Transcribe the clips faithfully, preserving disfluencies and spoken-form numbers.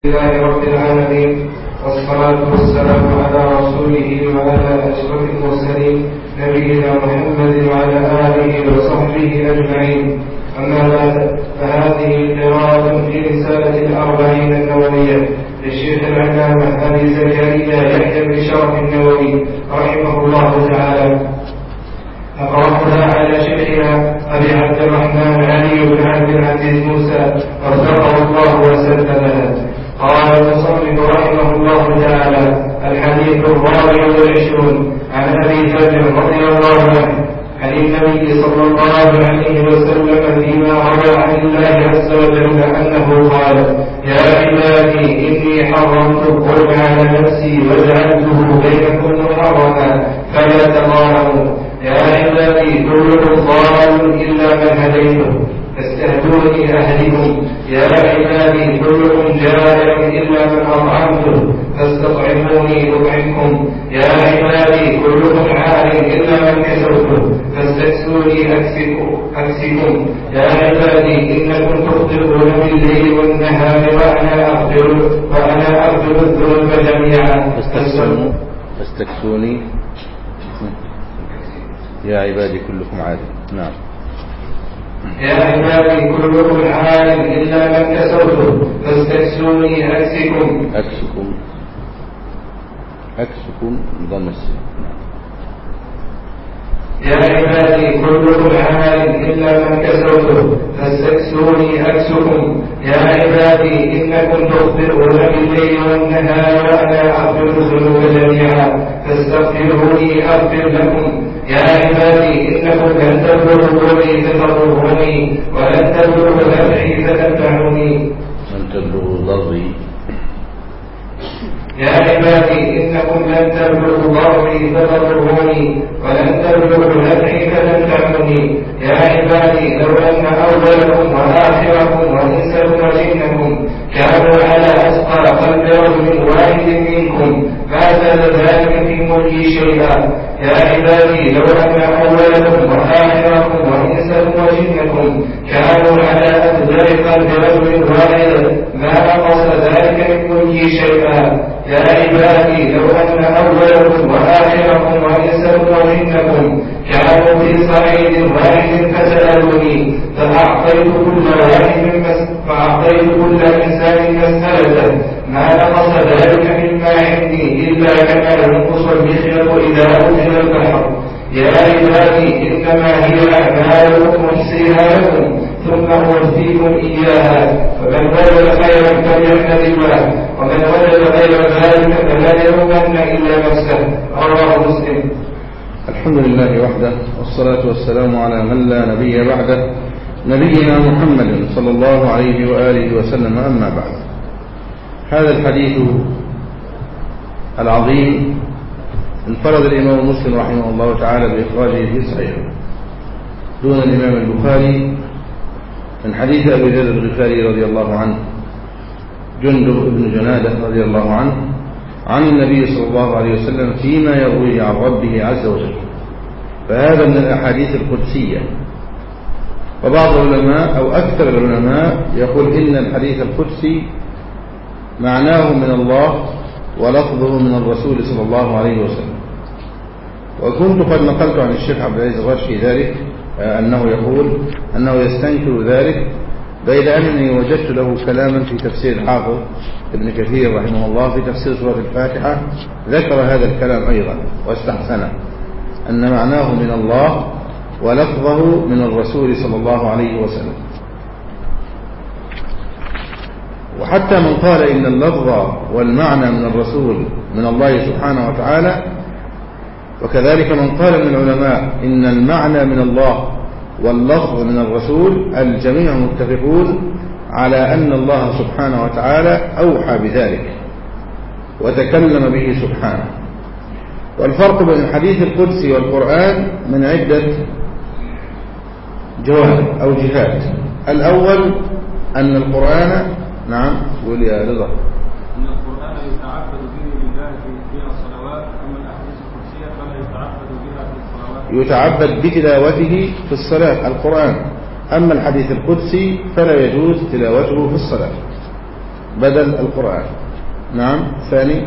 لله رب العالمين، والصلاة والسلام على رسوله وعلى أشرف المرسلين نبينا محمد وعلى آله وصحبه أجمعين. أما بعد، فهذه قراءة في رسالة الأربعين النووية للشيخ العلامة أبي زكريا يحيى بن شرف النووي رحمه الله تعالى. أقرأها على شيخنا أبي عبد الرحمن علي بن عبد العزيز موسى رزقه الله وسدده. قال المصنف رحمه الله تعالى: الحديث الرابع والعشرون عن أبي ذر رضي الله عنه عن النبي صلى الله عليه وسلم فيما روى عن الله عز وجل أنه قال: يا عبادي إني حرمت الظلم على نفسي وجعلته بينكم محرما فلا تظالموا. يا عبادي كلكم ضال إلا من هديته فاستهدوني أهلكم. يا عبادي كلكم جائع إلا من أطعمته فاستطعموني أطعمكم. يا عبادي كلكم عار إلا من كسوته فاستكسوني أكسكم. يا عبادي إنكم تخطئون بالليل والنهار وأنا أغفر وأنا أغفر الذنوب جميعا فاستكسوني. يا عبادي كلكم عار. نعم. يا عبادي كلكم عار إلا من كسوته فاستكسوني أكسكم. أكسكم أكسكم ضم السين. يا عبادي كلكم عار إلا من كسوته فاستكسوني أكسكم. يا عبادي إنكم تخطئون بالليل والنهار وأنا أغفر الذنوب جميعا فاستغفروني أغفر لكم. يا عبادي إنكم لن تبلغوا ضري فتضروني ولن تبلغوا نفعي فتنفعني. لن تبلغوا ضري. يا عبادي إنكم لن تبلغوا ضري فتضروني ولن تبلغوا نفعي فتنفعني. يا عبادي لو أن أولكم وآخركم وإنسكم وجنكم كانوا على أسقى قلب رجل واحد منكم ما زاد ذلك في ملكي شيئا. يا عبادي لو أن أولكم وآخركم وإنسكم وجنكم كانوا على أفضل قلب رجل واحد ما نقص ذلك من ملكي شيئا. يا عبادي لو أن أولكم وآخركم وإنسكم وجنكم كانوا في صعيد واحد فسألوني فأعطيت كل واحد فأعطيت كل إنسان مسألته ما نقص ذلك مما عندي إلا كما ينقص المخيط إذا أدخل البحر. يا عبادي إنما هي أعمالكم أحصيها لكم ثم أوفيكم إياها فمن وجد خيرا فليحمد الله ومن وجد غير ذلك فلا يلومن إلا نفسه. رواه مسلم. الحمد لله وحده والصلاة والسلام على من لا نبي بعده نبينا محمد صلى الله عليه وآله وسلم. أما بعد، هذا الحديث العظيم انفرد الإمام مسلم رحمه الله تعالى بإخراجه في صحيحه دون الإمام البخاري من حديث أبي ذر الغفاري رضي الله عنه جندب بن جنادة رضي الله عنه عن النبي صلى الله عليه وسلم فيما يرويه عن ربه عز وجل، فهذا من الأحاديث القدسية. وبعض العلماء أو أكثر العلماء يقول إن الحديث القدسي معناه من الله ولفظه من الرسول صلى الله عليه وسلم. وكنت قد نقلت عن الشيخ عبد العزيز الغاشي ذلك أنه يقول أنه يستنكر ذلك، بيد أنني وجدت له كلاما في تفسير الحافظ ابن كثير رحمه الله في تفسير سورة الفاتحة ذكر هذا الكلام أيضا واستحسنه، أن معناه من الله ولفظه من الرسول صلى الله عليه وسلم. وحتى من قال إن اللفظ والمعنى من الرسول من الله سبحانه وتعالى، وكذلك من قال من العلماء إن المعنى من الله واللفظ من الرسول، الجميع متفقون على أن الله سبحانه وتعالى أوحى بذلك وتكلم به سبحانه. والفرق بين الحديث القدسي والقرآن من عدة جوانب أو جهات. الأول أن القرآن نعم قول يا رضا أن القرآن يتعبد به لله في الصلوات، أما الأحاديث القدسية فلا يتعبد بها في الصلوات. يتعبد بتلاوته في الصلاة القرآن، أما الحديث القدسي فلا يجوز تلاوته في الصلاة. بدل القرآن. نعم. ثاني،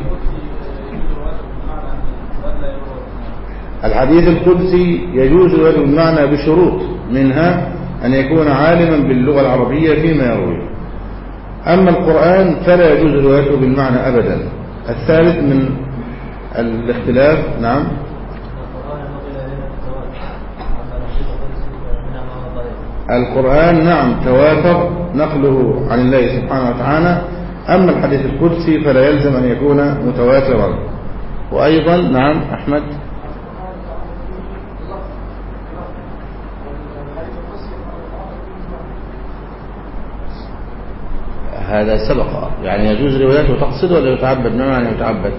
الحديث القدسي يجوز له المعنى بشروط، منها أن يكون عالما باللغة العربية فيما يروي. أما القرآن فلا يجوز روايته بالمعنى أبدا. الثالث من الاختلاف. نعم. القرآن نعم تواتر نقله عن الله سبحانه وتعالى، أما الحديث القدسي فلا يلزم أن يكون متواترا. وأيضا نعم أحمد، هذا سبق، يعني يجوز روايته وتقصد ولا يتعبد؟ ما معنى يتعبد؟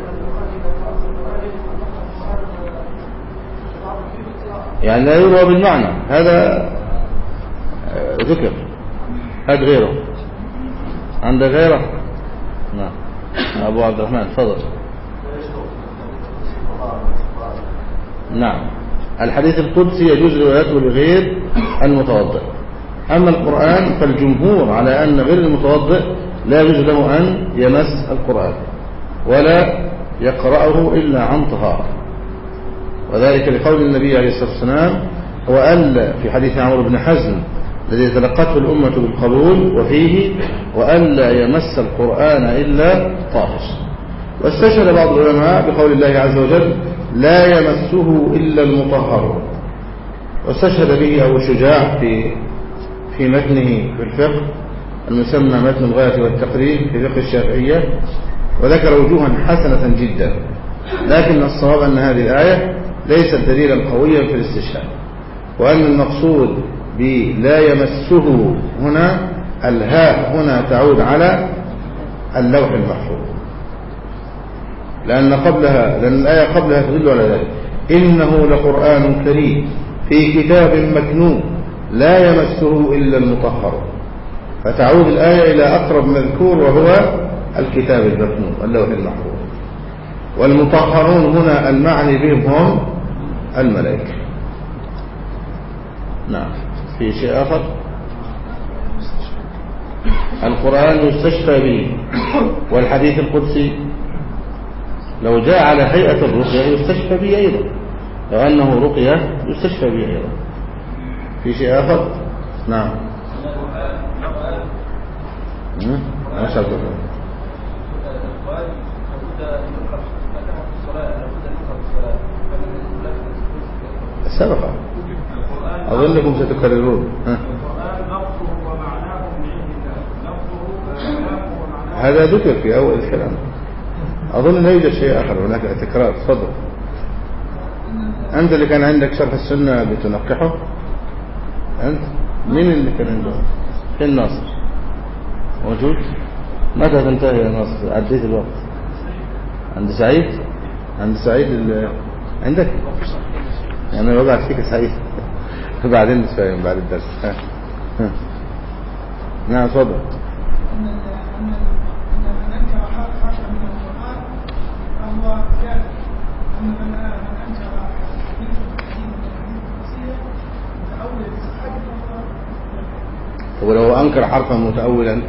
يعني لا يروى بالمعنى، هذا ذكر. هذا غيره، عند غيره. نعم. أبو عبد الرحمن تفضل. نعم. الحديث القدسي يجوز روايته لغير المتوضئ. أما القرآن فالجمهور على أن غير المتوضئ لا يجوز له أن يمس القرآن ولا يقرأه إلا عن طهارة، وذلك لقول النبي عليه الصلاة والسلام وألا في حديث عمرو بن حزم الذي تلقته الأمة بالقبول وفيه وألا يمس القرآن إلا طاهر. واستشهد بعض العلماء بقول الله عز وجل لا يمسه إلا المطهر، واستشهد به أبو شجاع في في متنه في الفقه المسمى متن الغاية والتقريب في فقه الشافعية، وذكر وجوها حسنة جدا، لكن الصواب أن هذه الآية ليست دليلا قويا في الاستشهاد، وأن المقصود بلا يمسه هنا الهاء هنا تعود على اللوح المحفوظ، لأن قبلها لأن الآية قبلها تدل على ذلك. إنه لقرآن كريم في كتاب مكنون لا يمسه إلا المطهر، فتعود الآية إلى أقرب مذكور وهو الكتاب المكنون اللوح المحفوظ، والمطهرون هنا المعني بهم هم الملائكة. نعم. في شيء آخر؟ القرآن يستشفى به، والحديث القدسي لو جاء على هيئة الرقية يستشفى به أيضا، لو أنه رقية يستشفى به أيضا. في شيء آخر؟ نعم. ما شاء الله. سبق أظنكم ستكررون. هذا ذكر في أول الكلام، أظن لا يوجد شيء آخر، هناك تكرار. تفضل. أنت اللي كان عندك شرح السنة بتنقحه؟ أنت؟ مين اللي كان عنده؟ فين ناصر؟ موجود؟ متى تنتهي يا ناصر؟ عديت الوقت. عند سعيد؟ عند سعيد اللي عندك؟ يعني أنا وقعت فيك سعيد. بعدين نتفاهم بعد الدرس. ها. ها. نعم تفضل. ولو أنكر حرفا متأولا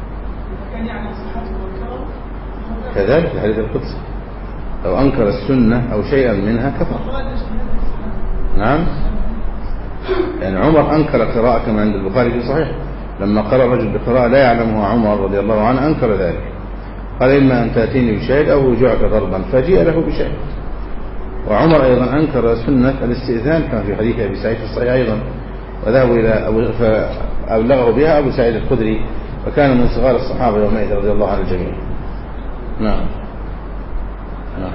كذلك الحديث القدسي، لو أنكر السنة أو شيئا منها كفر. نعم. يعني عمر أنكر قراءة كما عند البخاري في صحيح، لما قرأ رجل بقراءة لا يعلمها عمر رضي الله عنه أنكر ذلك، قال إما أن تأتيني بشيء أو يجعك ضربا، فجيء له بشيء. وعمر أيضا أنكر سنة الاستئذان كما في حديث أبي سعيد في الصحيح أيضا، وذهبوا إلى أبو فأبلغه بها أبو سعيد الخدري، وكان من صغار الصحابة يومئذ رضي الله عن الجميع. نعم. نعم.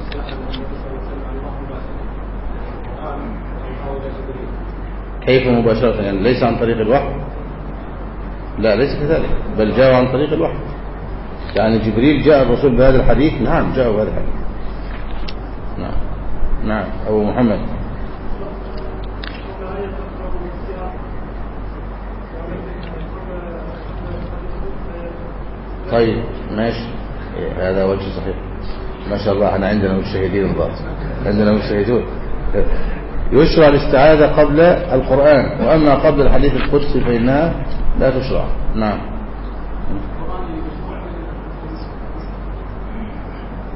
كيف مباشرة؟ يعني ليس عن طريق الوحي؟ لا ليس كذلك، بل جاء عن طريق الوحي. يعني جبريل جاء الرسول بهذا الحديث. نعم جاء بهذا الحديث. نعم. نعم. أبو محمد. طيب ماشي، هذا وجه صحيح. ما شاء الله احنا عندنا مشاهدين الضغط، عندنا مشاهدون. يشرع الاستعاذة قبل القرآن، وأما قبل الحديث القدسي فإنها لا تشرع. نعم.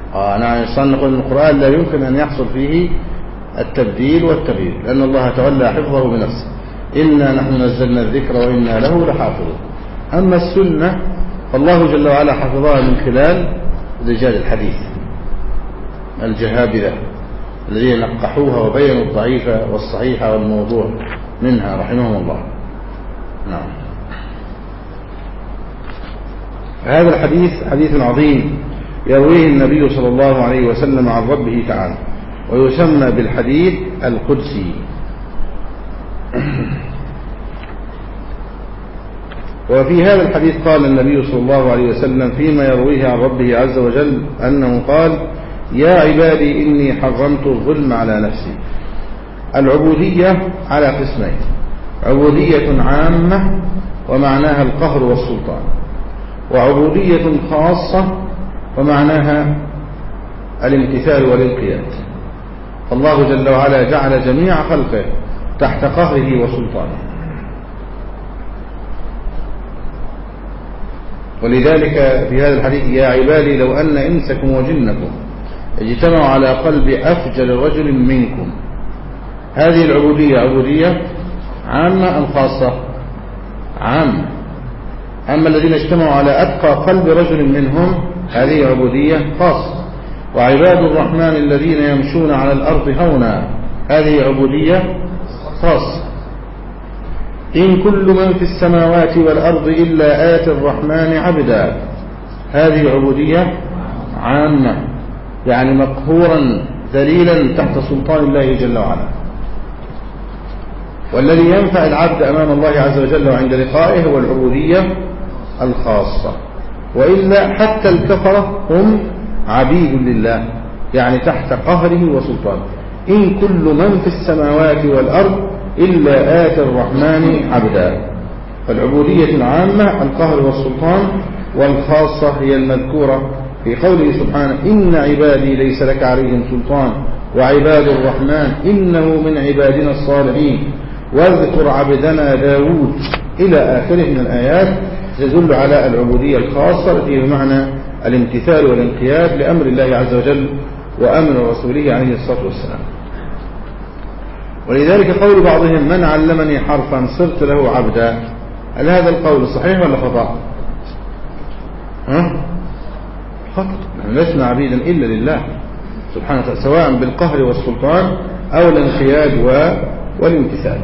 آه نعم صار نقول القرآن لا يمكن أن يحصل فيه التبديل والتغيير لأن الله تولى حفظه بنفسه. إنا نحن نزلنا الذكر وإنا له لحافظون. أما السنة فالله جل وعلا حفظها من خلال رجال الحديث الجهابذة الذين نقحوها وبينوا الضعيف والصحيح والموضوع منها رحمهم الله. نعم. هذا الحديث حديث عظيم يرويه النبي صلى الله عليه وسلم عن ربه تعالى ويسمى بالحديث القدسي. وفي هذا الحديث قال النبي صلى الله عليه وسلم فيما يرويه عن ربه عز وجل أنه قال: يا عبادي إني حرمت الظلم على نفسي. العبودية على قسمين: عبودية عامة ومعناها القهر والسلطان، وعبودية خاصة ومعناها الامتثال والانقياد. الله جل وعلا جعل جميع خلقه تحت قهره وسلطانه، ولذلك في هذا الحديث: يا عبادي لو أن إنسكم وجنكم اجتمعوا على قلب أفجر رجل منكم. هذه العبودية عبودية عامة أم خاصة؟ عامة. أما الذين اجتمعوا على أتقى قلب رجل منهم هذه عبودية خاصة. وعباد الرحمن الذين يمشون على الأرض هونا هذه عبودية خاصة. إن كل من في السماوات والأرض إلا آتي الرحمن عبدا هذه عبودية عامة، يعني مقهورا ذليلا تحت سلطان الله جل وعلا. والذي ينفع العبد أمام الله عز وجل وعند لقائه هو العبودية الخاصة. وإلا حتى الكفرة هم عبيد لله، يعني تحت قهره وسلطانه. إن كل من في السماوات والأرض إلا آتي الرحمن عبدا. فالعبودية العامة القهر والسلطان، والخاصة هي المذكورة في قوله سبحانه: إن عبادي ليس لك عليهم سلطان وعباد الرحمن إنه من عبادنا الصالحين واذكر عبدنا داود إلى آخره من الآيات تدل على العبودية الخاصة التي بمعنى الامتثال والانقياد لأمر الله عز وجل وأمر رسوله عليه الصلاة والسلام. ولذلك قول بعضهم: من علمني حرفا صرت له عبدا. هل هذا القول صحيح ولا خطأ؟ ها؟ خطأ. نحن لسنا عبيدا إلا لله سبحانه وتعالى، سواء بالقهر والسلطان أو الانقياد والامتثال.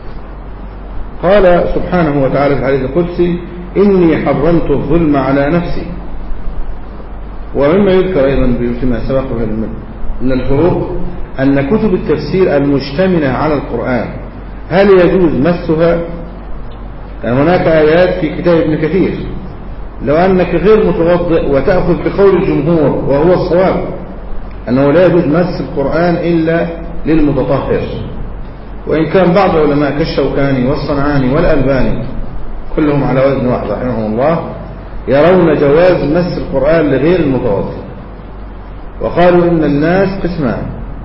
قال سبحانه وتعالى في الحديث القدسي: إني حرمت الظلم على نفسي. ومما يذكر أيضا فيما سبق من الفروق أن كتب التفسير المشتملة على القرآن هل يجوز مسها؟ يعني هناك آيات في كتاب ابن كثير لو أنك غير متوضئ وتأخذ بقول الجمهور وهو الصواب أنه لا يجوز مس القرآن إلا للمتطهر، وإن كان بعض العلماء كالشوكاني والصنعاني والألباني كلهم على وزن واحد رحمهم الله يرون جواز مس القرآن لغير المتوضئ، وقالوا إن الناس قسمان: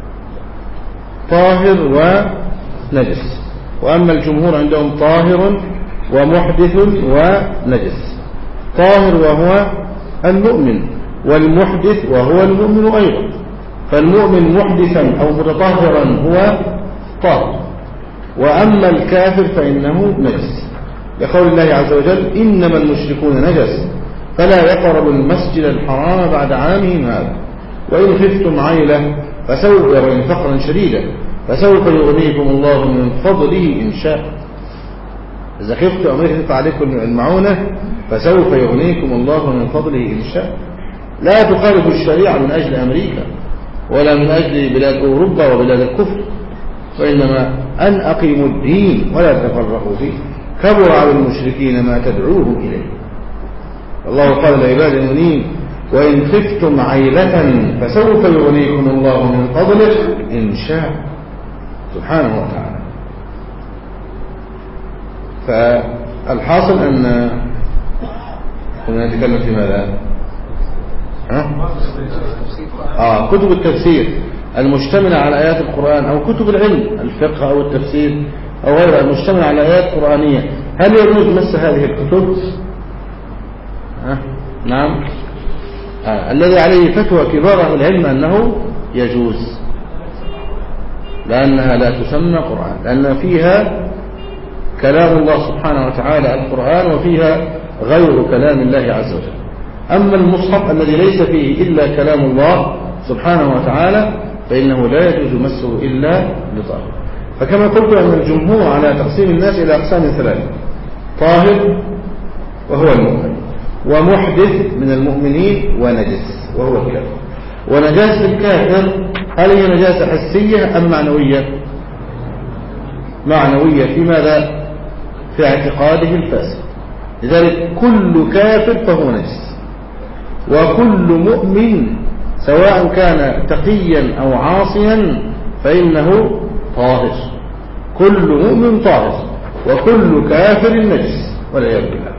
طاهر ونجس. وأما الجمهور عندهم طاهر ومحدث ونجس. طاهر وهو المؤمن، والمحدث وهو المؤمن أيضا. فالمؤمن محدثا أو متطهرا هو طاهر، وأما الكافر فإنه نجس، لقول الله عز وجل: إنما المشركون نجس فلا يقربوا المسجد الحرام بعد عامهم هذا وإن خفتم عيلة فسوف وإن فقرا شديدا فسوف يغنيكم الله من فضله إن شاء. إذا خفتم أمريكا تدفع عليكم المعونة فسوف يغنيكم الله من فضله إن شاء. لا تخالف الشريعة من أجل أمريكا ولا من أجل بلاد أوروبا وبلاد الكفر، وإنما أن أقيموا الدين ولا تفرقوا فيه، كبر على المشركين ما تدعوهم إليه. الله قال لعباد المؤمنين: وإن خفتم عيلة فسوف يغنيكم الله من فضله إن شاء، سبحانه وتعالى. فالحاصل أن كنا نتكلم في ماذا؟ ها؟ آه كتب التفسير المشتملة على آيات القرآن أو كتب العلم الفقه أو التفسير أو غيرها المشتملة على آيات قرآنية، هل يجوز مس هذه الكتب؟ ها؟ نعم. آه. الذي عليه فتوى كبار أهل العلم أنه يجوز، لأنها لا تسمى قرآن، لأن فيها كلام الله سبحانه وتعالى القرآن، وفيها غير كلام الله عز وجل. أما المصحف الذي ليس فيه إلا كلام الله سبحانه وتعالى فإنه لا يجوز مسه إلا لطاهر. فكما قلت أن الجمهور على تقسيم الناس إلى أقسام ثلاثة: طاهر وهو المؤمن، ومحدث من المؤمنين، ونجس وهو الكافر. ونجاسة الكافر هل هي نجاسة حسية أم معنوية؟ معنوية. في ماذا؟ في اعتقاده الفاسد. لذلك كل كافر فهو نجس، وكل مؤمن سواء كان تقيا أو عاصيا فإنه طاهر. كل مؤمن طاهر، وكل كافر نجس والعياذ بالله.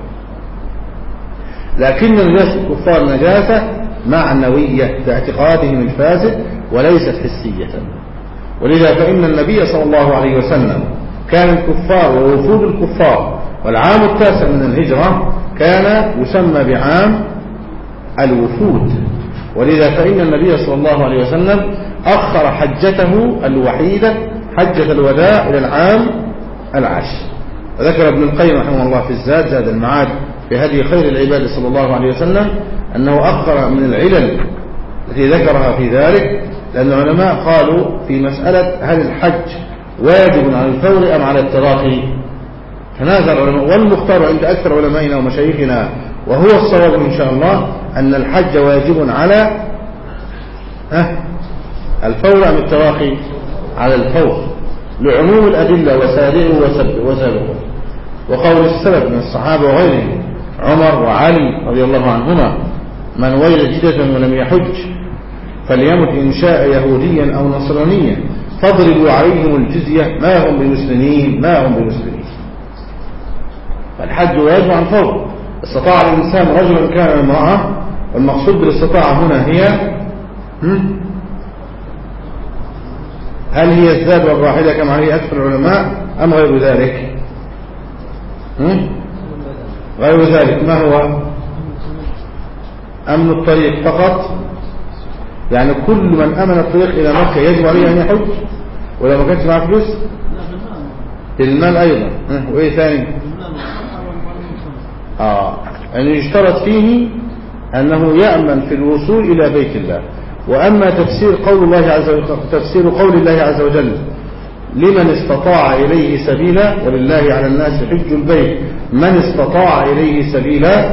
لكن نجاسة الكفار نجاسة معنوية باعتقادهم الفاسد وليست حسية. ولذا فإن النبي صلى الله عليه وسلم كان الكفار ووفود الكفار، والعام التاسع من الهجرة كان يسمى بعام الوفود. ولذا فإن النبي صلى الله عليه وسلم أخر حجته الوحيدة حجة الوداع إلى العام العاشر. وذكر ابن القيم رحمه الله في الزاد زاد المعاد في هدي خير العباد صلى الله عليه وسلم أنه أخر من العلل التي ذكرها في ذلك، لأن العلماء قالوا في مسألة هل الحج واجب على الفور أم على التراخي، تنازع العلماء، والمختار عند أكثر علمائنا ومشايخنا وهو الصواب إن شاء الله أن الحج واجب على الفور أم التراخي، على الفور، لعموم الأدلة وسارعوا وسابقوا، وقول السلف من الصحابة وغيرهم عمر وعلي رضي الله عنهما: من وجد جدة ولم يحج فليمت إن شاء يهوديا أو نصرانيا فاضربوا عليهم الجزية ما هم بمسلمين ما هم بمسلمين. فالحج واجب عن فور. استطاع الإنسان رجلا كان امرأة، والمقصود بالاستطاعة هنا هي هل هي الزاد والراحلة كما عليه أكثر العلماء أم غير ذلك؟ غير ذلك. ما هو؟ أمن الطريق فقط، يعني كل من أمن الطريق إلى مكة يجب عليه أن يحج، ولا ما كانش معه فلوس؟ المال أيضا. وإيه ثاني؟ آه يعني يشترط فيه أنه يأمن في الوصول إلى بيت الله. وأما تفسير قول الله عز وجل تفسير قول الله عز وجل: لمن استطاع إليه سبيلا ولله على الناس حج البيت من استطاع إليه سبيلا،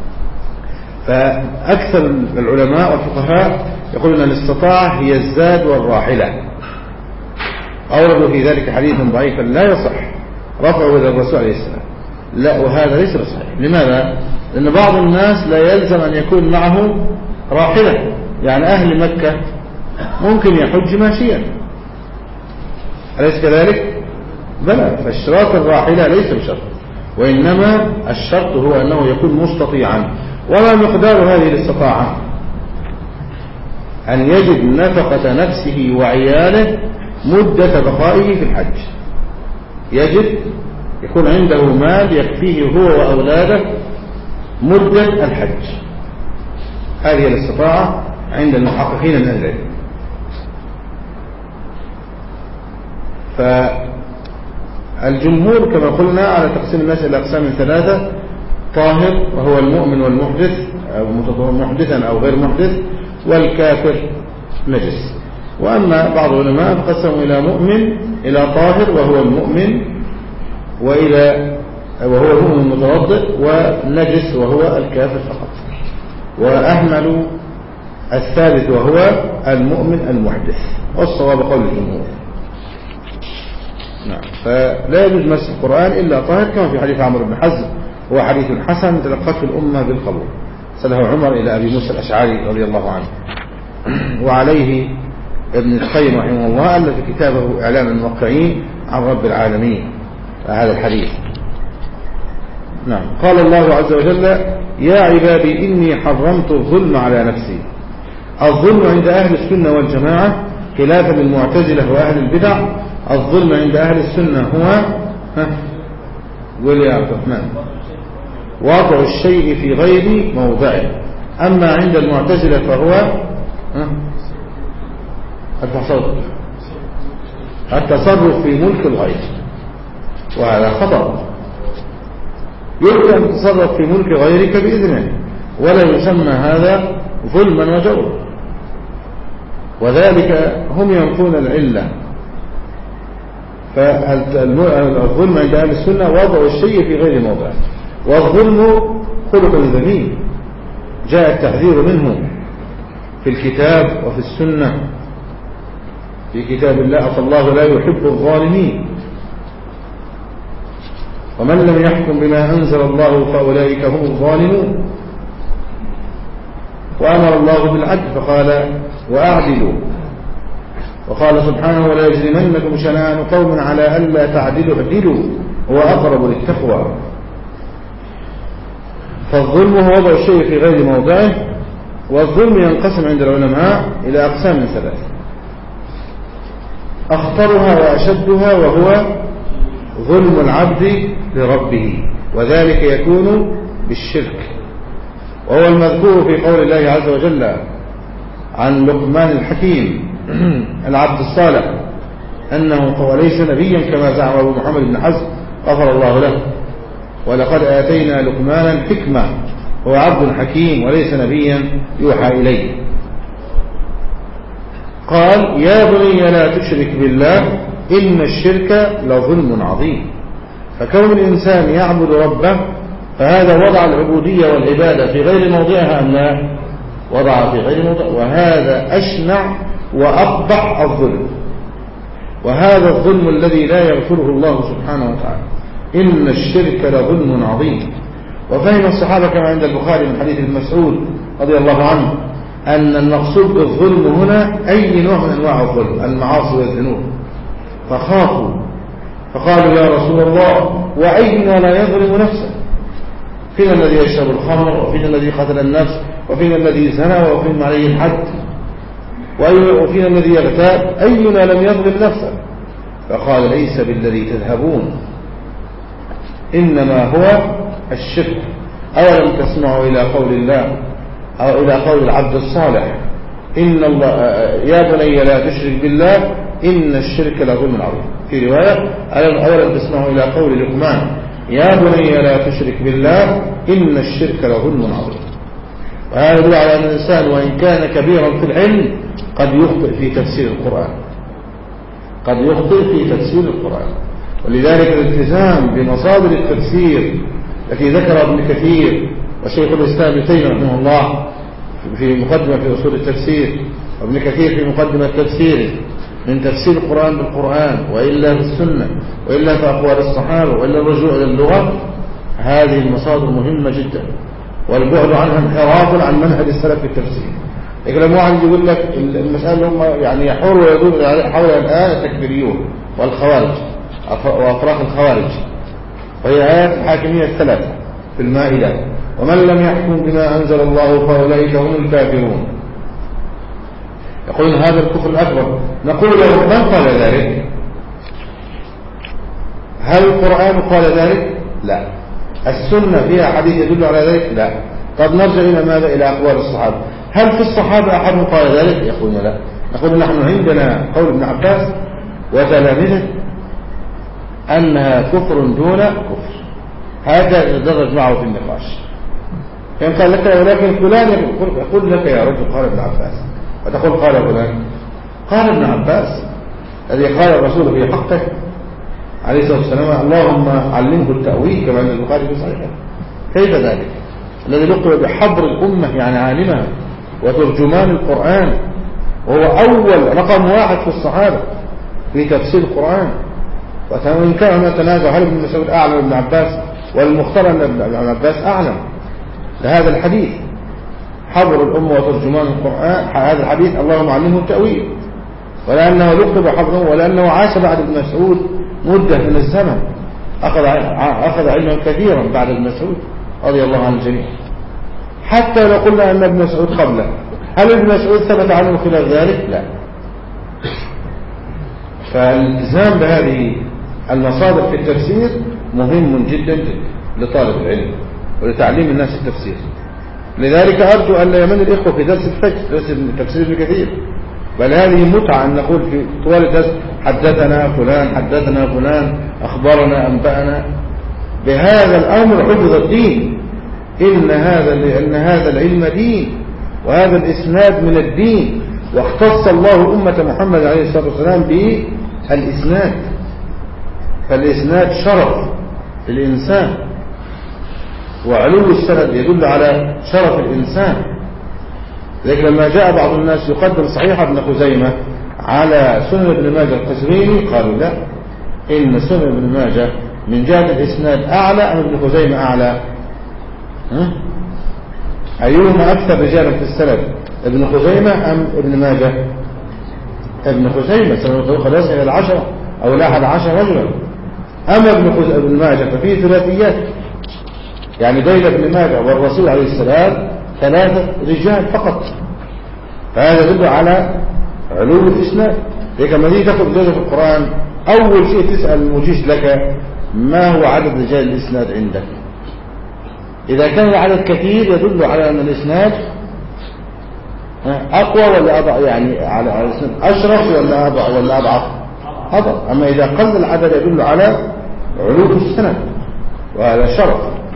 فأكثر العلماء والفقهاء يقولون أن الاستطاعة هي الزاد والراحلة. أوردوا في ذلك حديثا ضعيفا لا يصح رفعه إلى الرسول عليه السلام. لا، وهذا ليس بصحيح. لماذا؟ لأن بعض الناس لا يلزم أن يكون معه راحلة، يعني أهل مكة ممكن يحج ماشيا، أليس كذلك؟ بلى. فاشتراط الراحلة ليس بشرط، وإنما الشرط هو أنه يكون مستطيعا. وما مقدار هذه الاستطاعة؟ أن يجد نفقة نفسه وعياله مدة بقائه في الحج، يجد يكون عنده مال يكفيه هو وأولاده مدة الحج. هذه الاستطاعة عند المحققين من العلم. فالجمهور كما قلنا على تقسيم الناس إلى أقسام ثلاثة: طاهر وهو المؤمن والمحدث أو محدثا أو غير محدث، والكافر نجس. وأما بعض العلماء قسموا إلى مؤمن إلى طاهر وهو المؤمن، وإلى وهو المؤمن المتوضئ، ونجس وهو الكافر فقط، وأهملوا الثالث وهو المؤمن المحدث، والصواب قول الجمهور. نعم. فلا يجوز مس القرآن إلا طاهر، كما في حديث عمرو بن حزم، هو حديث حسن تلقته الأمة بالقبول، سأله عمر إلى أبي موسى الأشعري رضي الله عنه. وعليه ابن القيم رحمه الله ألف كتابه إعلام الموقعين عن رب العالمين هذا الحديث. نعم. قال الله عز وجل: يا عبادي إني حرمت الظلم على نفسي. الظلم عند أهل السنة والجماعة خلافا للمعتزلة وأهل البدع، الظلم عند أهل السنة هو قول يا عبد الرحمن وضع الشيء في غير موضعه، أما عند المعتزلة فهو التصرف التصرف في ملك الغير، وهذا خطأ. يمكن أن تتصرف في ملك غيرك بإذنه، ولا يسمى هذا ظلما وجورا، وذلك هم ينفون العلة. فالظلم عند أهل السنة وضع الشيء في غير موضعه، والظلم خلق ذميم جاء التحذير منه في الكتاب وفي السنة. في كتاب الله: فالله لا يحب الظالمين، ومن لم يحكم بما أنزل الله فأولئك هم الظالمون. وأمر الله بالعدل فقال: وأعدلوا. وقال سبحانه: ولا يجرمنكم شنآن قوم على ألا تعدلوا اعدلوا هو أقرب للتقوى. فالظلم هو وضع الشيء في غير موضعه. والظلم ينقسم عند العلماء إلى أقسام ثلاثة: أخطرها وأشدها وهو ظلم العبد لربه، وذلك يكون بالشرك، وهو المذكور في قول الله عز وجل عن لقمان الحكيم العبد الصالح أنه وليس نبيا كما زعم أبو محمد بن حزم غفر الله له: ولقد آتينا لقمان الحكمة هو عبد حكيم وليس نبيا يوحى إليه. قال: يا بني لا تشرك بالله إن الشرك لظلم عظيم. فكون الإنسان يعبد ربه فهذا وضع العبودية والعبادة في غير موضعها أم لا؟ وضع في غير موضع، وهذا أشنع وأقبح الظلم، وهذا الظلم الذي لا يغفره الله سبحانه وتعالى. إن الشرك لظلم عظيم. وفهم الصحابة كما عند البخاري من حديث ابن مسعود رضي الله عنه أن المقصود بالظلم هنا أي نوع من أنواع الظلم، المعاصي والذنوب، فخافوا فقالوا: يا رسول الله وأينا لا يظلم نفسه؟ فينا الذي يشرب الخمر، وفينا الذي قتل النفس، وفينا الذي زنى وفينا عليه الحد، وفينا الذي يغتاب، أينا لم يظلم نفسه؟ فقال: ليس بالذي تذهبون، إنما هو الشرك. أولم تسمعوا إلى قول الله أو إلى قول العبد الصالح: إن الله يا بني لا تشرك بالله إن الشرك لظلم عظيم. في رواية: أولم تسمعوا إلى قول لقمان: يا بني لا تشرك بالله إن الشرك لظلم عظيم. وهذا يدل على أن الإنسان وإن كان كبيرا في العلم قد يخطئ في تفسير القرآن، قد يخطئ في تفسير القرآن. ولذلك الالتزام بمصادر التفسير التي ذكر ابن كثير وشيخ الإسلام ابن تيمية رحمه الله في مقدمة في أصول التفسير، وابن كثير في مقدمة تفسيره، من تفسير القرآن بالقرآن، وإلا بالسنة، وإلا في أقوال الصحابة، وإلا الرجوع إلى اللغة. هذه المصادر مهمة جدا، والبعد عنها انحراف عن منهج السلف في التفسير. لكن لما واحد يقول لك المسألة هم يعني يحور ويدور حول الآن التكفيريون والخوارج وأفراق الخوارج، وهي آيات الحاكمية الثلاثة في المائدة: ومن لم يحكم بما أنزل الله فأولئك هم الكافرون. يقولون هذا الكفر الأكبر. نقول له: من قال ذلك؟ هل القرآن قال ذلك؟ لا. السنة فيها حديث يدل على ذلك؟ لا. طب نرجع إلى ماذا؟ إلى أقوال الصحابة. هل في الصحابة أحد قال ذلك؟ يقولون لا. نقول نحن عندنا قول ابن عباس وتلامذته أنها كفر دون كفر، هذا يتدرج معه في النقاش. فإن قال لك ولكن فلان يقول لك يا رجل قال ابن عباس، وتقول قال فلان. قال ابن عباس الذي قال الرسول في حقه عليه الصلاة والسلام: اللهم علمه التأويل، كما عند البخاري في صحيحه. كيف ذلك؟ الذي لقب بحبر الأمة يعني عالمها وترجمان القرآن، وهو أول رقم واحد في الصحابة في تفسير القرآن. وإن كان نتنازع هل ابن مسعود أعلم ابن عباس، والمختار أن ابن عباس أعلم لهذا الحديث حبر الأمة وترجمان القرآن. هذا الحديث اللهم علمه التأويل، ولأنه لقب حبره، ولأنه عاش بعد ابن مسعود مدة من الزمن، أخذ أخذ علما كثيرا بعد ابن مسعود رضي الله عن الجميع. حتى لو قلنا أن ابن مسعود قبله، هل ابن مسعود ثبت عنه خلاف ذلك؟ لا. فالالتزام بهذه المصادر في التفسير مهم جدا لطالب العلم ولتعليم الناس التفسير. لذلك أرجو أن لا يمل الإخوة في درس الفجر، درس تفسير ابن كثير، بل هذه متعة أن نقول في طوال الدرس حدثنا فلان حدثنا فلان أخبرنا أنبأنا. بهذا الأمر حفظ الدين، إن هذا لأن هذا العلم دين، وهذا الإسناد من الدين، واختص الله أمة محمد عليه الصلاة والسلام بالإسناد، فالإسناد شرف للإنسان، وعلو السند يدل على شرف الإنسان. لذلك لما جاء بعض الناس يقدم صحيح ابن خزيمة على سنن ابن ماجه القزويني قالوا لا، إن سنن ابن ماجه من جهة الإسناد أعلى أم ابن خزيمة أعلى؟ أيهما أكثر رجالا في السند، ابن خزيمة أم ابن ماجه؟ ابن خزيمة سنة قد يصل إلى العشرة أو لا أحد عشر رجلا. أما ابن ابن ماجه ففيه ثلاثيات، يعني بين ابن ماجه والرسول عليه السلام ثلاثة رجال فقط، فهذا يدل على علو الإسناد. لكن لما تيجي تاخذ جزء في القرآن أول شيء تسأل المجيز لك ما هو عدد رجال الإسناد عندك. إذا كان العدد كثير يدل على أن الإسناد أقوى ولا أضعف، يعني على الإسناد أشرف ولا أضعف ولا أضعف أضعف. أما إذا قل العدد يدل على علو السند وهذا شرف.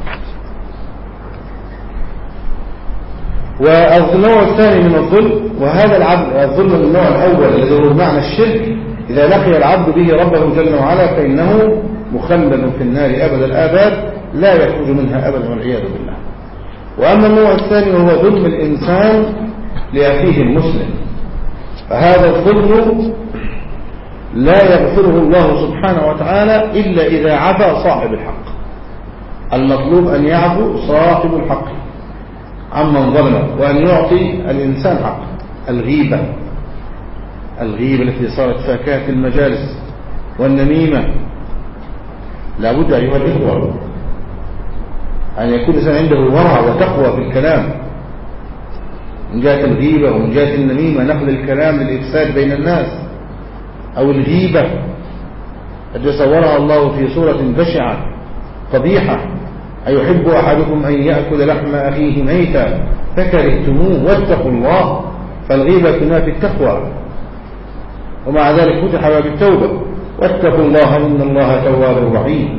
والنوع الثاني من الظلم، وهذا العبد الظلم من النوع الأول الذي هو معنى الشرك، إذا لقي العبد به ربه جل وعلا فإنه مخلد في النار أبد الآباد لا يخرج منها أبدا والعياذ بالله. وأما النوع الثاني وهو ظلم الإنسان لأخيه المسلم، فهذا الظلم لا يغفره الله سبحانه وتعالى إلا إذا عفى صاحب الحق. المطلوب أن يعفو صاحب الحق عمن ظلمه، وأن يعطي الإنسان حق. الغيبة الغيبة التي صارت فاكهة المجالس والنميمة، لابد أيها الإخوة أن يكون الإنسان عنده ورع وتقوى في الكلام، من جهة الغيبة ومن جهة النميمة، نقل الكلام للإفساد بين الناس، أو الغيبة التي صورها الله في صورة بشعة قبيحة: أيحب أحدكم أن يأكل لحم أخيه ميتا فكرهتموه واتقوا الله. فالغيبة تنافي التقوى، ومع ذلك فتح باب التوبة: واتقوا الله إن الله تواب رحيم.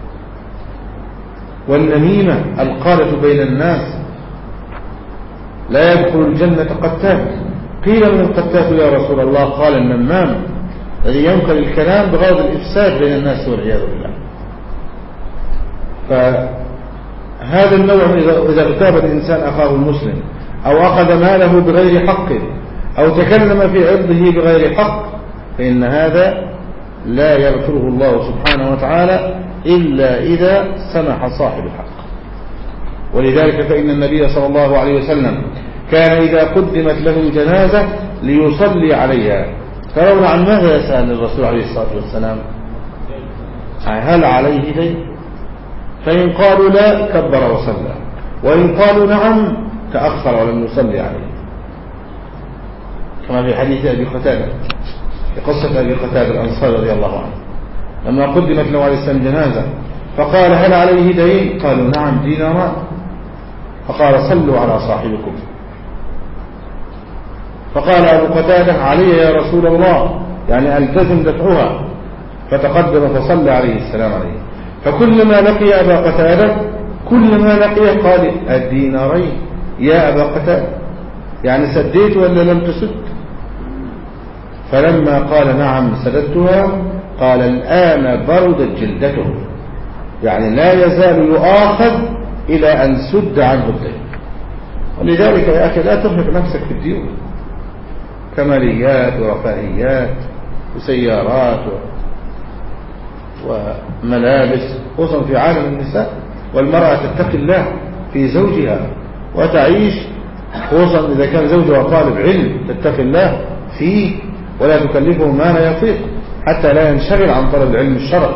والنميمة القالة بين الناس، لا يدخل الجنة قتات. قيل من القتات يا رسول الله؟ قال النمام الذي ينقل الكلام بغرض الإفساد بين الناس والعياذ بالله. فهذا النوع إذا اغتاب الإنسان أخاه المسلم، أو أخذ ماله بغير حقه، أو تكلم في عرضه بغير حق، فإن هذا لا يغفره الله سبحانه وتعالى إلا إذا سمح صاحب الحق. ولذلك فإن النبي صلى الله عليه وسلم كان إذا قدمت له جنازة ليصلي عليها، ترون عن ماذا يسأل الرسول عليه الصلاة والسلام؟ هل عليه دين؟ فإن قالوا لا كبر وصلى، وإن قالوا نعم تأخر ولم يصلي عليه، كما في حديث أبي قتادة، في قصة أبي قتادة الأنصاري رضي الله عنه، لما قدمت له عليه السلام جنازة فقال هل عليه دين؟ قالوا نعم ديناران، فقال صلوا على صاحبكم. فقال أبو قتادة علي يا رسول الله، يعني ألتزم دفعها، فتقدم فصلى عليه السلام عليه. فكلما لقي أبا قتادة كلما لقي قال الدينارين يا أبا قتادة، يعني سديت ولا لم تسد؟ فلما قال نعم سددتها قال الآن بردت جلدته، يعني لا يزال يؤاخذ إلى أن سد عنه الدين. ولذلك يا أخي لا ترهق نفسك في الديون، كماليات ورفاهيات وسيارات وملابس، خصوصا في عالم النساء. والمرأة تتقي الله في زوجها وتعيش، خصوصا إذا كان زوجها طالب علم، تتقي الله فيه ولا تكلفه ما لا يطيق، حتى لا ينشغل عن طلب العلم الشرعي.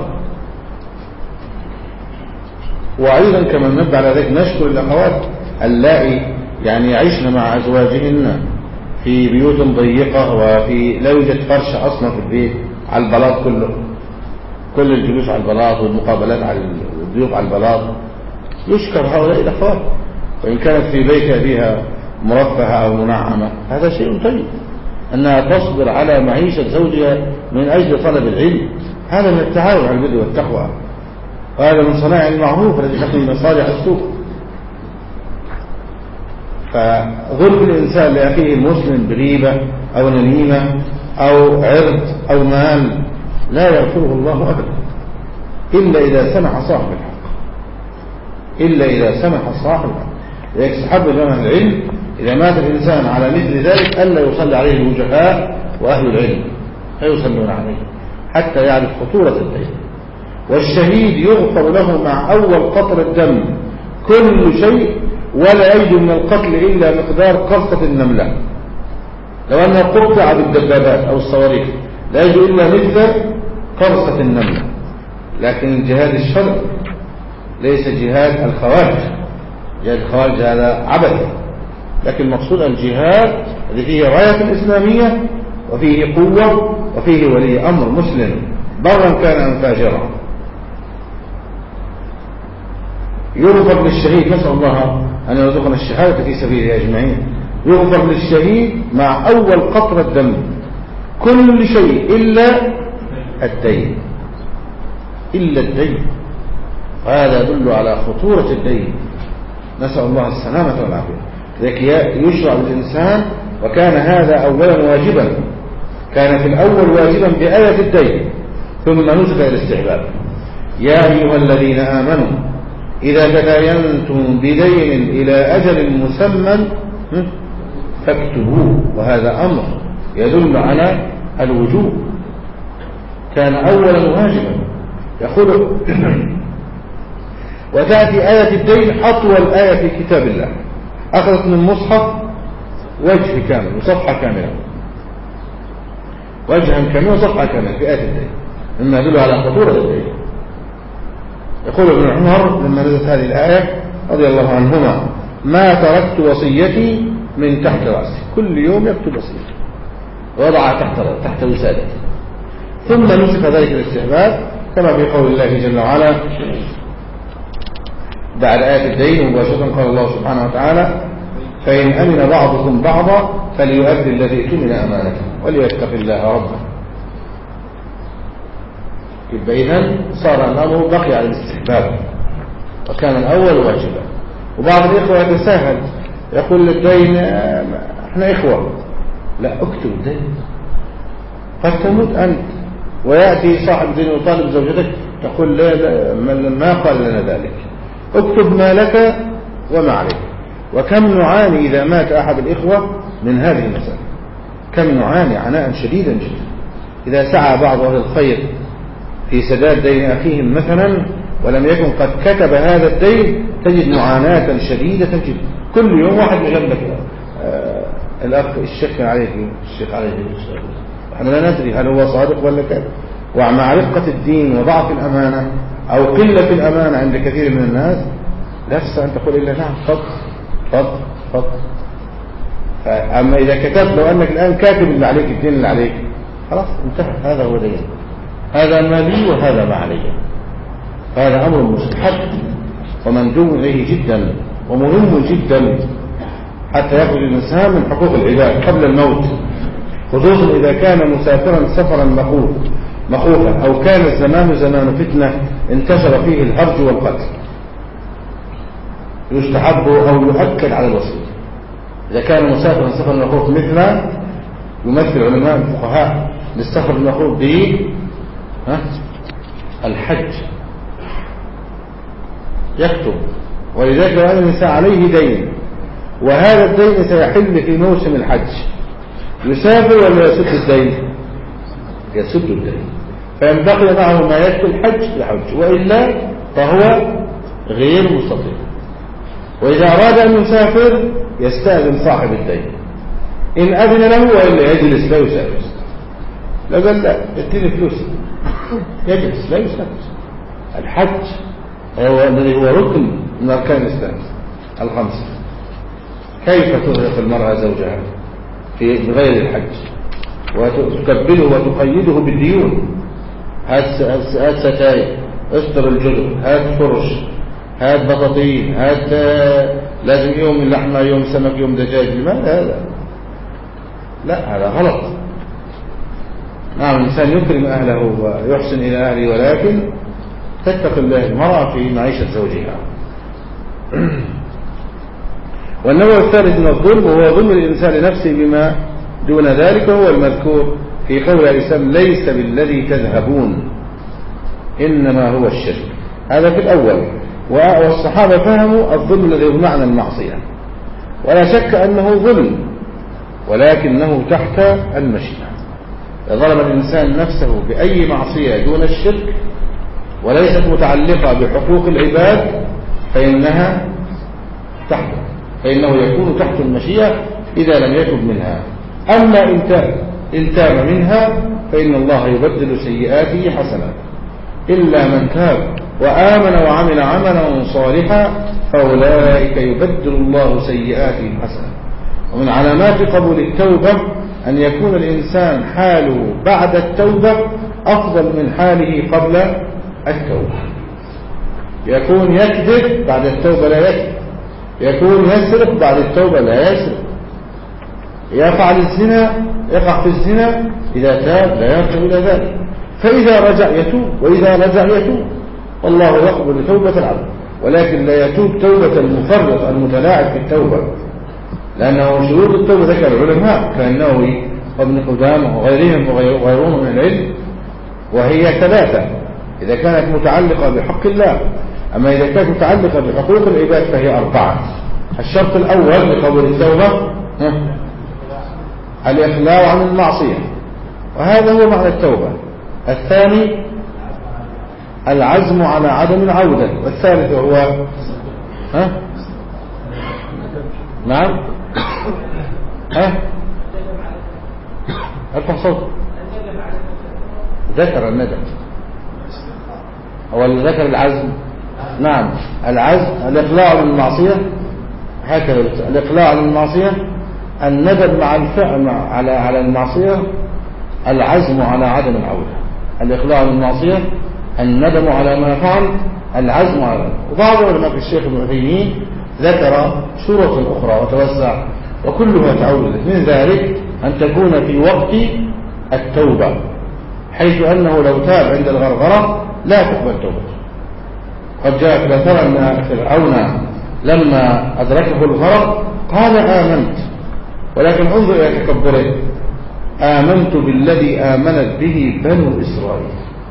وأيضا كما نبدأ على ذلك نشكر الأخوات اللائي يعني يعيشن مع أزواجهن في بيوت ضيقة، وفي لا يوجد فرش أصلا في البيت، على البلاط كله، كل الجلوس على البلاط والمقابلات على الضيوف على البلاط. يشكر هؤلاء الأخوات وإن كانت في بيت أبيها مرفهة أو منعمة هذا شيء طيب، أنها تصبر على معيشة زوجها من أجل طلب العلم، هذا من التعاون على البر والتقوى، وهذا من صناع المعروف الذي تقضي مصالح السوق. فظلم الإنسان لأخيه المسلم بريبة أو نميمة أو عرض أو مال لا يغفره الله أبدا إلا إذا سمح صاحب الحق، إلا إذا سمح صاحب الحق. يستحب جمع العلم إذا مات الإنسان على مثل ذلك ألا يصلي عليه الوجهاء وأهل العلم، لا يصلون عليه حتى يعرف خطورة الدين. والشهيد يغفر له مع أول قطر الدم كل شيء ولا يجد من القتل إلا مقدار قرصة النملة، لو أنه قطع بالدبابات أو الصواريخ لا يجد إلا مثل قرصة النملة. لكن الجهاد الشرعي ليس جهاد الخوارج، جهاد الخوارج هذا عبث، لكن المقصود الجهاد الذي فيه راية الإسلامية وفيه قوة وفيه ولي أمر مسلم برا كان أم فاجرا. يغفر للشهيد، نسأل الله أن يرزقنا الشهادة في سبيله أجمعين. يغفر للشهيد مع أول قطرة الدم كل شيء إلا الدين، إلا الدين، وهذا يدل على خطورة الدين، نسأل الله السلامة والعافية. لذلك يشرع للإنسان، وكان هذا أولا واجبا، كان في الأول واجبا بآية الدين ثم نسخ إلى الاستحباب. يا أيها الذين آمنوا إذا تداينتم بدين إلى أجل مسمى فاكتبوه، وهذا أمر يدل على الوجوب، كان أولا واجبا. يقول وتأتي آية الدين أطول آية في كتاب الله، أخذت من المصحف وجه كامل وصفحة كاملة، وجها كاملا وصفحة كاملة في آية الدين، مما يدل على خطورة الدين. يقول ابن عمر لما نزلت هذه الآية رضي الله عنهما ما تركت وصيتي من تحت رأسي، كل يوم يكتب وصيتي وضعها تحت تحت وسادتي. ثم نسخ ذلك الاستحباب كما في قول الله جل وعلا بعد آية الدين مباشرة، قال الله سبحانه وتعالى فإن أمن بعضكم بعضا فليؤدي الذي اؤتمن أمانته وليتق الله ربه. يبقى إذن صار الأمر بقي على الاستحباب وكان الأول واجبا. وبعض الإخوة يتساهل يقول للدين احنا إخوة، لا، اكتب الدين قد تموت أنت ويأتي صاحب الدين وطالب زوجتك تقول لا, لا ما قال لنا ذلك، اكتب ما لك وما عليك. وكم نعاني إذا مات أحد الإخوة من هذه المسألة، كم نعاني عناء شديدا جدا إذا سعى بعض أهل الخير في سداد دين أخيهم مثلا ولم يكن قد كتب هذا الدين تجد معاناة شديدة جدا. كل يوم واحد من جنبك آه الأخ الشيخ عليه الشيخ عليه احنا لا ندري هل هو صادق ولا كذب. ومع رقة الدين وضعف الأمانة أو قلة الأمانة عند كثير من الناس لا تستطيع أن تقول إلا نعم فضل فضل فضل. أما إذا كتبت لو أنك الآن كاتب اللي عليك الدين اللي عليك خلاص انتهى، هذا هو دين، هذا ما لي وهذا ما علي. هذا أمر مستحب ومندوب إليه جدا ومهم جدا حتى يأخذ الإنسان من حقوق العباد قبل الموت، خصوصا إذا كان مسافرا سفرا مخوفا أو كان الزمان زمان فتنة انتشر فيه الهرج والقتل. يستحب أو يؤكد على الوصية إذا كان مسافرا سفرا مخوف، مثل يمثل علماء الفقهاء للسفر المخوف به الحج يكتب. ولذلك لو أن الإنسان عليه دين وهذا الدين سيحل في موسم الحج يسافر ولا يسد الدين؟ يسد الدين. فإن بقي معه ما يكفي الحج يحج، وإلا فهو غير مستطيع. وإذا أراد أن يسافر يستأذن صاحب الدين، إن أذن له وإلا يجلس لا يسافر. لو قال لا اديني فلوس يجلس لا يسافر. الحج هو الذي هو ركن من أركان الإسلام الخمسة. كيف تغرق المرأة زوجها في بغير الحج وتكبله وتقيده بالديون؟ هات ستاير، استر الجدر، هات فرش، هات بطاطين، هات لازم يوم اللحمة يوم سمك يوم دجاج. لماذا هذا؟ لا، هذا غلط. نعم الإنسان يكرم أهله ويحسن إلى أهله، ولكن تتقي الله المرأة في معيشة زوجها. والنوع الثالث من الظلم هو ظلم الإنسان لنفسه بما دون ذلك، وهو المذكور في قول الإسلام ليس بالذي تذهبون إنما هو الشرك. هذا في الأول. والصحابة فهموا الظلم الذي هو معنى المعصية، ولا شك أنه ظلم، ولكنه تحت المشيئة. إذا ظلم الإنسان نفسه بأي معصية دون الشرك وليست متعلقة بحقوق العباد فإنها تحت فإنه يكون تحت المشيئة إذا لم يتب منها. أما إن تاب منها فإن الله يبدل سيئاته حسنات، إلا من تاب وآمن وعمل عملا صالحا فأولئك يبدل الله سيئاتهم حسنات. ومن علامات قبول التوبة أن يكون الإنسان حاله بعد التوبة أفضل من حاله قبل التوبة. يكون يكذب بعد التوبة لا يكذب، يكون يسرق بعد التوبة لا يسرق، يفعل الزنا يقع في الزنا إذا تاب لا يرجع إلى ذلك، فإذا رجع يتوب، وإذا رجع يتوب. والله يقبل توبة العبد، ولكن لا يتوب توبة المفرط المتلاعب في التوبة، لأنه شروط التوبة ذكر العلماء كالنووي وابن قدامة وغيرهم وغيرهم من العلم، وهي ثلاثة إذا كانت متعلقة بحق الله. أما إذا كانت متعلقة بحقوق العباد فهي أربعة. الشرط الأول لقبول التوبة الإخلاع عن المعصية، وهذا هو معنى التوبة. الثاني العزم على عدم العودة، والثالث هو ها؟ نعم ها؟ ارفع صوت. ذكر الندم هو اللي ذكر العزم. نعم العزم الإقلاع عن المعصية، هكذا الإقلاع عن المعصية، الندم مع الفعل على على المعصية، العزم على عدم العودة. الإقلاع عن المعصية، الندم على ما فعل، العزم على. وبعض علماء الشيخ ابن عثيمين ذكر شروط أخرى وتوسع وكلها تعود. من ذلك أن تكون في وقت التوبة، حيث أنه لو تاب عند الغرغرة لا تقبل توبته. قد جاء لا ترى أن فرعون لما أدركه الغرق قال آمنت، ولكن انظر إلى تكبره، آمنت بالذي آمنت به بنو إسرائيل.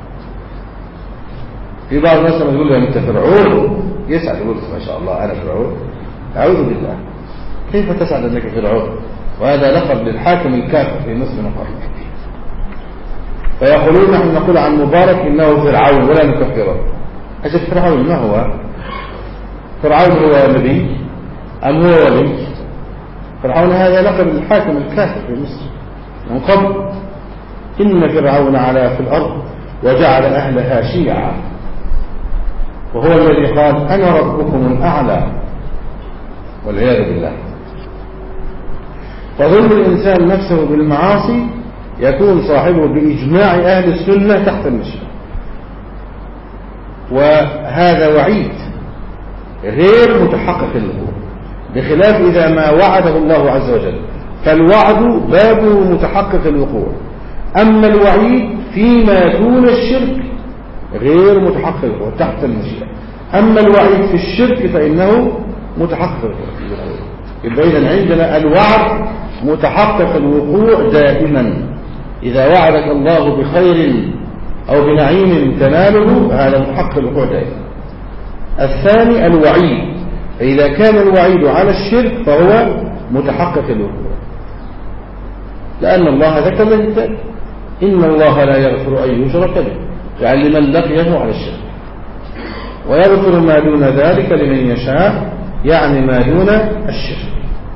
في بعض الناس لما يقول له أنت فرعون يسعد، يقول ما شاء الله أنا فرعون، أعوذ بالله، كيف تسعد أنك فرعون؟ وهذا لقب للحاكم الكافر في مصر من قبل. فيقولون نحن نقول عن مبارك إنه فرعون ولا نكفره. أجل فرعون ما هو؟ فرعون هو نبي أم هو ولي؟ فرعون هذا لقب للحاكم الكافر في مصر من قبل. إن فرعون علا في الأرض وجعل أهلها شيعا، وهو الذي قال أنا ربكم الأعلى، والعياذ بالله. فظلم الإنسان نفسه بالمعاصي يكون صاحبه بإجماع أهل السنة تحت المشيئة، وهذا وعيد غير متحقق الوقوع، بخلاف إذا ما وعده الله عز وجل، فالوعد بابه متحقق الوقوع، أما الوعيد فيما دون الشرك غير متحقق الوقوع تحت المشيئة. أما الوعيد في الشرك فإنه متحقق الوقوع. يبقى إذن عندنا الوعد متحقق الوقوع دائما. إذا وعدك الله بخير أو بنعيم تناله هذا متحقق الوقوع دائما. الثاني الوعيد، فإذا كان الوعيد على الشرك فهو متحقق الوقوع، لأن الله ذكر للإنسان إن الله لا يغفر أن يشرك به، يعني لمن لقيه على الشرك، ويغفر ما دون ذلك لمن يشاء، يعني ما دون الشرك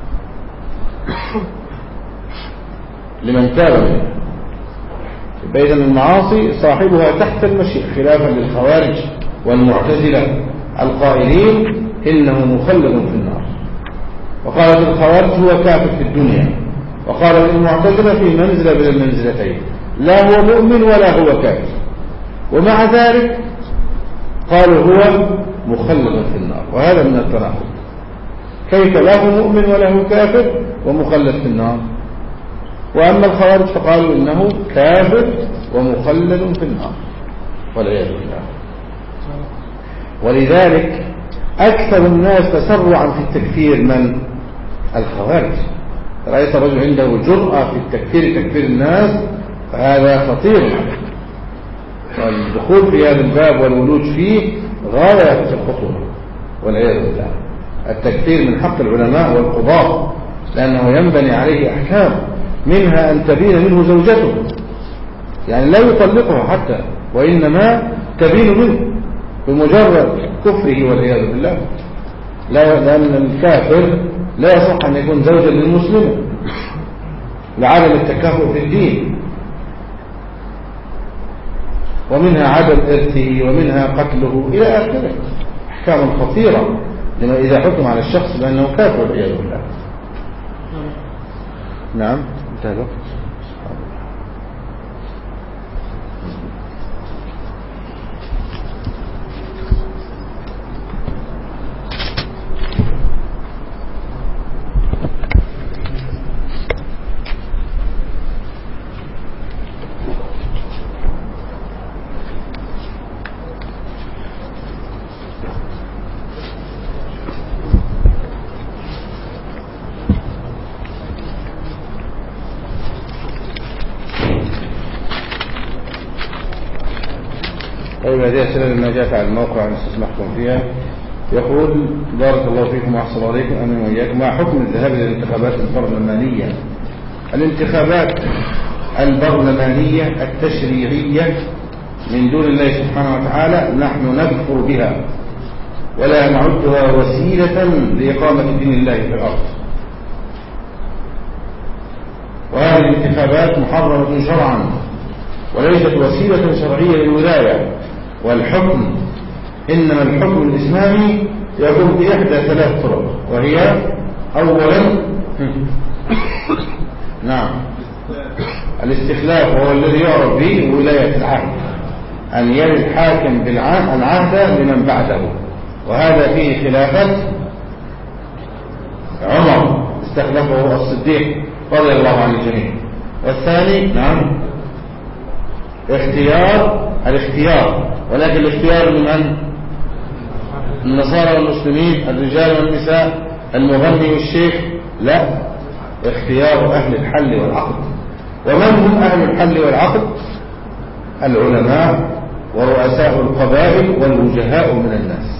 لمن تاب منه. بين المعاصي صاحبها تحت المشيئة، خلافا للخوارج والمعتزلة القائلين إنه مخلد في النار. وقالت الخوارج هو كافر في الدنيا، وقالت المعتزلة في منزلة بين المنزلتين، لا هو مؤمن ولا هو كافر، ومع ذلك قالوا هو مخلد في النار، وهذا من التناقض. كيف له مؤمن وله كافر ومخلد في النار؟ وأما الخوارج فقالوا إنه كافر ومخلد في النار والعياذ بالله. ولذلك أكثر الناس تسرعا في التكفير من الخوارج. رأيت الرجل عنده جرأة في التكفير تكفير الناس فهذا خطير، والدخول في هذا الباب والولوج فيه غاية في الخطورة والعياذ بالله. التكفير من حق العلماء والقضاة، لأنه ينبني عليه أحكام، منها أن تبين منه زوجته، يعني لا يطلقها حتى، وإنما تبين منه بمجرد كفره والعياذ بالله. لا، لأن الكافر لا يصح أن يكون زوجا للمسلم لعدم التكافؤ في الدين، ومنها عدم إرثه ومنها قتله إلى آخره. أحكام خطيرة لما إذا حكم على الشخص بأنه كافر والعياذ بالله. نعم انتهى الوقت. طيب، هذه أسئلة لما جاءت على الموقع نستسمحكم فيها. يقول: بارك الله فيكم وأحسن عليكم أمين وإياكم، ما حكم الذهاب إلى الانتخابات البرلمانية؟ الانتخابات البرلمانية التشريعية من دون الله سبحانه وتعالى نحن نكفر بها ولا نعدها وسيلة لإقامة دين الله في الأرض، وهذه الانتخابات محرمة شرعا وليست وسيلة شرعية للولاية والحكم. إنما الحكم الإسلامي يقوم بإحدى ثلاث طرق، وهي أولا نعم الاستخلاف، وهو الذي يعرف به ولاية العهد، أن يلي الحاكم بالعهد لمن بعده، وهذا فيه خلافة عمر استخلفه الصديق رضي الله عن الجميع. والثاني نعم اختيار الاختيار، ولكن الاختيار لمن؟ النصارى والمسلمين، الرجال والنساء، المغني والشيخ؟ لا، اختيار أهل الحل والعقد. ومن هم أهل الحل والعقد؟ العلماء ورؤساء القبائل والوجهاء من الناس،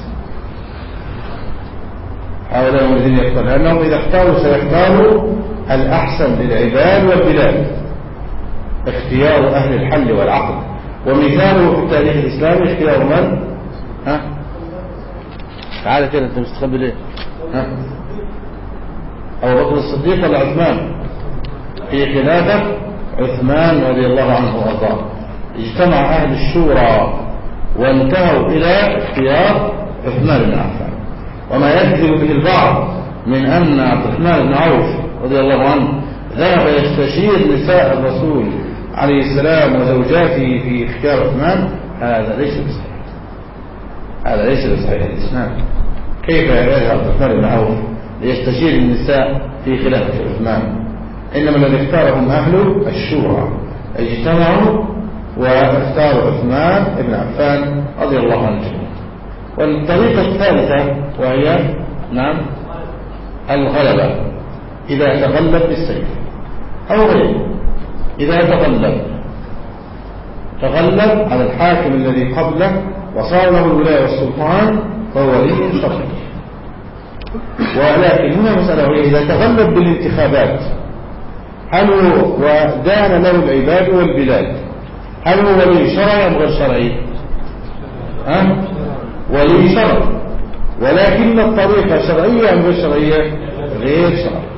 هؤلاء هم الذين يختارون، لأنهم إذا اختاروا سيختاروا الأحسن للعباد والبلاد. اختيار أهل الحل والعقد، ومثاله في التاريخ الإسلامي اختيار من؟ ها؟ تعال كده، أنت مستخبي ليه؟ ها؟ أبو بكر الصديق ولا عثمان؟ في خلافة عثمان رضي الله عنه وارضاه اجتمع أهل الشورى وانتهوا إلى اختيار عثمان بن عفان. وما يكذب به البعض من أن عبد الرحمن بن عوف رضي الله عنه ذهب يستشير نساء الرسول عليه السلام وزوجاته في اختيار عثمان، هذا ليس بصحيح، هذا ليس بصحيح الإسلام. كيف يذهب عبد الرحمن بن عوف ليستشير النساء في خلافة عثمان؟ إنما الذي اختارهم أهل الشورى، اجتمعوا واختاروا عثمان بن عفان رضي الله عنه. والطريقة الثالثة وهي نعم الغلبة، إذا تغلب بالسيف أو غيره. إذا تغلب تغلب على الحاكم الذي قبله وصار له الولاية والسلطان فهو ولي شرعي. ولكن هنا مسألة، وهي إذا تغلب بالانتخابات هل هو ودان له العباد والبلاد، هل هو ولي شرعي أم غير شرعي؟ ها؟ ولي شرعي، ولكن الطريقة شرعية أم غير شرعية؟ غير شرعية،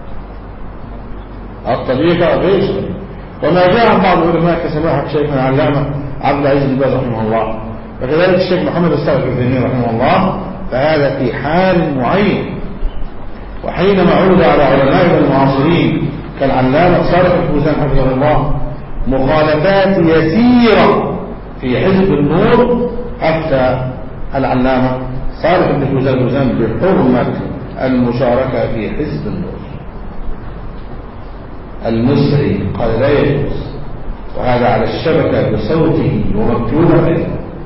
الطريقة غير شرعية. وما جاء عن بعض العلماء كسماحة شيخنا العلامة عبد العزيز بن باز رحمه الله، وكذلك الشيخ محمد الصالح العثيمين رحمه الله، فهذا في حال معين. وحينما عرض على علمائنا المعاصرين كالعلامة صالح الفوزان حفظه الله مخالفات يسيرة في حزب النور، حتى العلامة صالح بن فوزان بحرمة المشاركة في حزب النور. المسري قال لا يجوز، وهذا على الشبكة بصوته ومكتوبا عليه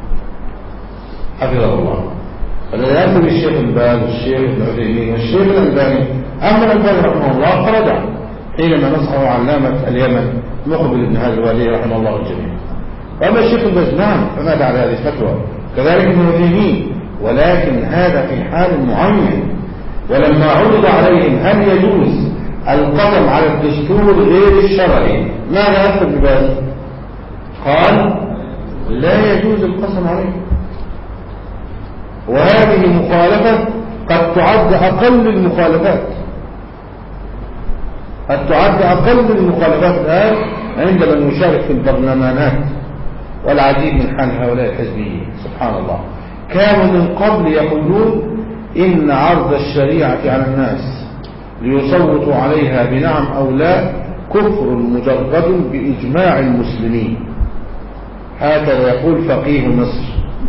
حفظه الله. فلا يأتي الشيخ الباز والشيخ ابن عثيمين والشيخ الألباني. أما الألباني رحمه الله فرجع حينما نصحه علامة اليمن مقبل بن هذا الوالي رحمه الله الجميع. وأما الشيخ الباز نعم فمات على هذه الفتوى، كذلك ابن عثيمين، ولكن هذا في حال معين. ولما عرض عليهم هل يجوز القسم على الدستور غير الشرعي ماذا أفتى ابن باز؟ قال لا يجوز القسم عليه، وهذه مخالفة قد تعد أقل المخالفات، قد تعد أقل المخالفات الآن عند من يشارك في البرلمانات. والعجيب من حال هؤلاء الحزبيين سبحان الله، كانوا من قبل يقولون إن عرض الشريعة على الناس ليصوتوا عليها بنعم أو لا كفر مجرد بإجماع المسلمين. هكذا يقول فقيه مصر.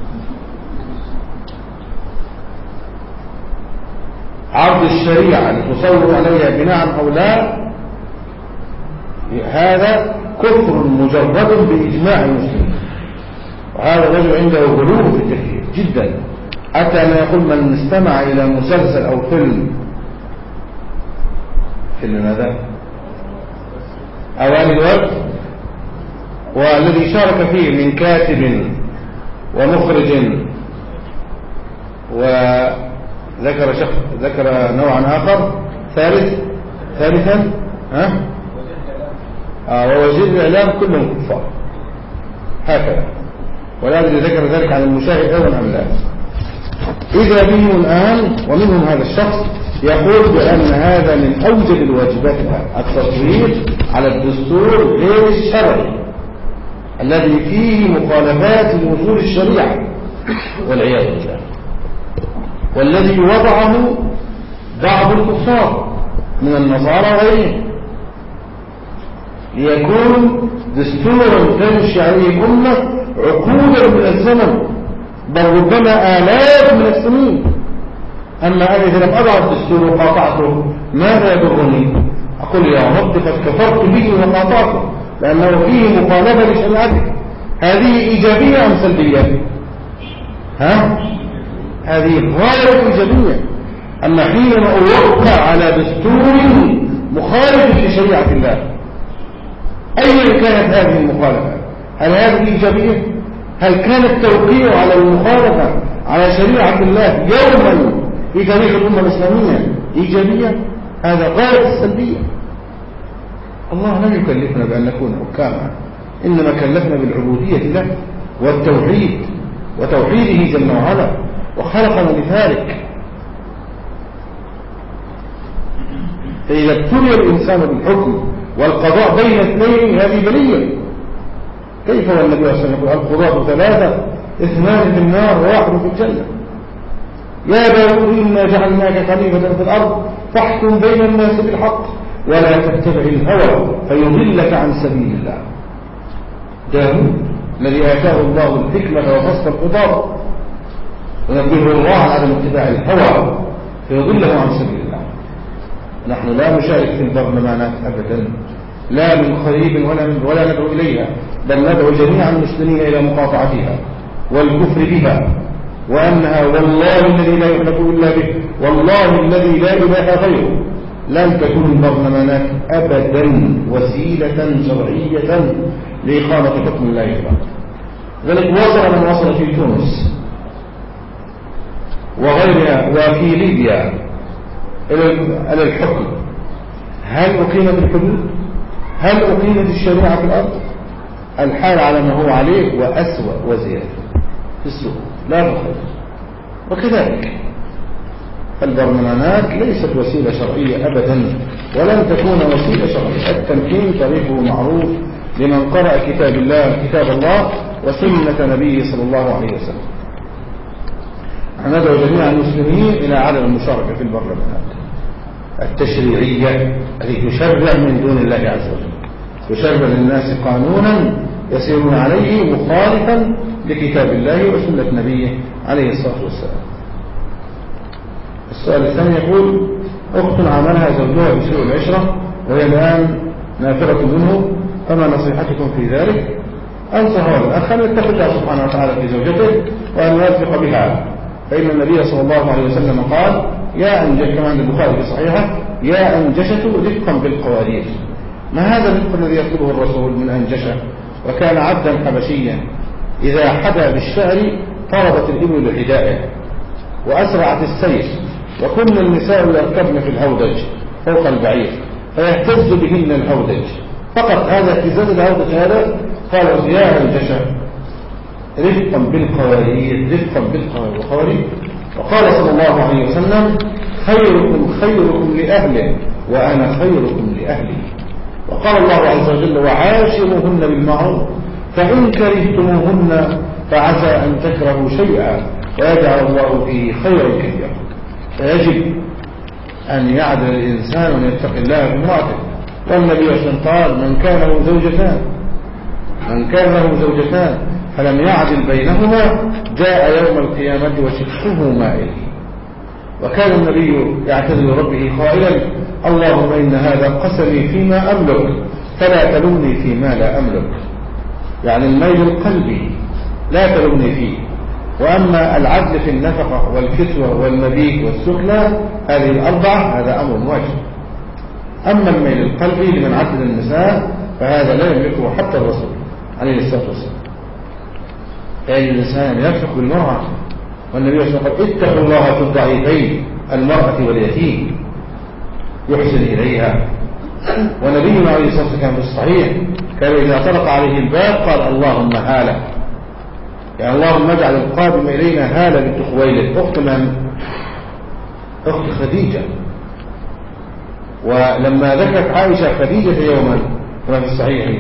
عرض الشريعة لتصوت عليها بنعم أو لا هذا كفر مجرد بإجماع المسلمين. وهذا الرجل عنده غلو في التكفير جدا، حتى أن يقول من استمع إلى مسلسل أو فيلم فيلم ماذا؟ أواني الوقت، والذي شارك فيه من كاتب ومخرج وذكر شخص ذكر نوعا آخر ثالث ثالثا ها آه ووزير الإعلام كلهم كفار هكذا، ولا أدري ذكر ذلك عن المشاهد أولا أم لا. إذا بهم الآن ومنهم هذا الشخص يقول بأن هذا من أوجب الواجبات الآن التصويت على الدستور غير الشرعي الذي فيه مخالفات لأصول الشريعة والعياذ بالله، والذي وضعه بعض الكفار من النصارى وغيرهم ليكون دستورا تمشي عليه الأمة عقودا من الزمن بل ربما آلاف من السنين. أما أنا إذا لم أضع الدستور وقاطعته ماذا يضرني؟ أقول يا رب قد كفرت به وقاطعته لأنه فيه مخالفة لشريعتك. هذه إيجابية أم سلبية؟ ها؟ هذه غاية إيجابية. أما حينما أوقع على دستور مخالف لشريعة الله أين كانت هذه المخالفة؟ هل هذه إيجابية؟ هل كان التوقيع على المخالفة على شريعة الله يوما في تاريخ الأمة الإسلامية إيجابية؟ هذا غاية السلبية. الله لم يكلفنا بأن نكون حكاما، إنما كلفنا بالعبودية له والتوحيد وتوحيده جل وعلا وخلقنا لذلك. فإذا ابتلي الإنسان بالحكم والقضاء بين اثنين هذه بلية. كيف والنبي صلى الله عليه وسلم يقول القضاة ثلاثة اثنان في النار وواحد في الجنة. يا داود إنا جعلناك خليفة في الأرض فاحكم بين الناس بالحق ولا تتبع الهوى فيضلك عن سبيل الله. داود الذي آتاه الله الحكمة وفصل الخطاب ونبيه الله على اتباع الهوى فيضله عن سبيل الله. نحن لا نشارك في البرلمانات أبدا، لا من قريب ولا, من ولا ندعو إليها، بل ندعو جميع المسلمين إلى مقاطعتها والكفر بها، وأنها والله الذي لا يخلق إلا به والله الذي لا إله غيره لن تكون البرلمانات أبدا وسيلة شرعية لإقامة حكم الله تعالى. ذلك وصل من وصل في تونس وغيرها وفي ليبيا إلى الحكم. هل أقيمت الحدود؟ هل أقيمت الشريعة في الأرض؟ الحال على ما هو عليه وأسوأ وزيادة في السوق لا بخير. وكذلك البرلمانات ليست وسيلة شرعية أبدا ولن تكون وسيلة شرعية. التمكين طريقه معروف لمن قرأ كتاب الله كتاب الله وسنة نبيه صلى الله عليه وسلم. ندعو جميع المسلمين إلى عدم المشاركة في البرلمانات التشريعية التي تشرع من دون الله عز وجل، تشرع للناس قانونا يسيرون عليه مخالفا لكتاب الله وسنة نبيه عليه الصلاة والسلام. السؤال الثاني يقول: أخت عملها زوجها بسوء العشرة وهي الآن نافرة منه، فما نصيحتكم في ذلك؟ أنصح الأخ أن يتقي الله سبحانه وتعالى في زوجته وأن يوفق بها، فإن النبي صلى الله عليه وسلم قال: يا أنجش، كما عند البخاري في صحيحه: يا أنجشة رفقا بالقوارير. ما هذا الرفق الذي يطلبه الرسول من أنجشة؟ وكان عبدا حبشيا إذا حدا بالشعر طربت الإبل لحدائه وأسرعت السير، وكن النساء يركبن في الهودج فوق البعير فيهتز بهن الهودج. فقط هذا اهتزاز الهودج هذا قال: يا أنجشة رفقا بالقوارير، رفقا بالقوارير. وقال صلى الله عليه وسلم: خيركم خيركم لأهله وأنا خيركم لأهلي. وقال الله عز وجل: وعاشروهن بالمعروف فإن كرهتموهن فعسى أن تكرهوا شيئا ويجعل الله فيه خيرا كثيرا. فيجب أن يعدل الإنسان وأن يتقي الله في امرأته. والنبي صلى الله عليه وسلم قال: من كان له زوجتان من كان له زوجتان فلم يعدل بينهما جاء يوم القيامة وشقه مائل. وكان النبي يعتذر ربه قائلا: اللهم إن هذا قسمي فيما أملك فلا تلومني فيما لا أملك. يعني الميل القلبي لا تلومني فيه. وأما العدل في النفقة والكسوة والمبيت والسكنى هذه الأربعة هذا أمر واجب. أما الميل القلبي لمن عدل النساء فهذا لا يملكه حتى الرسول عليه الصلاة والسلام. يعني الإنسان ينفق بالمرأة، والنبي صلى الله عليه وسلم قال: اتقوا الله في الضعيفين المرأة واليتيم يحسن إليها. ونبينا عليه الصلاة والسلام كان في الصحيح كان إذا طرق عليه الباب قال: اللهم هالة، يعني اللهم اجعل القادم إلينا هالة بنت خويلد أخت من؟ أخت خديجة. ولما ذكرت عائشة خديجة يوما كما في الصحيح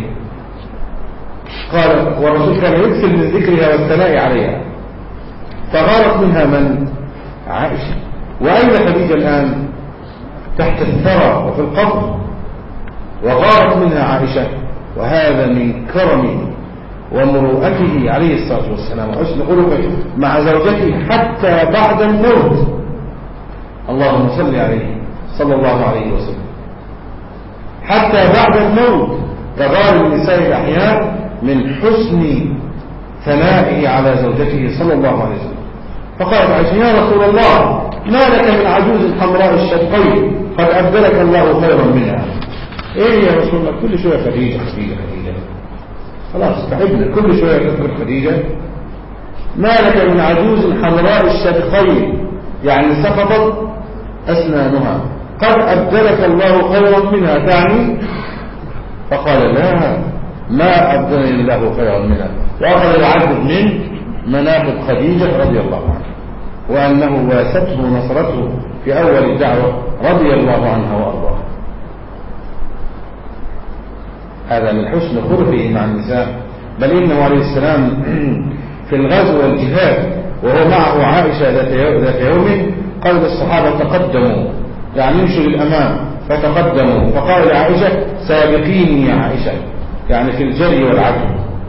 قال: والرسول كان يكثر من ذكرها والثناء عليها، فغارت منها من؟ عائشة. وأين خديجة الآن؟ تحت الثرى وفي القبر، وغارت منها عائشة. وهذا من كرمه ومروءته عليه الصلاة والسلام وحسن خلقه مع زوجته حتى بعد الموت. اللهم صل عليه صلى الله عليه وسلم. حتى بعد الموت كغار النساء الأحياء من حسن ثنائه على زوجته صلى الله عليه وسلم. فقالت عائشة: يا رسول الله، ما لك من عجوز حمراء الشقين قد أبدلك الله خيرا منها. ايه يا رسول الله، كل شوية خديجة خديجة خديجة، خلاص تعبنا كل شوية تذكر خديجة. ما لك من عجوز حمراء الشقين يعني سقطت أسنانها قد أبدلك الله خيرا منها تعني. فقال: لا، ما أبدلني الله خيرا منها. وأخذ العدد من مناقب خديجة رضي الله عنها، وأنه واسته نصرته في أول الدعوة رضي الله عنها وأرضاها. هذا من حسن خلقه مع النساء. بل إنه عليه السلام في الغزو والجهاد وهو معه عائشة ذات يوم قال للصحابة: تقدموا، يعني يمشوا للأمام، فتقدموا. فقال لعائشة: سابقيني يا عائشة، يعني في الجري والعدل.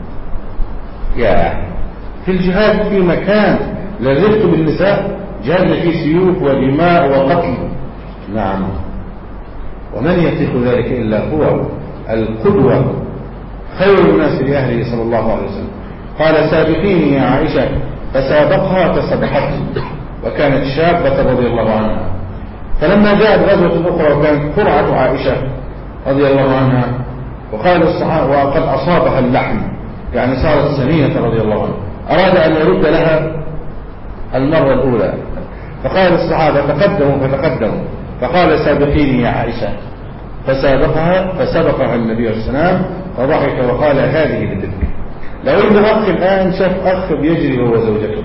يا في الجهاد في مكان لازلت بالنساء، جهاد فيه سيوف ودماء وقتل. نعم، ومن يطيق ذلك إلا هو القدوة خير الناس لأهله صلى الله عليه وسلم. قال: سابقيني يا عائشة، فسابقها فسبقته، وكانت شابة رضي الله عنها. فلما جاءت غزوة أخرى وكانت قرعة عائشة رضي الله عنها، وقال الصحابة وقد أصابها اللحم، يعني صارت سمينة رضي الله عنها، أراد أن يرد لها المرة الأولى. فقال الصحابة: تقدموا فتقدموا. فقال: سابقيني يا عائشة، فسابقها فسبقها النبي عليه السلام وضحك وقال: هذه لتلك. لو إن أخ الآن شاف أخ بيجري هو زوجته،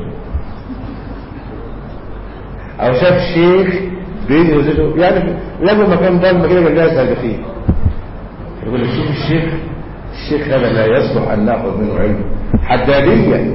أو شاف شيخ بيجري هو زوجته، يعني لازم مكان ضلمة كده جنبها سابقين، يقول لك: شوف الشيخ الشيخ هذا لا يصلح أن نأخذ منه علم. حدادية.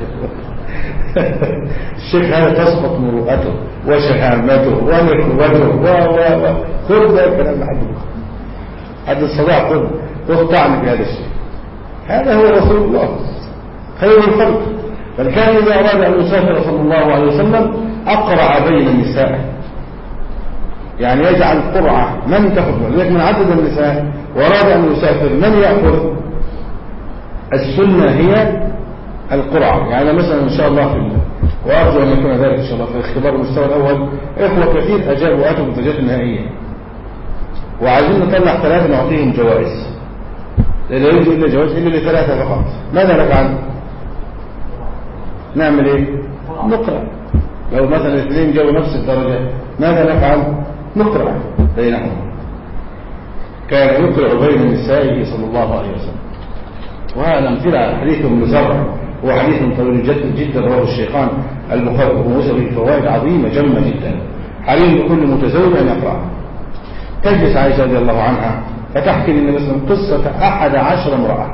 الشيخ هذا تسقط مروءته وشهامته ونخوته و و و خذ ده الكلام لحد حد الصلاح، خذ واقطعني في هذا الشيء. هذا هو رسول الله خير الخلق. بل كان إذا أراد أن يسافر صلى الله عليه وسلم أقرع بين النساء يعني يجعل قرعة من تأخذ، لذلك من عدد النساء وأراد أن يسافر من يأخذ؟ السنة هي القرعة. يعني مثلا إن شاء الله في وأرجو أن يكون ذلك إن شاء الله في اختبار المستوى الأول إخوة كثير أجابوا وآتوا بالدرجات النهائية، وعايزين نطلع ثلاثة نعطيهم جوائز، لا يوجد إلا جوائز إلا لثلاثة فقط. ماذا نفعل؟ نعمل إيه؟ نقرأ. لو مثلا الاثنين جابوا نفس الدرجة ماذا نفعل؟ نقرأ بينهم. كان يقرأ بين نسائه صلى الله عليه وسلم. وهذا أمثلة حديث ابن زرع هو حديث طويل جدا جدا رواه الشيخان البخاري ومسلم فيه فوائد عظيمة جمة جدا، حري بكل متزوج أن يقرأ. تجلس عائشة رضي الله عنها فتحكي للنبي صلى الله عليه وسلم قصة أحد عشر امرأة،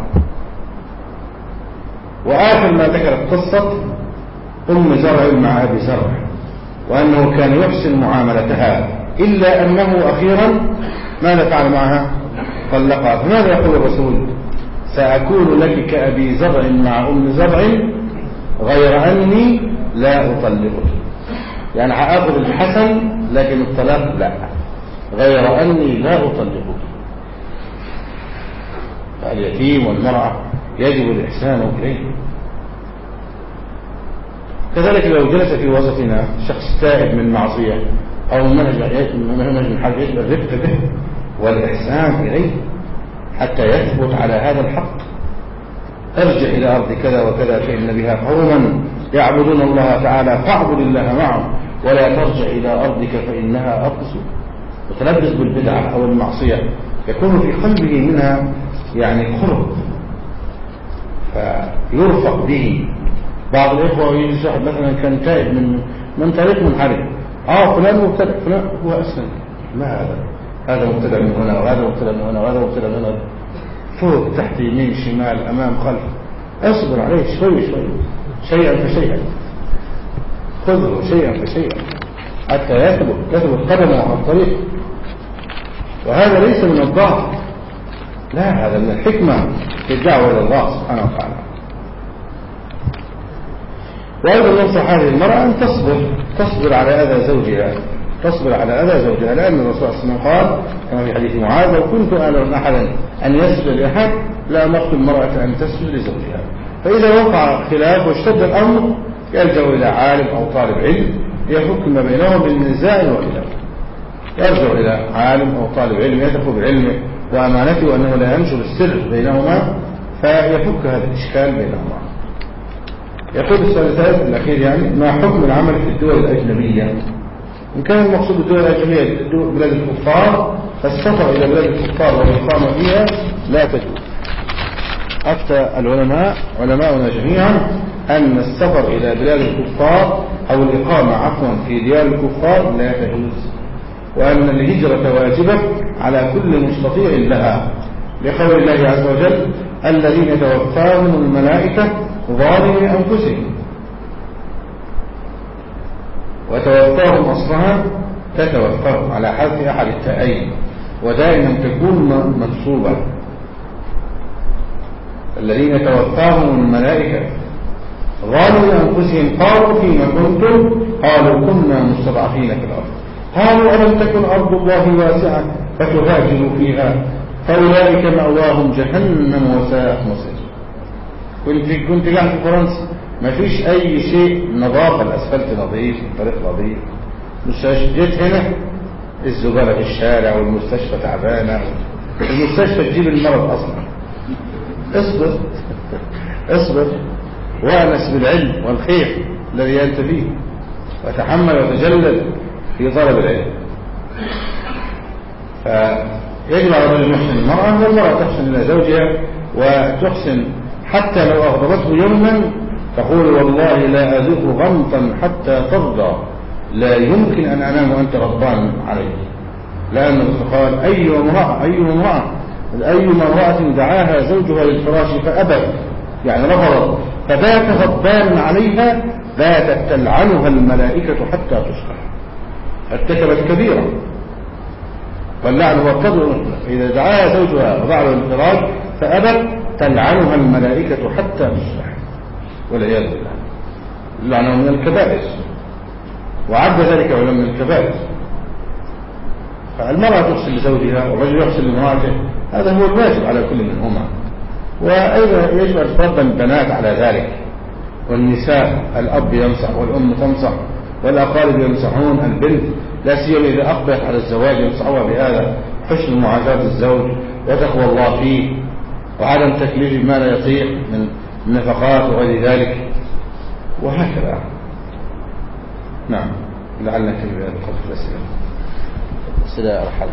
وآخر ما ذكرت قصة أم زرع مع أبي زرع، وأنه كان يحسن معاملتها إلا أنه أخيرا ماذا فعل معها؟ طلقها. فماذا يقول الرسول؟ سأكون لك كأبي زرع مع أم زرع غير أني لا أطلقك. يعني هأخذ الحسن لكن الطلاق لا، غير أني لا أطلقك. فاليتيم والمرأة يجب الإحسان إليه. كذلك لو جلس في وسطنا شخص تائب من معصية أو منهج من حاجة يجب الرفق به والإحسان إليه حتى يثبت على هذا الحق. ارجع إلى أرض كذا وكذا فإن بها قوما يعبدون الله تعالى فاعبد الله معهم، ولا ترجع إلى أرضك فإنها أرض سوء. وتلبس بالبدعة أو المعصية يكون في قلبه منها يعني قرب فيرفق به. بعض الإخوة يجلس واحد مثلا كان تائب من من طريق منحرف، اه فلان مبتدع، فلان هو أسلم، ما هذا؟ هذا مبتدع من هنا وهذا مبتدع من هنا وهذا مبتدع من هنا، فوق تحت يمين شمال أمام خلف. اصبر عليه شوي شوي، شيئا فشيئا، خذه شيئا فشيئا حتى يثبت تثبت قدمه على الطريق. وهذا ليس من الضعف، لا، هذا من الحكمة في الدعوة إلى الله سبحانه وتعالى. وأيضا ينصح هذه المرأة أن تصبر تصبر على أذى زوجها تصبر على أذى زوجها لأن الرسول صلى الله عليه وسلم قال كما في حديث معاذ: لو كنت أمر أحدا أن يسجد لأحد لأمرت المرأة أن تسجد لزوجها. فإذا وقع خلاف واشتد الأمر يلجأ إلى عالم أو طالب علم يفك ما بينهم من نزاع وخلاف، يرجع إلى عالم أو طالب علم يثق بعلمه وأمانته وأنه لا ينشر السر بينهما فيفك هذا الإشكال بينهما. يقول السؤال الثالث الأخير يعني: ما حكم العمل في الدول الأجنبية؟ إن كان المقصود بالدول الأجنبية بلاد الكفار فالسفر إلى بلاد الكفار والإقامة فيها لا تجوز. أفتى العلماء علماؤنا جميعا أن السفر إلى بلاد الكفار أو الإقامة عفوا في ديار الكفار لا تجوز، وأن الهجرة واجبة على كل مستطيع لها، لقول الله عز وجل: الذين توفاهم الملائكة ظالمي أنفسهم. وتوفاهم أصلها تتوفاهم على حذف أحد التائين ودائما تكون منصوبة. الذين توفاهم الملائكة ظالمي أنفسهم قالوا فيما كنتم قالوا كنا مستضعفين في الأرض قالوا ألم تكن أرض الله واسعة فتهاجروا فيها فأولئك مأواهم جهنم وساءت مصير. كنت كنت قاعد في فرنسا ما فيش أي شيء نظافة، الأسفلت نظيف، الطريق نظيف، مش جيت هنا الزبالة في الشارع والمستشفى تعبانة، المستشفى تجيب المرض أصلا. اصبر اصبر وأنس بالعلم والخير الذي أنت فيه وتحمل وتجلد في طلب العلم. فيجب على الرجل يحسن المرأة والمرأة تحسن إلى زوجها وتحسن حتى لو أغضبته يوما تقول: والله لا أذوق غمطا حتى ترضى، لا يمكن أن أنام وأنت غضبان علي. لأنه قال: أي امرأة أي امرأة أي امرأة دعاها زوجها للفراش فأبت يعني رفضت فبات غضبان عليها باتت تلعنها الملائكة حتى تصبح. ارتكبت كبيرة، واللعن هو القدر. إذا دعاها زوجها وضعها للفراش فأبت تلعنها الملائكة حتى تصبح والعياذ بالله. اللعنة من الكبائر، وعد ذلك علماء من الكبائر. فالمرأة تحسن لزوجها والرجل يحسن لامرأته، هذا هو الواجب على كل منهما. وأيضا يجب أن تربى البنات على ذلك، والنساء الأب ينصح والأم تنصح والأقارب ينصحون البنت، لا سيما إذا أقبلت على الزواج ينصحوها بهذا: حسن معاشرة الزوج وتقوى الله فيه وعدم تكليف ما لا يطيق من النفقات وغير ذلك، وهكذا. نعم، لعلنا نكتفي بهذا القدر في الأسئلة. أسئلة أرحل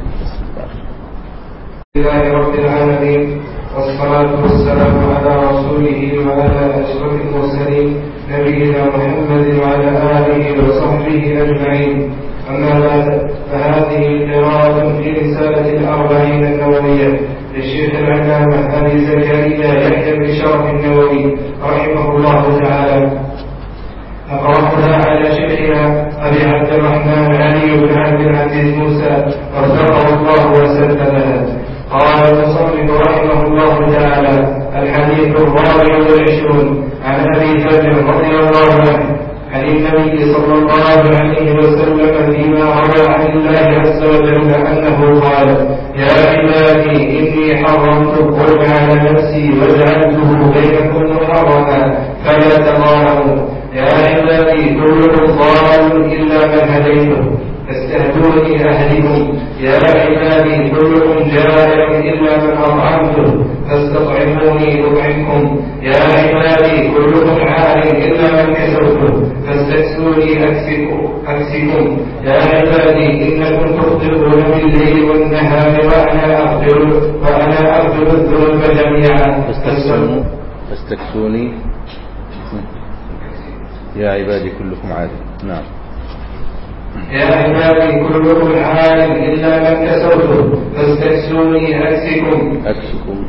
الحمد لله رب العالمين، والصلاة والسلام على رسوله وعلى أشرف المرسلين نبينا محمد وعلى آله وصحبه أجمعين. أما بعد، فهذه قراءة في رسالة الأربعين النووية للشيخ العلامة أبي زكريا يحيى بن شرف النووي رحمه الله تعالى. أقرأها على شيخنا أبي عبد الرحمن علي بن عبد العزيز موسى رزقه الله وسدده. قال المصنف رحمه الله تعالى: الحديث الرابع والعشرون عن أبي ذر رضي الله عنه عن النبي صلى الله عليه وسلم فيما روى عن الله عز وجل أنه قال: يا عبادي إني حرمت الظلم على نفسي وجعلته بينكم محرما فلا تظالموا. يا عبادي كلكم ضال إلا من هديته فاستهدوني أهلكم. يا عبادي كلكم جائع إلا من أطعمته فاستطعموني أطعمكم. يا عبادي كلكم عار إلا من كسوته فاستكسوني أكسكم. يا عبادي إنكم تخطئون بالليل والنهار وأنا أغفر وأنا أغفر الذنوب جميعا فاستكسوني. يا عبادي كلكم عار. نعم. يا عبادي كلكم عار إلا من كسوته فاستكسوني أكسكم. أكسكم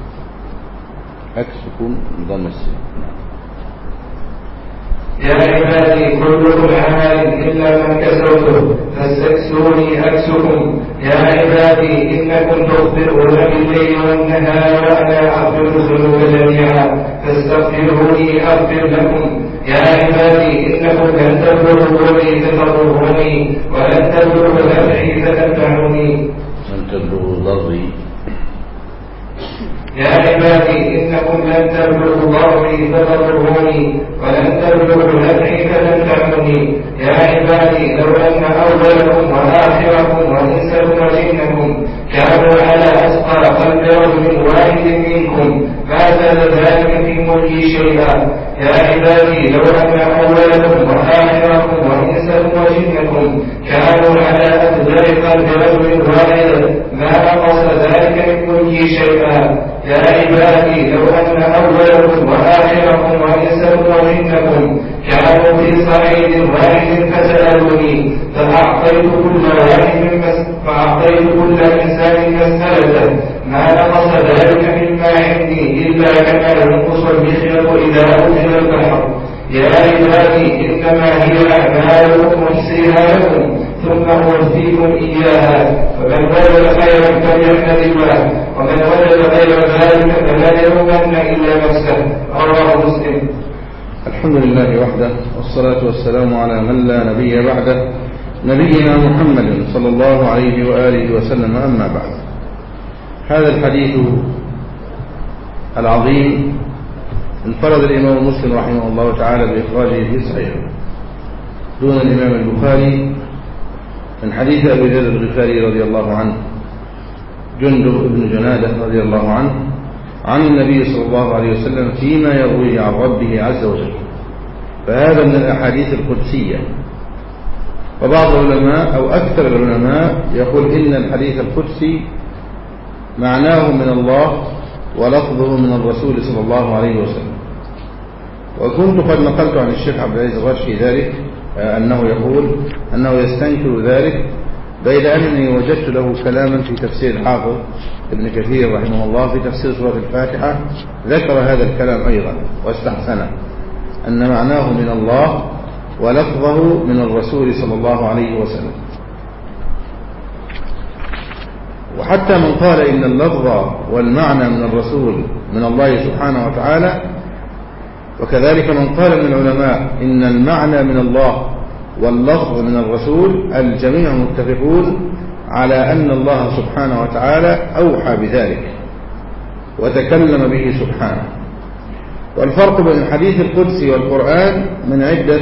أكسكم ضم السين. يا عبادي كلكم عار إلا من كسوته فاستكسوني أكسكم. يا عبادي إنكم تخطئون بالليل والنهار وأنا أغفر الذنوب جميعا فاستغفروني أغفر لكم. يا عبادي إنكم لن تبلغوني فتضروني ولن تبلغوا نفعي فتنفعوني. لن تبلغوا ضري. يا عبادي إنكم لن تبلغوا ضري فتضروني ولن تبلغوا نفعي فتنفعوني. يا عبادي لو أن أولكم وآخركم وإنسكم وجنكم كانوا على أسقى قلب رجل واحد منكم ما زاد ذلك في ملكي شيئا. يا عبادي لو أن أولكم وآخركم وإنسكم وجنكم كانوا على أتباع قلب رجل واحد ما نقص ذلك من ملكي شيئا. يا عبادي لو أن أولكم وآخركم وإنسكم وجنكم كانوا في صعيد واحد فسألوني فأعطيت كل واحد فأعطيت كل إنسان مسألته ما نقص ذلك مما عندي إلا كما ينقص المخيط إذا أدخل البحر. يا عبادي إنما هي أعمالكم أحصيها لكم ثم أوفيكم إياها، فمن وجد خيرا فليحمد الله ومن وجد غير ذلك فلا يلومن إلا نفسه. رواه مسلم. الحمد لله وحده، والصلاة والسلام على من لا نبي بعده، نبينا محمد صلى الله عليه وآله وسلم. أما بعد، هذا الحديث العظيم انفرد الإمام مسلم رحمه الله تعالى بإخراجه في صحيحه دون الإمام البخاري من حديث أبي ذر الغفاري رضي الله عنه جندب بن جنادة رضي الله عنه عن النبي صلى الله عليه وسلم فيما يرويه عن ربه عز وجل، فهذا من الأحاديث القدسية. وبعض العلماء أو أكثر العلماء يقول إن الحديث القدسي معناه من الله ولفظه من الرسول صلى الله عليه وسلم. وكنت قد نقلت عن الشيخ عبد العزيز الغرشي ذلك أنه يقول أنه يستنكر ذلك، بين أنني وجدت له كلاما في تفسير الحافظ ابن كثير رحمه الله في تفسير سورة الفاتحة ذكر هذا الكلام أيضا واستحسنه، أن معناه من الله ولفظه من الرسول صلى الله عليه وسلم. وحتى من قال إن اللفظ والمعنى من الرسول من الله سبحانه وتعالى، وكذلك من قال من العلماء إن المعنى من الله واللفظ من الرسول، الجميع متفقون على أن الله سبحانه وتعالى أوحى بذلك وتكلم به سبحانه. والفرق بين الحديث القدسي والقرآن من عدة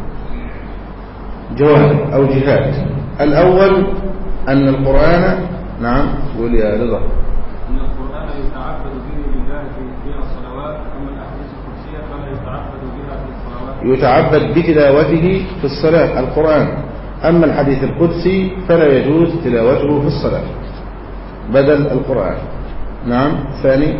جوانب أو جهات. الأول أن القرآن، نعم قول يا رضا، أن القرآن يتعبد به لله في الصلوات، أما الأحاديث القدسية فلا يتعبد بها في الصلوات. يتعبد بتلاوته في الصلاة القرآن، أما الحديث القدسي فلا يجوز تلاوته في الصلاة بدل القرآن. نعم. ثاني،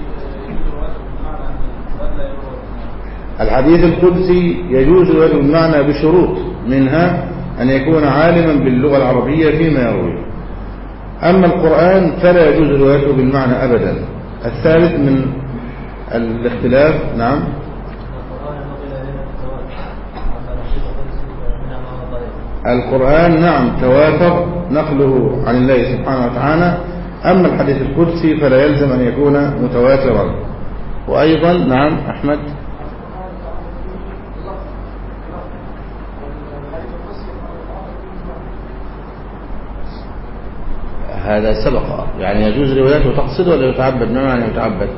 الحديث القدسي يجوز له المعنى بشروط، منها أن يكون عالما باللغة العربية فيما يروي. أما القرآن فلا يجوز روايته بالمعنى أبدا. الثالث من الاختلاف، نعم، القرآن نعم تواتر نقله عن الله سبحانه وتعالى، أما الحديث القدسي فلا يلزم أن يكون متواترا. وأيضا نعم أحمد، هذا سبق، يعني يجوز روايته تقصد ولا يتعبد؟ ما معنى يتعبد؟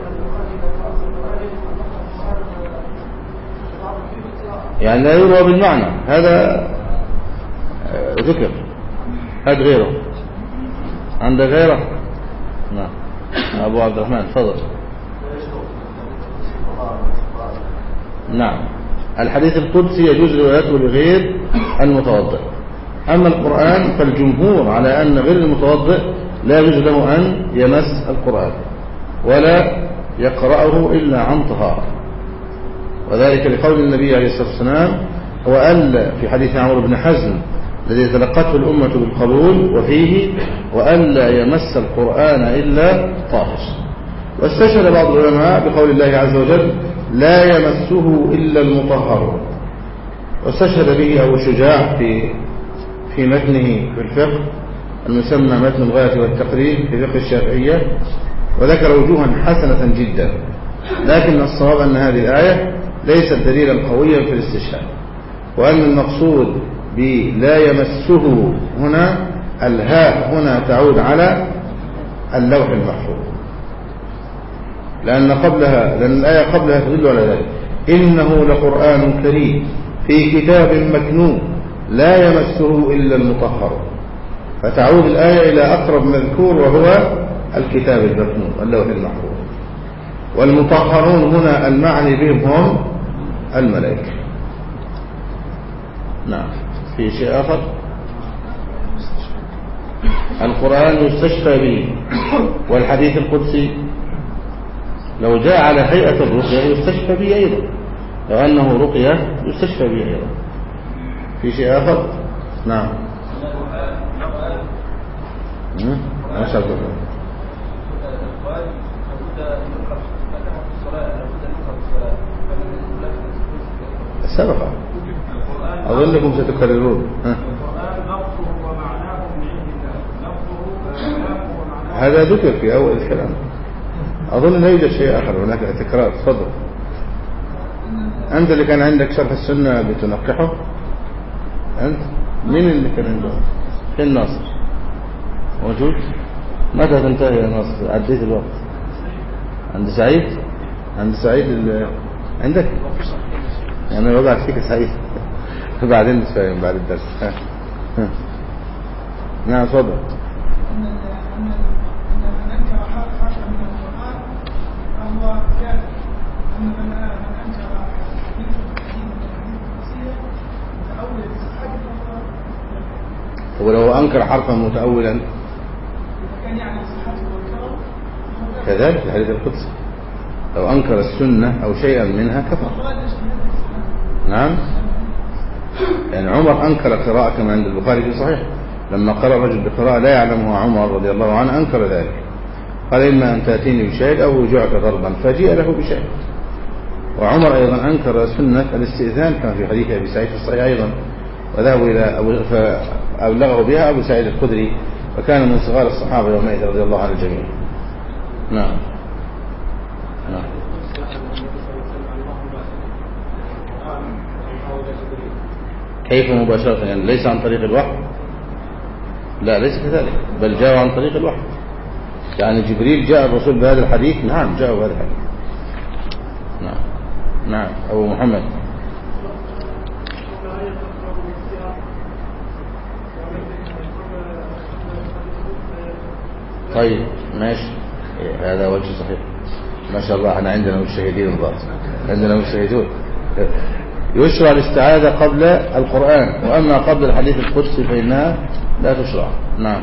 يعني لا يروى بالمعنى، هذا ذكر. هذا غيره، عندك غيره؟ نعم. أبو عبد الرحمن تفضل. نعم، الحديث القدسي يجوز روايته لغير المتوضئ، أما القرآن فالجمهور على أن غير المتوضئ لا يجوز له أن يمس القرآن ولا يقرأه إلا عن طهارة، وذلك لقول النبي عليه الصلاة والسلام وألا في حديث عمرو بن حزم الذي تلقته الأمة بالقبول وفيه وألا يمس القرآن إلا طاهر. واستشهد بعض العلماء بقول الله عز وجل لا يمسه إلا المطهر، واستشهد به أبو شجاع في في متنه في الفقه المسمى متن الغاية والتقريب في فقه الشافعية، وذكر وجوها حسنة جدا، لكن الصواب أن هذه الآية ليست دليلا قويا في الاستشهاد، وأن المقصود بلا يمسه هنا الهاء هنا تعود على اللوح المحفوظ، لأن قبلها لأن الآية قبلها تدل على ذلك، إنه لقرآن كريم في كتاب مكنون لا يمسه إلا المطهر، فتعود الآية إلى أقرب مذكور وهو الكتاب المكنون اللوح المحفوظ، والمطهرون هنا المعني بهم هم الملائكة. نعم. في شيء آخر؟ القرآن يستشفى به، والحديث القدسي لو جاء على هيئة الرقية يستشفى به أيضا، لو أنه رقية يستشفى به أيضا. في شيء آخر؟ نعم. ما شاء الله. سبق أظنكم ستكررون. هذا ذكر في أول الكلام، أظن لا يوجد شيء آخر، هناك تكرار. تفضل. أنت اللي كان عندك شرح السنة بتنقحه؟ أنت؟ مين اللي كان عنده؟ فين ناصر؟ موجود؟ متى تنتهي يا ناصر؟ عديت الوقت. عند سعيد؟ عند سعيد اللي عندك؟ يعني وضعت فيك سعيد بعدين نتفاهم بعد الدرس. ها. ها. نعم تفضل. ولو أنكر حرفا متأولا كذلك الحديث القدسي، لو أنكر السنة أو شيئا منها كفر. نعم. يعني عمر أنكر قراءة كما عند البخاري في صحيح، لما قرأ رجل بقراءة لا يعلمها عمر رضي الله عنه أنكر ذلك، قال إما أن تأتيني بشاهد أو رجوعك ضربا، فجيء له بشاهد. وعمر أيضا أنكر سنة الاستئذان كما في حديث أبي سعيد في الصحيح أيضا، وذهبوا إلى أبو فأبلغه بها أبو سعيد الخدري، وكان من صغار الصحابة يومئذ رضي الله عن الجميع. نعم. نعم. كيف مباشرة؟ يعني ليس عن طريق الوحي، لا ليس كذلك، بل جاء عن طريق الوحي. يعني جبريل جاء الرسول بهذا الحديث، نعم جاء بهذا الحديث. نعم نعم أبو محمد. طيب ماشي، هذا وجه صحيح ما شاء الله. احنا عندنا مجتهدين الباطل، عندنا مجتهدون. يشرع الاستعاذة قبل القرآن، وأما قبل الحديث القدسي فإنها لا تشرع. نعم.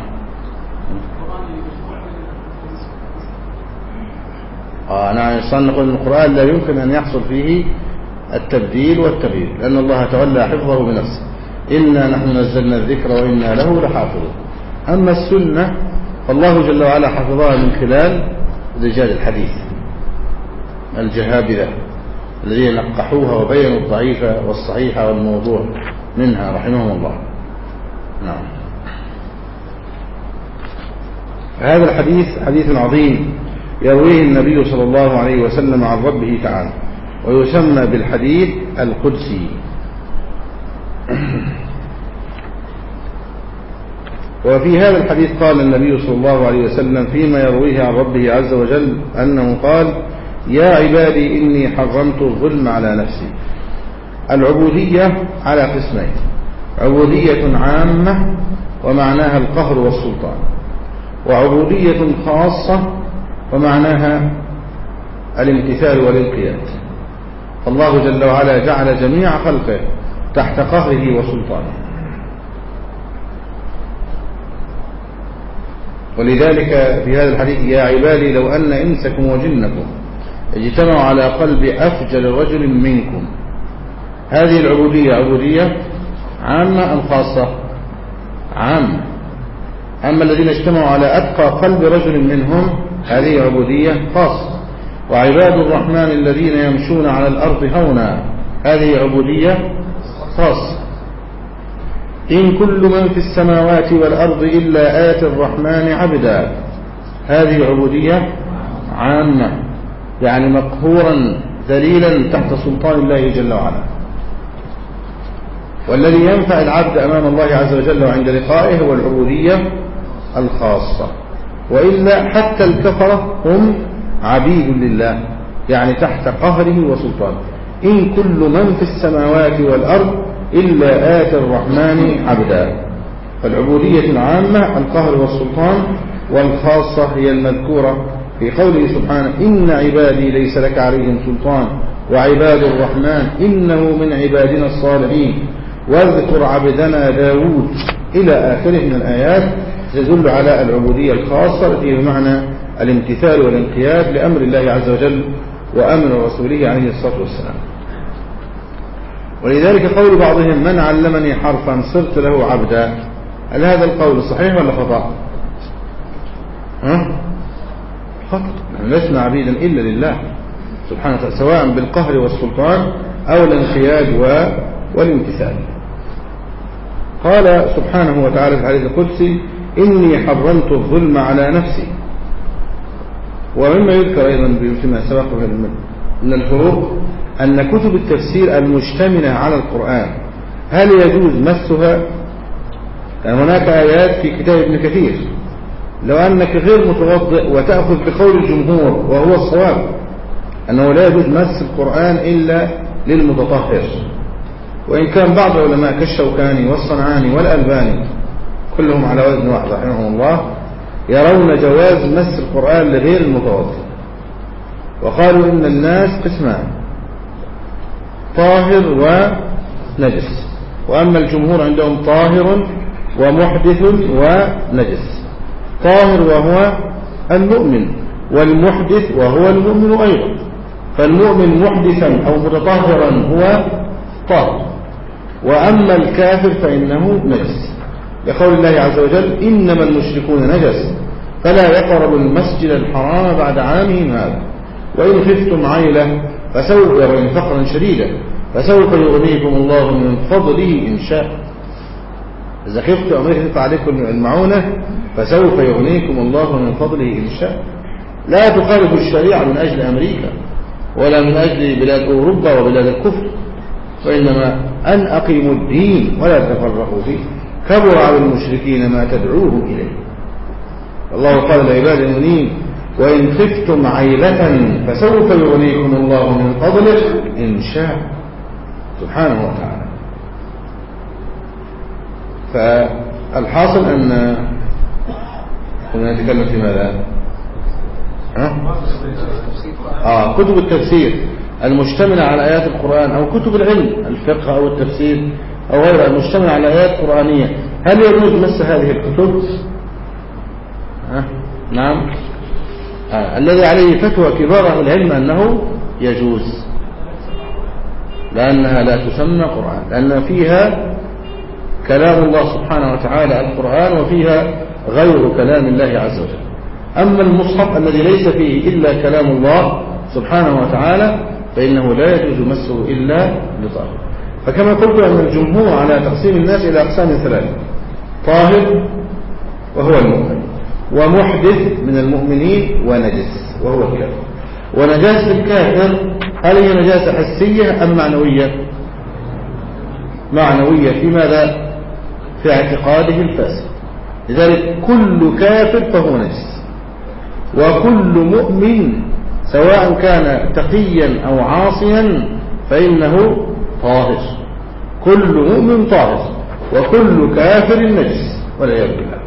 آه نعم يصنق نقول القرآن لا يمكن أن يحصل فيه التبديل والتغيير، لأن الله تولى حفظه بنفسه. إنا نحن نزلنا الذكر وإنا له لحافظون. أما السنة فالله جل وعلا حفظها من خلال رجال الحديث الجهابذة الذين نقحوها وبينوا الضعيف والصحيح والموضوع منها رحمهم الله. نعم. هذا الحديث حديث عظيم يرويه النبي صلى الله عليه وسلم عن ربه تعالى، ويسمى بالحديث القدسي. وفي هذا الحديث قال النبي صلى الله عليه وسلم فيما يرويه عن ربه عز وجل أنه قال: يا عبادي إني حرمت الظلم على نفسي. العبودية على قسمين: عبودية عامة ومعناها القهر والسلطان، وعبودية خاصة ومعناها الامتثال والانقياد. الله جل وعلا جعل جميع خلقه تحت قهره وسلطانه، ولذلك في هذا الحديث: يا عبادي لو أن إنسكم وجنكم اجتمعوا على قلب أفجر رجل منكم. هذه العبودية عبودية عامة أم خاصة؟ عامة. أما الذين اجتمعوا على أتقى قلب رجل منهم هذه عبودية خاصة. وعباد الرحمن الذين يمشون على الأرض هونا هذه عبودية خاصة. إن كل من في السماوات والأرض إلا آتي الرحمن عبدا هذه عبودية عامة، يعني مقهورا ذليلا تحت سلطان الله جل وعلا. والذي ينفع العبد أمام الله عز وجل وعند لقائه هو العبودية الخاصة. وإلا حتى الكفرة هم عبيد لله، يعني تحت قهره وسلطانه. إن كل من في السماوات والأرض إلا آتي الرحمن عبدا. فالعبودية العامة القهر والسلطان، والخاصة هي المذكورة في قوله سبحانه: إن عبادي ليس لك عليهم سلطان وعباد الرحمن إنه من عبادنا الصالحين واذكر عبدنا داود إلى آخره من الآيات تدل على العبودية الخاصة التي بمعنى الامتثال والانقياد لأمر الله عز وجل وأمر رسوله عليه الصلاة والسلام. ولذلك قول بعضهم: من علمني حرفا صرت له عبدا. هل هذا القول صحيح ولا خطأ؟ ها؟ خطأ. نحن لسنا عبيدا إلا لله سبحانه وتعالى، سواء بالقهر والسلطان أو الانقياد والامتثال. قال سبحانه وتعالى في الحديث القدسي: إني حرمت الظلم على نفسي. ومما يذكر أيضا فيما سبق من الفروق أن كتب التفسير المشتملة على القرآن هل يجوز مسها؟ يعني هناك آيات في كتاب ابن كثير لو أنك غير متوضئ وتأخذ بقول الجمهور وهو الصواب أنه لا يجوز مس القرآن إلا للمتطهر، وإن كان بعض العلماء كالشوكاني والصنعاني والألباني كلهم على وزن واحد رحمهم الله يرون جواز مس القرآن لغير المتوضئ، وقالوا إن الناس قسمان: طاهر ونجس. وأما الجمهور عندهم طاهر ومحدث ونجس. طاهر وهو المؤمن، والمحدث وهو المؤمن أيضا. فالمؤمن محدثا أو متطهرا هو طاهر، وأما الكافر فإنه نجس، لقول الله عز وجل: إنما المشركون نجس فلا يقربوا المسجد الحرام بعد عامهم هذا وإن خفتم عيلة فسوف يرون فقرا شديدا فسوف يغنيكم الله من فضله إن شاء. إذا خفتوا أمريكا تدفع عليكم المعونة فسوف يغنيكم الله من فضله إن شاء. لا تخالف الشريعة من أجل أمريكا ولا من أجل بلاد أوروبا وبلاد الكفر، وإنما أن أقيموا الدين ولا تفرقوا فيه. كبر على المشركين ما تدعوهم إليه. الله قال لعباد المؤمنين وإن خفتم عيلة فسوف يغنيكم الله من فضله إن شاء سبحانه وتعالى. فالحاصل أن كنا نتكلم في ماذا؟ ها؟ آه كتب التفسير المشتملة على آيات القرآن أو كتب العلم الفقه أو التفسير أو غيرها المشتملة على آيات قرآنية، هل يجوز مس هذه الكتب؟ ها؟ نعم. آه. الذي عليه فتوى كبار أهل العلم أنه يجوز، لأنها لا تسمى قرآن، لأن فيها كلام الله سبحانه وتعالى القرآن وفيها غير كلام الله عز وجل. أما المصحف الذي ليس فيه إلا كلام الله سبحانه وتعالى فإنه لا يجوز مسه إلا بطاهر. فكما قلت أن الجمهور على تقسيم الناس إلى أقسام ثلاثة: طاهر وهو المؤمن، ومحدث من المؤمنين، ونجس وهو الكافر. ونجاسة الكافر هل هي نجاسة حسية أم معنوية؟ معنوية. في ماذا؟ في اعتقاده الفاسد. لذلك كل كافر فهو نجس، وكل مؤمن سواء كان تقيا أو عاصيا فإنه طاهر. كل مؤمن طاهر وكل كافر نجس والعياذ بالله.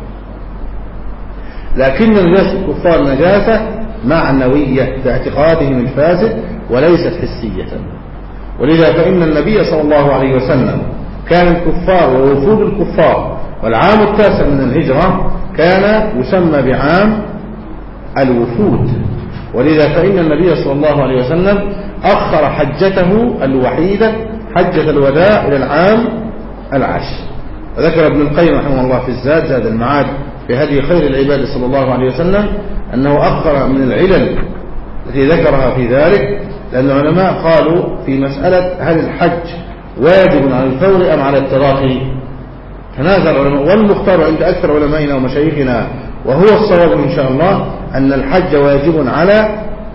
لكن نجاسة الكفار نجاسة معنوية باعتقادهم الفاسد وليست حسية. ولذا فإن النبي صلى الله عليه وسلم كان الكفار ووفود الكفار والعام التاسع من الهجرة كان يسمى بعام الوفود. ولذا فإن النبي صلى الله عليه وسلم أخر حجته الوحيدة حجة الوداع إلى العام العاشر. وذكر ابن القيم رحمه الله في الزاد زاد المعاد في هدي خير العباد صلى الله عليه وسلم أنه أخر من العلل التي ذكرها في ذلك، لأن العلماء قالوا في مسألة هل الحج واجب على الفور أم على التراخي، تنازع العلماء، والمختار عند أكثر علمائنا ومشايخنا وهو الصواب إن شاء الله أن الحج واجب على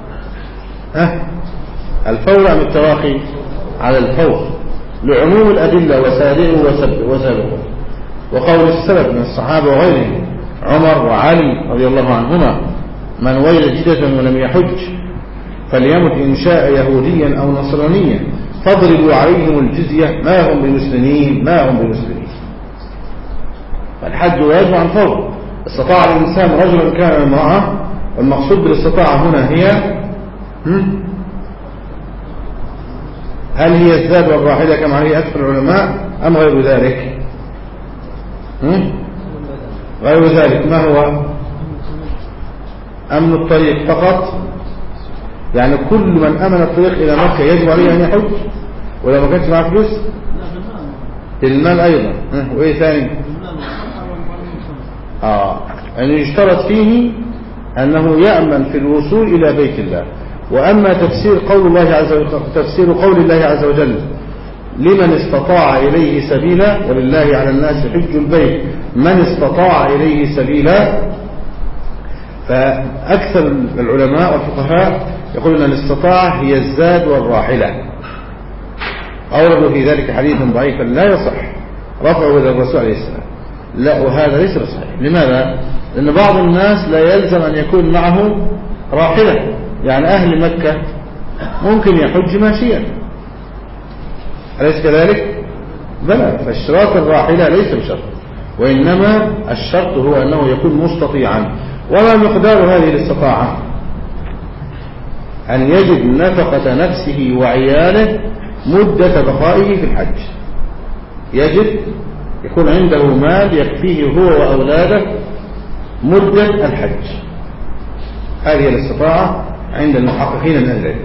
الفور أم التراخي، على الفور لعموم الأدلة وسارعوا وسابقوا، وقول السلف من الصحابة وغيرهم عمر وعلي رضي الله عنهما: من وجد جدة ولم يحج فليمت إن شاء يهوديا أو نصرانيا فاضربوا عليهم الجزية ما هم بمسلمين ما هم بمسلمين. فالحج واجب عن فور. استطاع الإنسان رجلا كان امرأة، والمقصود بالاستطاعة هنا هي هل هي الزاد والراحلة كما عليه أكثر العلماء أم غير ذلك؟ غير ذلك. ما هو؟ أمن الطريق فقط، يعني كل من أمن الطريق إلى مكة يجب عليه أن يحج ولا ما كانش معه فلوس؟ المال أيضا. وإيه ثاني؟ آه يعني يشترط فيه أنه يأمن في الوصول إلى بيت الله. وأما تفسير قول الله عز وجل تفسير قول الله عز وجل لمن استطاع إليه سبيلا ولله على الناس حج البيت من استطاع إليه سبيلا، فأكثر العلماء والفقهاء يقولون أن الاستطاعة هي الزاد والراحلة. أوردوا في ذلك حديث ضعيفا لا يصح رفعه إلى الرسول عليه السلام، لا وهذا ليس بصحيح. لماذا؟ لأن بعض الناس لا يلزم أن يكون معه راحلة، يعني أهل مكة ممكن يحج ماشيا، أليس كذلك؟ بلى. فاشتراط الراحلة ليس بشرط، وإنما الشرط هو أنه يكون مستطيعا. وما مقدار هذه الاستطاعة؟ أن يجد نفقة نفسه وعياله مدة بقائه في الحج، يجد يكون عنده مال يكفيه هو وأولاده مدة الحج. هذه الاستطاعة عند المحققين من العلم.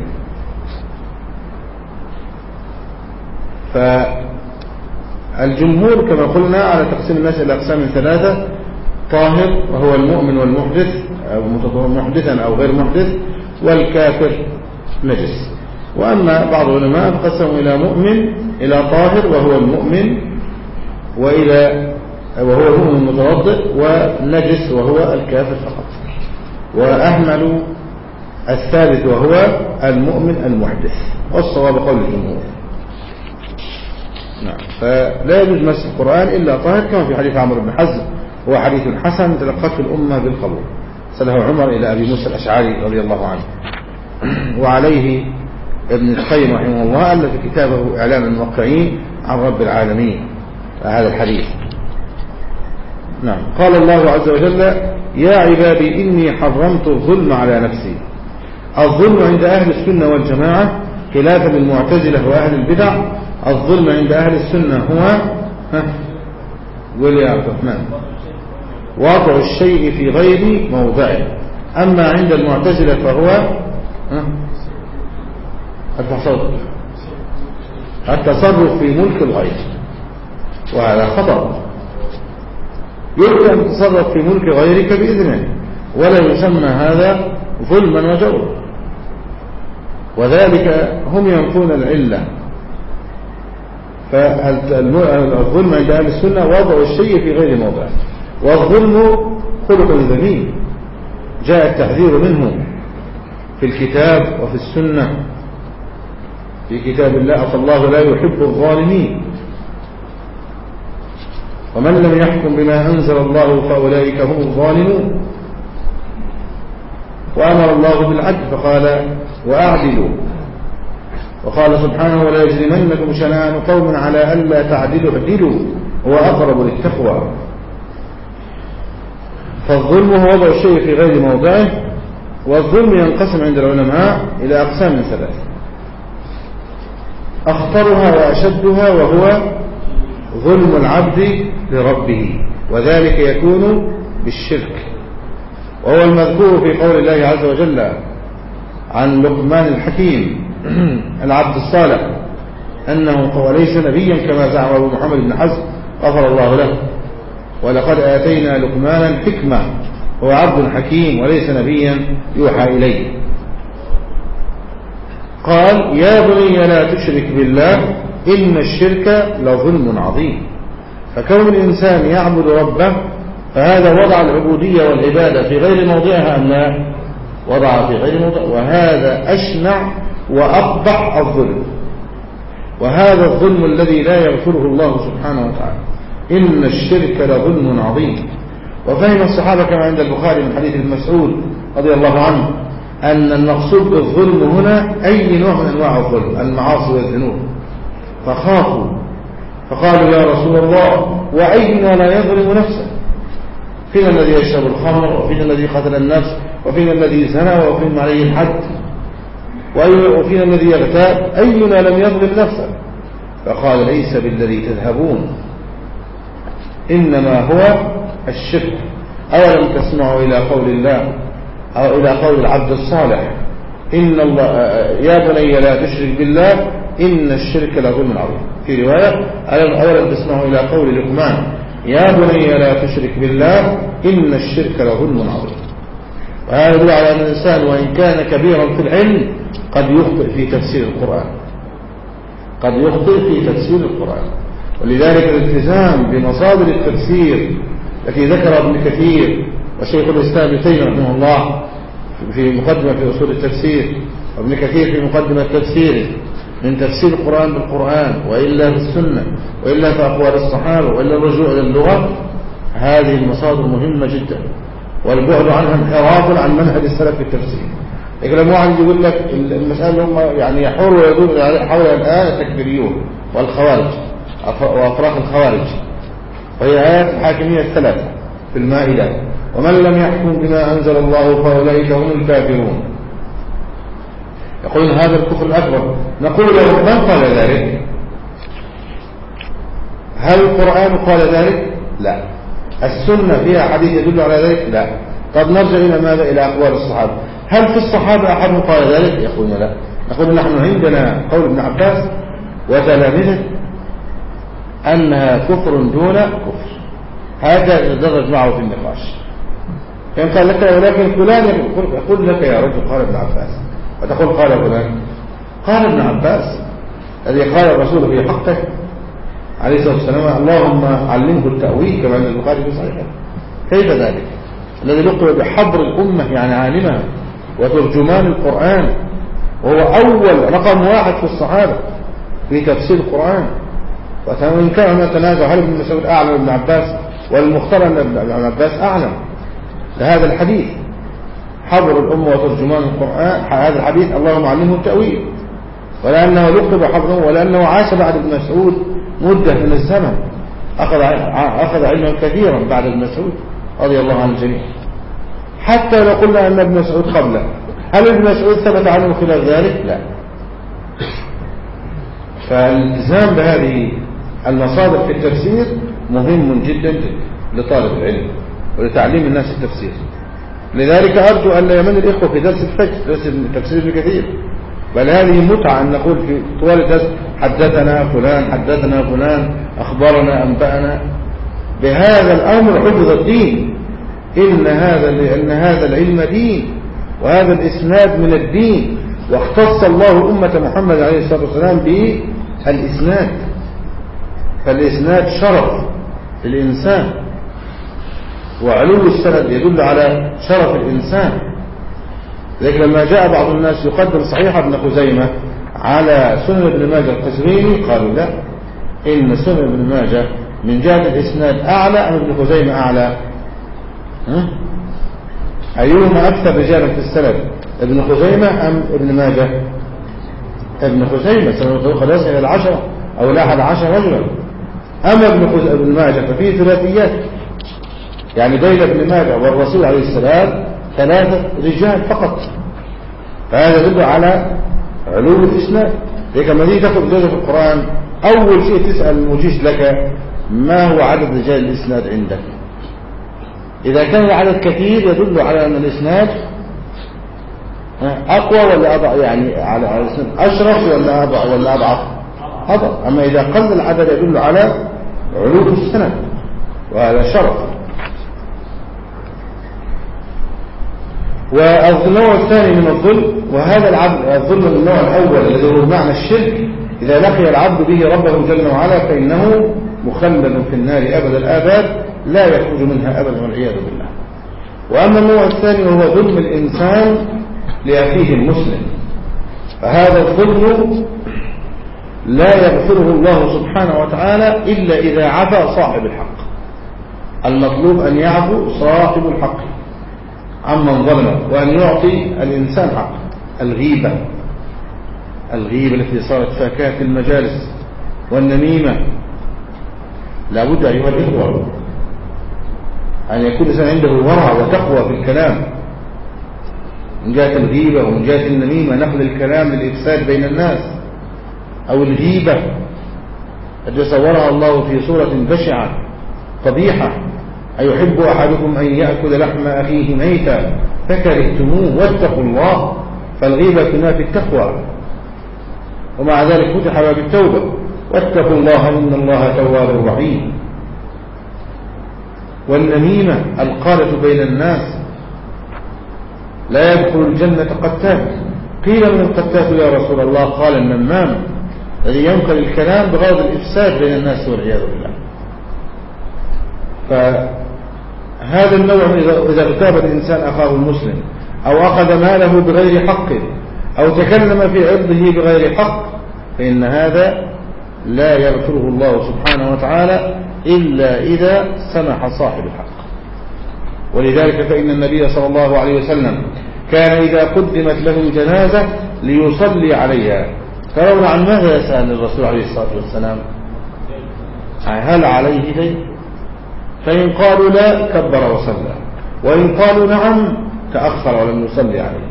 فالجمهور كما قلنا على تقسيم الناس إلى أقسام ثلاثة: طاهر وهو المؤمن والمحدث أو محدثا أو غير محدث، والكافر نجس. وأما بعض العلماء قسموا إلى مؤمن إلى طاهر وهو المؤمن، وإلى وهو المؤمن المتوضئ، ونجس وهو الكافر فقط، وأهملوا الثالث وهو المؤمن المحدث، والصواب قول الجمهور. نعم. فلا يجوز مس القرآن إلا طاهر، كما في حديث عمرو بن حزم، هو حديث حسن تلقته الأمة بالقبول، سأله عمر إلى أبي موسى الأشعري رضي الله عنه. وعليه ابن القيم رحمه الله ألف كتابه إعلام الموقعين عن رب العالمين هذا الحديث. نعم. قال الله عز وجل: يا عبادي إني حرمت الظلم على نفسي. الظلم عند أهل السنة والجماعة خلافا للمعتزلة وأهل البدع، الظلم عند أهل السنة هو قول يا عبد الرحمن وضع الشيء في غير موضعه، أما عند المعتزلة فهو التصرف التصرف في ملك الغير، وهذا خطأ. يمكن أن تتصرف في ملك غيرك بإذنه، ولا يسمى هذا ظلما وجورا، وذلك هم ينفون العلة. فالظلم عند أهل السنة وضع الشيء في غير موضعه، والظلم خلق ذميم جاء التحذير منه في الكتاب وفي السنة. في كتاب الله: فالله لا يحب الظالمين، ومن لم يحكم بما أنزل الله فأولئك هم الظالمون. وأمر الله بالعدل فقال: وأعدلوا. وقال سبحانه: ولا يجرمنكم شنآن قوم على ألا تعدلوا اعدلوا هو أقرب للتقوى. فالظلم هو وضع الشيء في غير موضعه. والظلم ينقسم عند العلماء إلى أقسام ثلاثة، أخطرها وأشدها وهو ظلم العبد لربه، وذلك يكون بالشرك، وهو المذكور في قول الله عز وجل عن لقمان الحكيم العبد الصالح أنه وليس نبيا كما زعم أبو محمد بن حزم غفر الله له: ولقد آتينا لقمان الحكمة هو عبد حكيم وليس نبيا يوحى إليه. قال: يا بني لا تشرك بالله إن الشرك لظلم عظيم. فكون الإنسان يعبد ربه فهذا وضع العبودية والعبادة في غير موضعها أم لا؟ وضع في غير موضع، وهذا أشنع وأقبح الظلم، وهذا الظلم الذي لا يغفره الله سبحانه وتعالى. إن الشرك لظلم عظيم. وفهم الصحابة كما عند البخاري من حديث ابن مسعود رضي الله عنه أن المقصود بالظلم هنا أي نوع من أنواع الظلم، المعاصي والذنوب، فخافوا فقالوا: يا رسول الله وأينا لا يظلم نفسه؟ فينا الذي يشرب الخمر، وفينا الذي قتل النفس، وفينا الذي زنى وفينا عليه الحد، وفينا الذي يغتاب، أينا لم يظلم نفسه؟ فقال: ليس بالذي تذهبون، إنما هو الشرك. أولم تسمعوا إلى قول الله أو إلى قول العبد الصالح: إن الله يا بني لا تشرك بالله إن الشرك لظلم عظيم. في رواية: أولم تسمعوا إلى قول لقمان: يا بني لا تشرك بالله إن الشرك لظلم عظيم. وهذا يدل على أن الإنسان وإن كان كبيرا في العلم قد يخطئ في تفسير القرآن، قد يخطئ في تفسير القرآن. ولذلك الالتزام بمصادر التفسير التي ذكر ابن كثير وشيخ الإسلام ابن تيمية رحمه الله في مقدمة في أصول التفسير، وابن كثير في مقدمة تفسيره، من تفسير القرآن بالقرآن، وإلا بالسنة، وإلا في أقوال الصحابة، وإلا الرجوع إلى اللغة. هذه المصادر مهمة جدا، والبعد عنها انحراف عن منهج السلف في التفسير. لكن لما واحد يقول لك المسألة هم يعني يحور ويدور حول الآن التكفيريون والخوارج وأفراق الخوارج، وهي آيات الحاكمية الثلاثة في المائدة: ومن لم يحكم بما أنزل الله فأولئك هم الكافرون. يقولون هذا الكفر الأكبر. نقول له: من قال ذلك؟ هل القرآن قال ذلك؟ لا. السنة فيها حديث يدل على ذلك؟ لا. قد نرجع إلى ماذا؟ إلى أقوال الصحابة. هل في الصحابة أحد قال ذلك؟ يقولون لا. نقول نحن عندنا قول ابن عباس وتلامذه أنها كفر دون كفر، هذا يدرج معه في النقاش. إن قال لك ولكن فلان يقول لك يا رجل قال ابن عباس، وتقول قال فلان. قال ابن عباس الذي قال الرسول في حقه عليه الصلاة والسلام: اللهم علمه التأويل، كما عند البخاري في صحيحه. كيف ذلك؟ الذي لقب بحبر الأمة يعني عالمها وترجمان القرآن، وهو أول رقم واحد في الصحابة في تفسير القرآن، وإن كان هناك تنازع هل ابن مسعود أعلم ابن عباس، والمختار أن ابن عباس أعلم لهذا الحديث. حضر الأمة وترجمان القرآن، هذا الحديث اللهم علمه التأويل، ولأنه لقب حضره، ولأنه عاش بعد ابن مسعود مدة من الزمن، أخذ أخذ علما كثيرا بعد ابن مسعود رضي الله عن الجميع. حتى لو قلنا أن ابن مسعود قبله، هل ابن مسعود ثبت عنه خلاف ذلك؟ لا. فالالتزام بهذه المصادر في التفسير مهم جدا لطالب العلم ولتعليم الناس التفسير. لذلك أرجو أن لا يمل الإخوة في درس الفجر، درس التفسير ابن كثير، بل هذه متعة أن نقول في طوال الدرس حدثنا فلان حدثنا فلان أخبرنا أنبأنا. بهذا الأمر حفظ الدين، إن هذا لأن هذا العلم دين، وهذا الإسناد من الدين، واختص الله أمة محمد عليه الصلاة والسلام بالإسناد. فالإسناد شرف للإنسان، وعلو السند يدل على شرف الإنسان. لذلك لما جاء بعض الناس يقدم صحيح ابن خزيمة على سنن ابن ماجه القزويني قالوا لا، إن سنن ابن ماجه من جهة الإسناد أعلى أم ابن خزيمة أعلى؟ أيهما أكثر رجالا في السند، ابن خزيمة أم ابن ماجه؟ ابن خزيمة سنة خلاص إلى العشرة أو لا أحد عشر رجلا. أما ابن ابن ماجه ففيه ثلاثيات، يعني بين ابن ماجه والرسول عليه السلام ثلاثة رجال فقط، فهذا يدل على علو الإسناد. لذلك لما تيجي تاخذ درس في القرآن أول شيء تسأل المجيز لك ما هو عدد رجال الإسناد عندك. إذا كان العدد كثير يدل على أن الإسناد أقوى ولا أضعف، يعني على الإسناد أشرف ولا أضعف ولا أضعف أضعف. أما إذا قل العدد يدل على علو السند، وهذا شرف. والنوع الثاني من الظلم، وهذا العبد الظلم النوع الأول الذي هو بمعنى الشرك، إذا لقي العبد به ربه جل وعلا فإنه مخلد في النار أبد الآباد لا يخرج منها أبدا والعياذ بالله. وأما النوع الثاني وهو ظلم الإنسان لأخيه المسلم، فهذا الظلم لا يغفره الله سبحانه وتعالى إلا إذا عفى صاحب الحق. المطلوب أن يعفو صاحب الحق عمن ظلمه، وأن يعطي الإنسان حق. الغيبة الغيبة التي صارت فاكهة المجالس والنميمة، لا بد أيها الإخوة أن يكون الإنسان عنده ورع وتقوى في الكلام، من جهة الغيبة ومن جهة النميمة، نقل الكلام للإفساد بين الناس، أو الغيبة التي صورها الله في صورة بشعة قبيحة: أيحب أحدكم أن يأكل لحم أخيه ميتا فكرهتموه واتقوا الله. فالغيبة تنافي التقوى، ومع ذلك فتح باب التوبة: واتقوا الله إن الله تواب رحيم. والنميمة القالة بين الناس، لا يدخل الجنة قتات. قيل من القتات يا رسول الله؟ قال النمام الذي ينقل الكلام بغرض الإفساد بين الناس والعياذ بالله. فهذا النوع إذا اغتاب الإنسان أخاه المسلم، أو أخذ ماله بغير حق، أو تكلم في عرضه بغير حق، فإن هذا لا يغفره الله سبحانه وتعالى إلا إذا سمح صاحب الحق. ولذلك فإن النبي صلى الله عليه وسلم كان إذا قدمت له جنازة ليصلي عليها، ترون عن ماذا يسأل الرسول عليه الصلاة والسلام؟ هل عليه دين؟ فإن قالوا لا كبر وصلى، وإن قالوا نعم تأخر ولم يصلي عليه،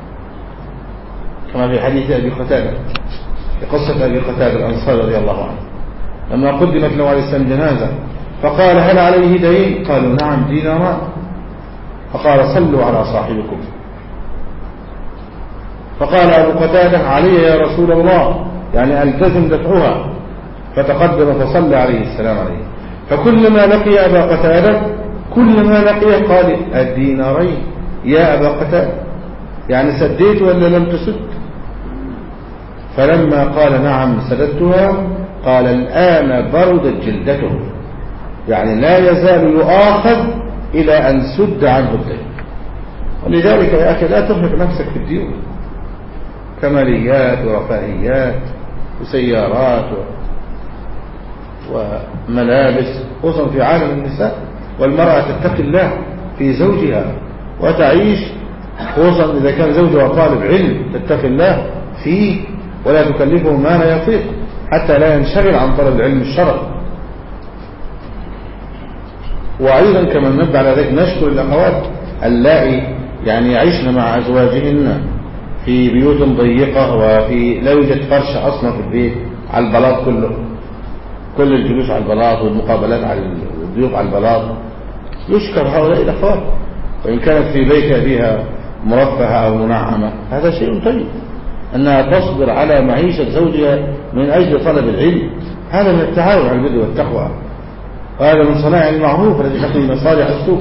كما في حديث أبي قتادة، في قصة أبي قتادة الأنصاري رضي الله عنه، لما قدمت له عليه السلام جنازة فقال هل عليه دين؟ قالوا نعم ديناران. فقال صلوا على صاحبكم. فقال أبو قتادة علي يا رسول الله، يعني ألتزم دفعها. فتقدم فصلى عليه السلام عليه. فكلما لقي أبا قتادة كلما لقي قال الدينارين يا أبا قتادة، يعني سديت ولا لم تسد؟ فلما قال نعم سددتها قال الآن بردت جلدته، يعني لا يزال يؤاخذ إلى أن سد عنه الدين. ولذلك يا أخي لا تفرق نفسك في الديون، كماليات ورفاهيات وسيارات و... وملابس، خصوصا في عالم النساء. والمرأة تتقي الله في زوجها وتعيش، خصوصا إذا كان زوجها طالب علم، تتقي الله فيه ولا تكلفه ما لا يطيق حتى لا ينشغل عن طلب العلم الشرعي. وأيضا كما نبدأ على ذلك نشكر الأخوات اللائي يعني يعيشن مع أزواجهن في بيوت ضيقة وفي لا يوجد فرش أصلا في البيت، على البلاط كله، كل الجلوس على البلاط والمقابلات على الضيوف على البلاط. يشكر هؤلاء الأخوات، وإن كانت في بيت أبيها مرفهة أو منعمة هذا شيء طيب، أنها تصبر على معيشة زوجها من أجل طلب العلم. هذا من التعاون على البر والتقوى، وهذا من صنائع المعروف الذي تقضي مصالح السوق.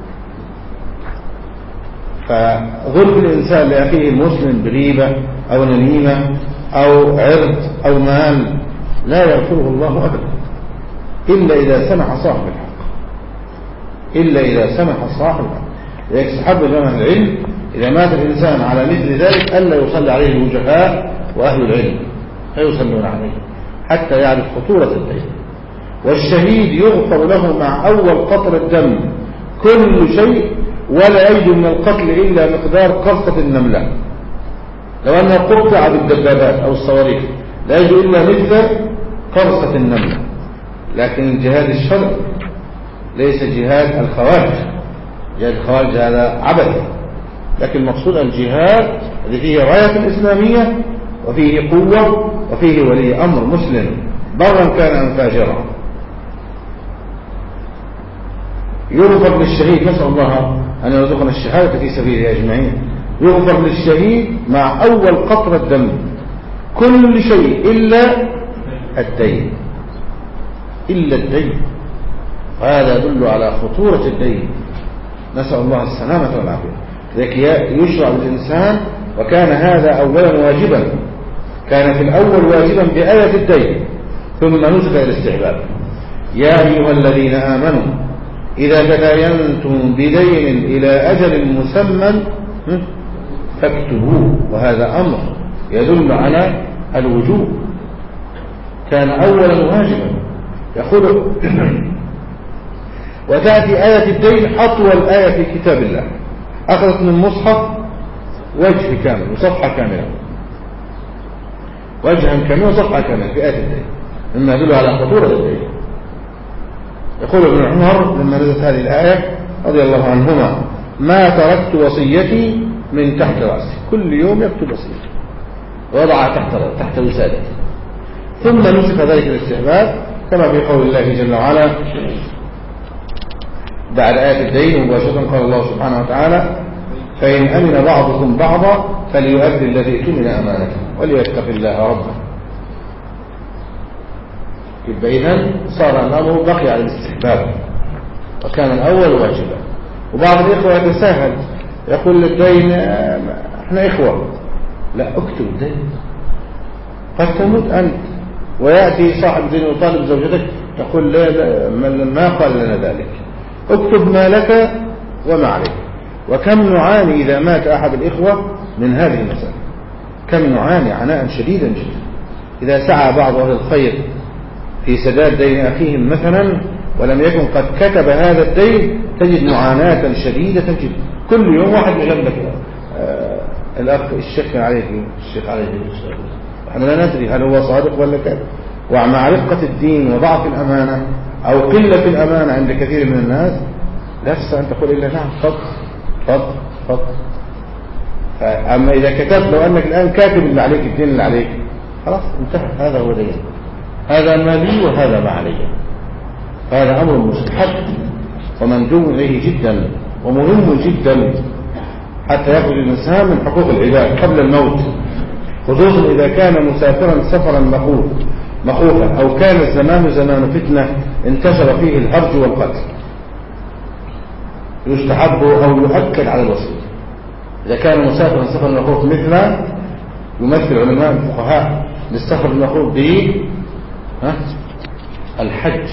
فظلم الإنسان لأخيه المسلم بريبة أو نميمة أو عرض أو مال لا يغفره الله أبدا إلا إذا سمح صاحب الحق، إلا إذا سمح صاحب الحق. يستحب لنا العلم إذا مات الإنسان على مثل ذلك ألا يصلي عليه الوجهاء وأهل العلم، لا يصلون عليه حتى يعرف خطورة الدين. والشهيد يغفر له مع أول قطرة دم كل شيء، ولا يجد من القتل إلا مقدار قرصة النملة. لو أنه قطع بالدبابات أو الصواريخ لا يجد إلا مثل قرصة النملة. لكن الجهاد الشرعي ليس جهاد الخوارج، جهاد الخوارج هذا عبث، لكن المقصود الجهاد الذي فيه راية الإسلامية وفيه قوة وفيه ولي أمر مسلم برا كان أم فاجرا. يغفر للشهيد، نسأل الله أن يرزقنا الشهادة في سبيله أجمعين. يغفر للشهيد مع أول قطرة دم كل شيء إلا الدين، إلا الدين. وهذا يدل على خطورة الدين، نسأل الله السلامة والعافية. لذلك يشرع للإنسان، وكان هذا أولا واجبا، كان في الأول واجبا بآية الدين ثم نسخ إلى الاستحباب. يا أيها الذين آمنوا إذا تداينتم بدين إلى أجل مسمى فاكتبوه. وهذا أمر يدل على الوجوب، كان أولا واجبا. يقول وتأتي آية الدين أطول آية في كتاب الله، أخذت من مصحف وجه كامل وصفحة كاملة، وجها كامل وصفحة كاملة في آية الدين، مما يدل على خطورة الدين. يقول ابن عمر لما نزلت هذه الآية رضي الله عنهما: ما تركت وصيتي من تحت رأسي، كل يوم يكتب وصيتي ووضعها تحت تحت وسادتي. ثم نسخ ذلك الاستحباب كما في قول الله جل وعلا بعد آية الدين مباشرة، قال الله سبحانه وتعالى: فإن أمن بعضكم بعضا فليؤدي الذي اؤتمن أمانته وليتق الله ربه. يبقى إذن صار الأمر بقي على الاستحباب، وكان الأول واجبا. وبعض الإخوة يتساهل يقول الدين احنا إخوة، لا، اكتب الدين، قد تموت أنت ويأتي صاحب دين وطالب زوجتك تقول لا, لا ما قال لنا ذلك، اكتب ما لك وما عليك. وكم نعاني إذا مات أحد الإخوة من هذه المسألة، كم نعاني عناء شديدا جدا. إذا سعى بعض أهل الخير في سداد دين أخيهم مثلا ولم يكن قد كتب هذا الدين تجد معاناة شديدة جدا. كل يوم واحد يجلك آه الأخ الشيخ عليه الشيخ عليه احنا لا ندري هل هو صادق ولا كاذب. ومع رقة الدين وضعف الأمانة أو قلة الأمانة عند كثير من الناس لا تستطيع أن تقول إلا نعم فضل فضل فضل. أما إذا كتبت، لو أنك الآن كاتب اللي عليك الدين اللي عليك خلاص انتهى، هذا هو دين، هذا ما لي وهذا ما علي. هذا أمر مستحب ومندوب إليه جدا ومهم جدا حتى يأخذ الإنسان من حقوق العباد قبل الموت، خصوصا إذا كان مسافرا سفرا مخوفا أو كان الزمان زمان فتنة انتشر فيه الهرج والقتل. يستحب أو يؤكد على الوصية إذا كان مسافرا سفرا مخوف، مثل يمثل علماء الفقهاء للسفر المخوف به الحج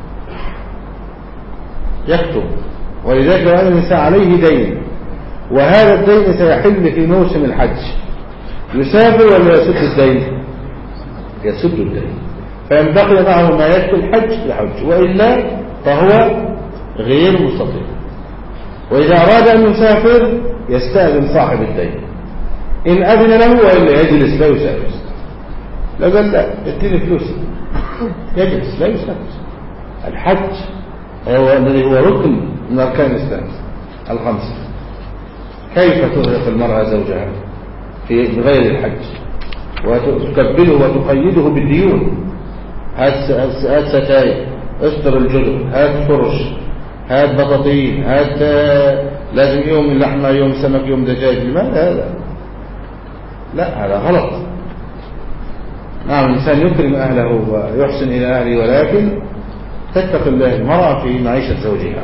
يكتب. ولذلك لو أن الإنسان عليه دين وهذا الدين سيحل في موسم الحج، يسافر ولا يسد الدين؟ يسد الدين. فإن بقي معه ما يكفي الحج يحج، وإلا فهو غير مستطيع. وإذا أراد أن يسافر يستأذن صاحب الدين، إن أذن له وإلا يجلس لا يسافر. لا قال لا اديني فلوس يجلس لا يسافر. الحج هو الذي هو ركن من أركان الإسلام الخمسة. كيف تغرق المرأة زوجها في بغير الحج وتكبله وتقيده بالديون؟ هات ستاير، استر الجدر، هات فرش، هات بطاطين، هات لازم يوم اللحمة يوم سمك يوم دجاج. لماذا هذا؟ لا هذا غلط. نعم الإنسان يكرم أهله ويحسن إلى أهله، ولكن تتقي الله المرأة في معيشة زوجها.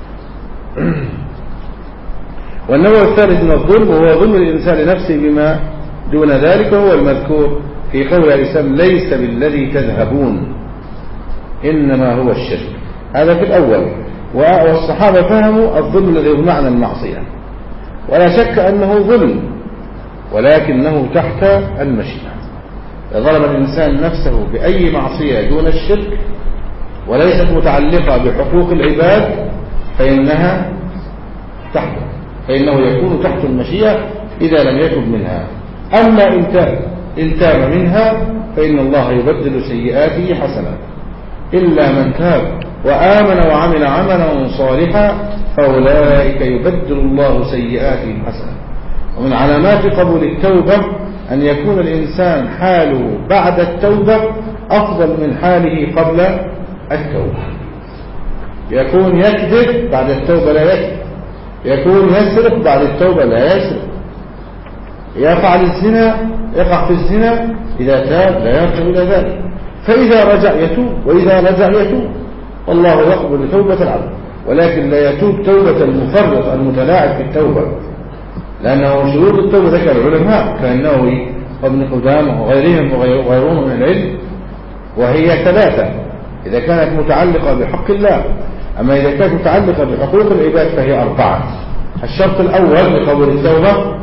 والنوع الثالث من الظلم هو ظلم الإنسان لنفسه بما دون ذلك، وهو المذكور في قول الإسلام ليس بالذي تذهبون إنما هو الشرك. هذا في الأول. والصحابة فهموا الظلم الذي هو معنى المعصية، ولا شك أنه ظلم ولكنه تحت المشيئة. إذا ظلم الإنسان نفسه بأي معصية دون الشرك وليست متعلقة بحقوق العباد فإنها تحت فإنه يكون تحت المشيئة إذا لم يتب منها. أما إن تاب إن تاب منها فإن الله يبدل سيئاته حسنات، إلا من تاب وآمن وعمل عملا صالحا فأولئك يبدل الله سيئاتهم حسنات. ومن علامات قبول التوبة أن يكون الإنسان حاله بعد التوبة أفضل من حاله قبل التوبة. يكون يكذب بعد التوبة لا يكذب، يكون يسرق بعد التوبة لا يسرق، يفعل الزنا يقع في الزنا إذا تاب لا يرجع إلى ذلك، فإذا رجع يتوب، وإذا رجع يتوب. والله يقبل توبة العبد، ولكن لا يتوب توبة المفرط المتلاعب في التوبة، لأنه شروط التوبة ذكر العلماء كالنووي وابن قدامة وغيرهم وغيرهم من العلم، وهي ثلاثة إذا كانت متعلقة بحق الله. أما إذا كانت متعلقة بحقوق العباد فهي أربعة. الشرط الأول لقبول التوبة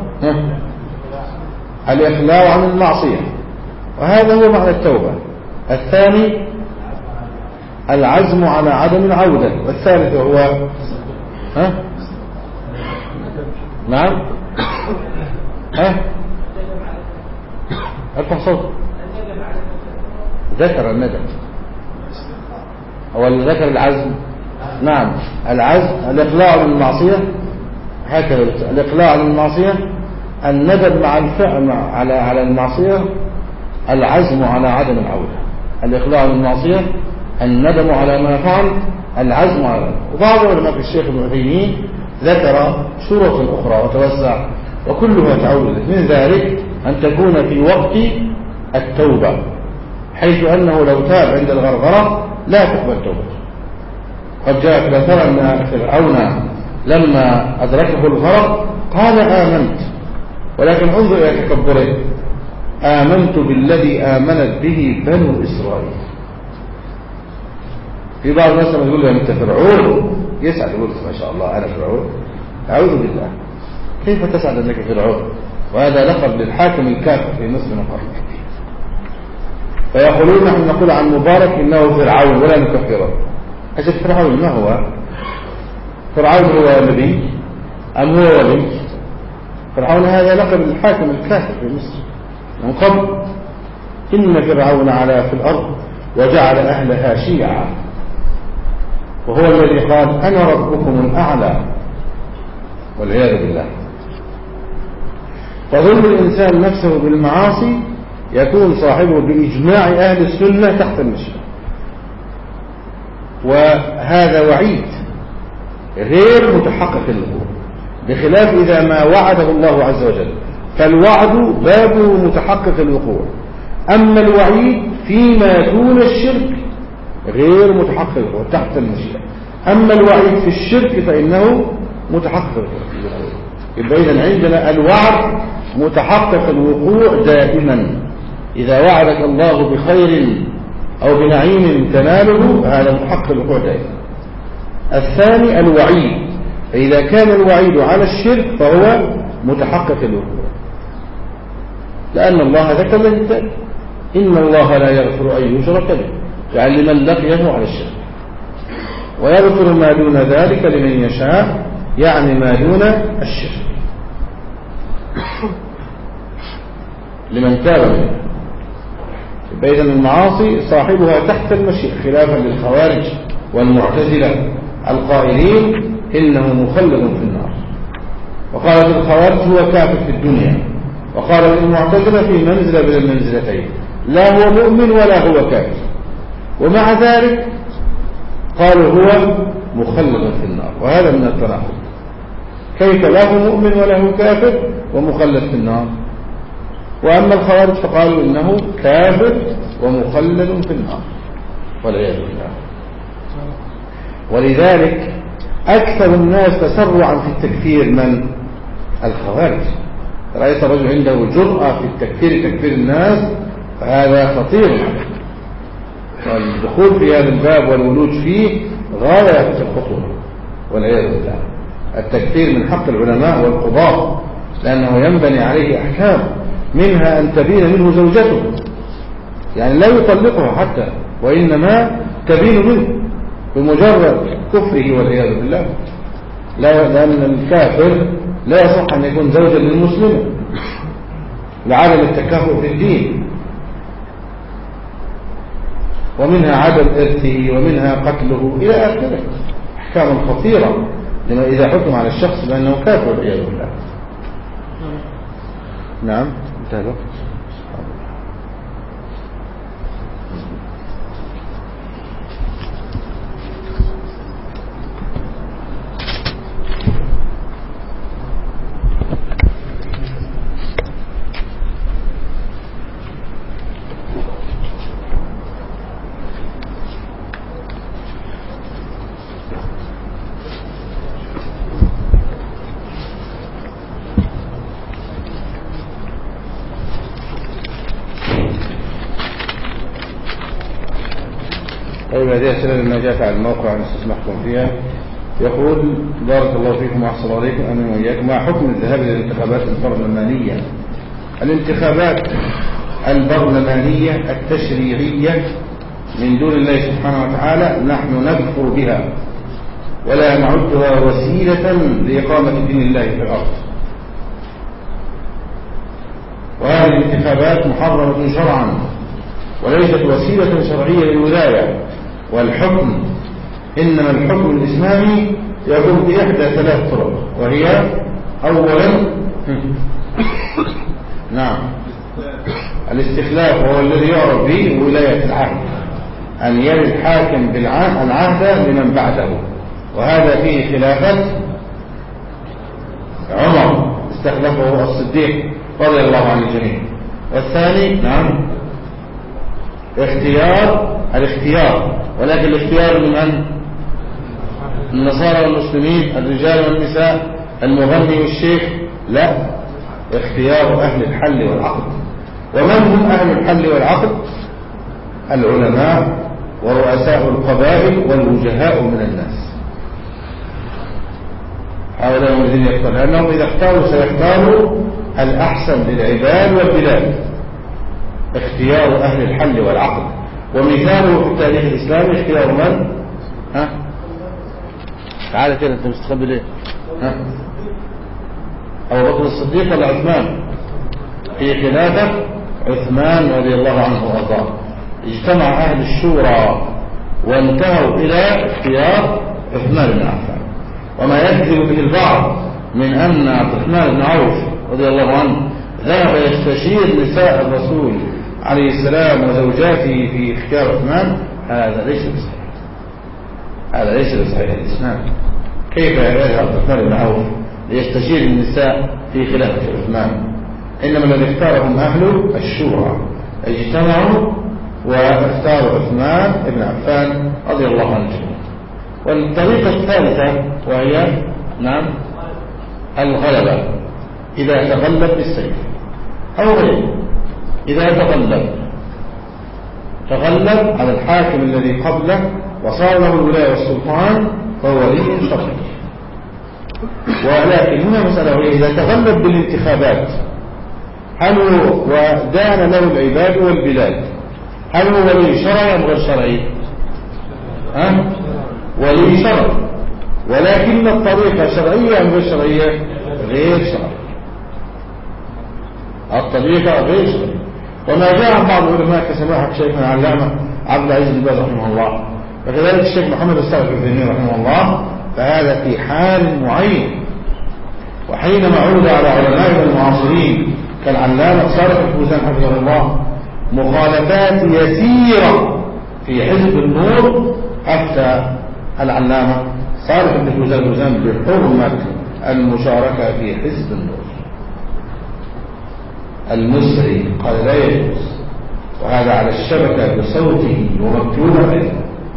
الإخلاع عن المعصية، وهذا هو معنى التوبة. الثاني العزم على عدم العودة، والثالث هو ها؟ نعم ها؟ ارفع صوت. ذكر الندم هو اللي ذكر العزم. نعم العزم الإقلاع عن المعصية، هكذا الإقلاع عن المعصية، الندم مع الفعل على على المعصية، العزم على عدم العودة. الإقلاع عن المعصية، الندم على ما فعل، العزم على. وبعض علماء الشيخ ابن عثيمين ذكر شروط أخرى وتوسع وكلها تعودت، من ذلك أن تكون في وقت التوبة، حيث أنه لو تاب عند الغرغرة لا تقبل توبته. قد جاء في الأثر أن فرعون لما أدركه الغرق قال آمنت، ولكن انظر إلى تكبره، آمنت بالذي آمنت به بنو إسرائيل. في بعض الناس لما يقول له أنت فرعون يسعد، يقول ما شاء الله أنا فرعون، أعوذ بالله، كيف تسعد أنك فرعون؟ وهذا لقب للحاكم الكافر في مصر من قبل. فيقولون نحن نقول عن مبارك إنه فرعون ولا نكفره. أجل فرعون ما هو؟ فرعون هو نبي أم هو ولي؟ فرعون هذا لقب للحاكم الكافر في مصر من قبل. إن فرعون علا في الأرض وجعل أهلها شيعا وهو الذي قال أنا ربكم الأعلى، والعياذ بالله. فظلم الإنسان نفسه بالمعاصي يكون صاحبه بإجماع أهل السنة تحت المشيئة، وهذا وعيد غير متحقق الوقوع، بخلاف إذا ما وعده الله عز وجل، فالوعد بابه متحقق الوقوع، أما الوعيد فيما دون الشرك غير متحقق الوقوع تحت المشيئة. أما الوعيد في الشرك فإنه متحقق الوقوع. يبقى إذن عندنا الوعد متحقق الوقوع دائما. إذا وعدك الله بخير أو بنعيم تناله هذا متحقق الوقوع دائما. الثاني الوعيد، فإذا كان الوعيد على الشرك فهو متحقق الوقوع، لأن الله ذكر الكتاب إن الله لا يغفر أن يشرك به، يعني لمن لقيه على الشرك، ويغفر ما دون ذلك لمن يشاء، يعني ما دون الشرك لمن تاب منه. إذن المعاصي صاحبها تحت المشيئة، خلافا للخوارج والمعتزلة القائلين إنه مخلد في النار. وقالت الخوارج هو كافر في الدنيا، وقالت المعتزلة في منزلة بين المنزلتين، لا هو مؤمن ولا هو كافر، ومع ذلك قالوا هو مخلد في النار، وهذا من التناقض. كيف لا هو مؤمن ولا هو كافر ومخلد في النار؟ وأما الخوارج فقالوا إنه كافر ومخلد في النار والعياذ بالله. ولذلك أكثر الناس تسرعا في التكفير من الخوارج. رأيت رجل عنده جرأة في التكفير، تكفير الناس، فهذا خطير. والدخول في هذا الباب والولوج فيه غاية في الخطورة والعياذ بالله. التكفير من حق العلماء والقضاة، لأنه ينبني عليه أحكام، منها أن تبين منه زوجته، يعني لا يطلقها حتى، وإنما تبين منه بمجرد كفره والعياذ بالله. لا، لأن الكافر لا يصح أن يكون زوجا للمسلم لعدم التكافؤ في الدين، ومنها عدم إرثه، ومنها قتله إلى آخره. أحكام خطيرة لما إذا حكم على الشخص بأنه كافر والعياذ بالله. نعم انتهى الوقت. طيب، هذه أسئلة لما جاءت على الموقع نستسمحكم فيها. يقول: بارك الله فيكم وأحسن عليكم، أمين وإياكم. ما حكم الذهاب إلى الانتخابات البرلمانية؟ الانتخابات البرلمانية التشريعية من دون الله سبحانه وتعالى نحن نكفر بها، ولا نعدها وسيلة لإقامة دين الله في الأرض. وهذه الانتخابات محرمة شرعا، وليست وسيلة شرعية للولاية والحكم. إنما الحكم الإسلامي يكون بإحدى ثلاث طرق، وهي: أولا نعم الاستخلاف، وهو الذي يعرف به ولاية العهد، أن يلي الحاكم بالعهد لمن بعده، وهذا فيه خلافة عمر استخلفه الصديق رضي الله عن الجميع. والثاني نعم اختيار الاختيار، ولكن الاختيار لمن؟ النصارى والمسلمين، الرجال والنساء، المغني والشيخ؟ لا، اختيار أهل الحل والعقد. ومن هم أهل الحل والعقد؟ العلماء ورؤساء القبائل والوجهاء من الناس. هؤلاء هم الذين يختارون، لأنهم إذا اختاروا سيختاروا الأحسن للعباد والبلاد. اختيار أهل الحل والعقد، ومثاله في التاريخ الإسلامي اختيار من؟ ها؟ تعال كده، أنت مستخبي ليه؟ ها؟ أبو بكر الصديق ولا عثمان؟ في خلافة عثمان رضي الله عنه وأرضاه اجتمع أهل الشورى وانتهوا إلى اختيار عثمان بن عفان. وما يكذب به البعض من أن عبد الرحمن بن عوف رضي الله عنه ذهب يستشير نساء الرسول عليه السلام وزوجاته في اختيار عثمان، هذا ليس بصحيح، هذا ليس بصحيح الإسلام. كيف يذهب عبد الرحمن بن عوف ليستشير النساء في خلافة عثمان؟ إنما الذي اختارهم أهل الشورى، اجتمعوا واختاروا عثمان بن عفان رضي الله عنه. والطريقة الثالثة وهي نعم الغلبة، إذا تغلب بالسيف أو غيره. إذا تغلب تغلب على الحاكم الذي قبله وصار له الولاية والسلطان فهو ولي شرعي. ولكن هنا مسألة، وهي إذا تغلب بالانتخابات هل هو ودان له العباد والبلاد، هل هو ولي شرعي أم غير شرعي؟ ها؟ ولي شرعي، ولكن الطريقة شرعية أم غير شرعية؟ غير شرعية. الطريقة غير شرعية. وما جاء عن بعض العلماء كسماحة شيخنا العلامة عبد العزيز بن باز رحمه الله، وكذلك الشيخ محمد الصالح العثيمين رحمه الله، فهذا في حال معين. وحينما عرض على علماء المعاصرين كالعلامة صالح الفوزان حفظه الله مخالفات يسيرة في حزب النور، أفتى العلامة صالح بن فوزان بحرمة المشاركة في حزب النور المصري، قال لا يجوز، وهذا على الشبكة بصوته ومكتوبا أيضا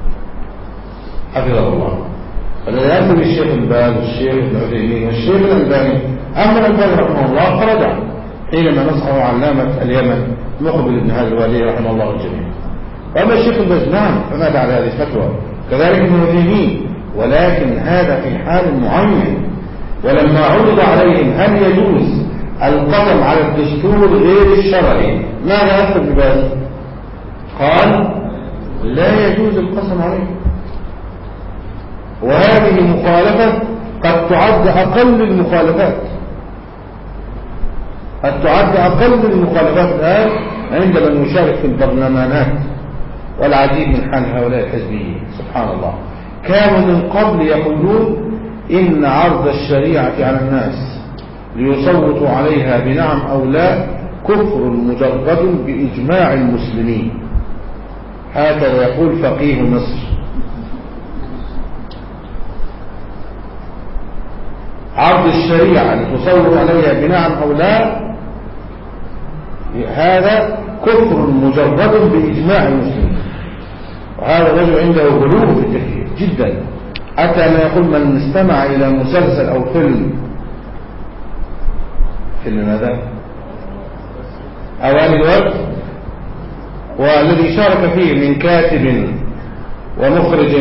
حفظه الله. فلا يأتي الشيخ الباز والشيخ ابن عثيمين والشيخ الألباني، أما الألباني رحمه الله فرجع حينما نصحه علامة اليمن مقبل ابن هذا الوالي رحمه الله الجميع. وأما الشيخ الباز نعم فمات على هذه الفتوى، كذلك ابن عثيمين، ولكن هذا في حال معين. ولما عرض عليهم هل يجوز القسم على الدستور غير الشرعي، ماذا أفتى ابن باز؟ قال لا يجوز القسم عليه، وهذه مخالفة قد تعد أقل المخالفات، قد تعد أقل المخالفات الآن عندما نشارك في البرلمانات. والعجيب من حال هؤلاء الحزبيين سبحان الله، كانوا من قبل يقولون إن عرض الشريعة على الناس ليصوتوا عليها بنعم أو لا كفر مجرد بإجماع المسلمين. هكذا يقول فقيه مصر. عرض الشريعة لتصوت عليها بنعم أو لا هذا كفر مجرد بإجماع المسلمين. وهذا الرجل عنده غلو في التكفير جدا، حتى أن يقول من استمع إلى مسلسل أو فيلم فيلم ماذا؟ أواني الوقت، والذي شارك فيه من كاتب ومخرج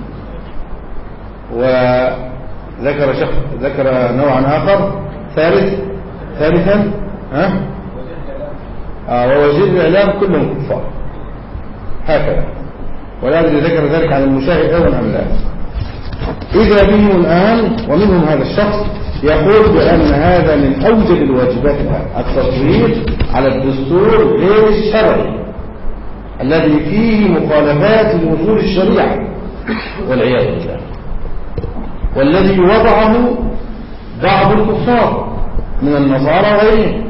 وذكر شخص ذكر نوعا آخر ثالث ثالثا ها آه ووزير الإعلام كلهم كفار هكذا، ولا أدري ذكر ذلك عن المشاهد أولا أم لا. إذا بهم الآن ومنهم هذا الشخص يقول بأن هذا من أوجب الواجبات التصويت على الدستور غير الشرعي الذي فيه مخالفات لأصول الشريعة والعياذ بالله، والذي وضعه بعض الكفار من النصارى وغيرهم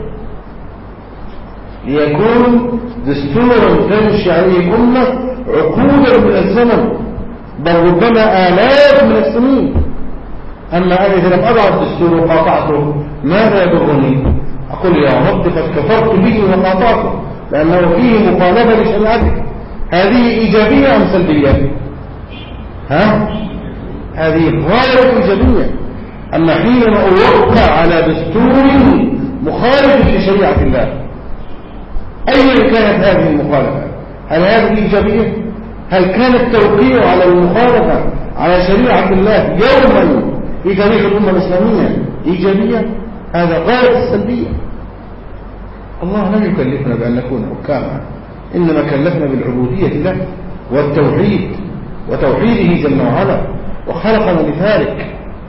ليكون دستورا تمشي عليه الأمة عقودا من الزمن، بل ربما آلاف من السنين. أما أنا إذا لم أضع الدستور وقاطعته ماذا يضرني؟ أقول يا رب قد كفرت به وقاطعته لأنه فيه مخالفة لشريعتك. هذه إيجابية أم سلبية؟ ها؟ هذه غاية إيجابية. أما حينما أوقع على دستور مخالف لشريعة الله أيا كانت هذه المخالفة، هل هذه إيجابية؟ هل كان التوقيع على المخالفة على شريعة الله يوما في تاريخ الأمة الإسلامية إيجابية؟ هذا غاية السلبية. الله لم يكلفنا بأن نكون حكاما، إنما كلفنا بالعبودية له والتوحيد وتوحيده جل وعلا، وخلقنا لذلك.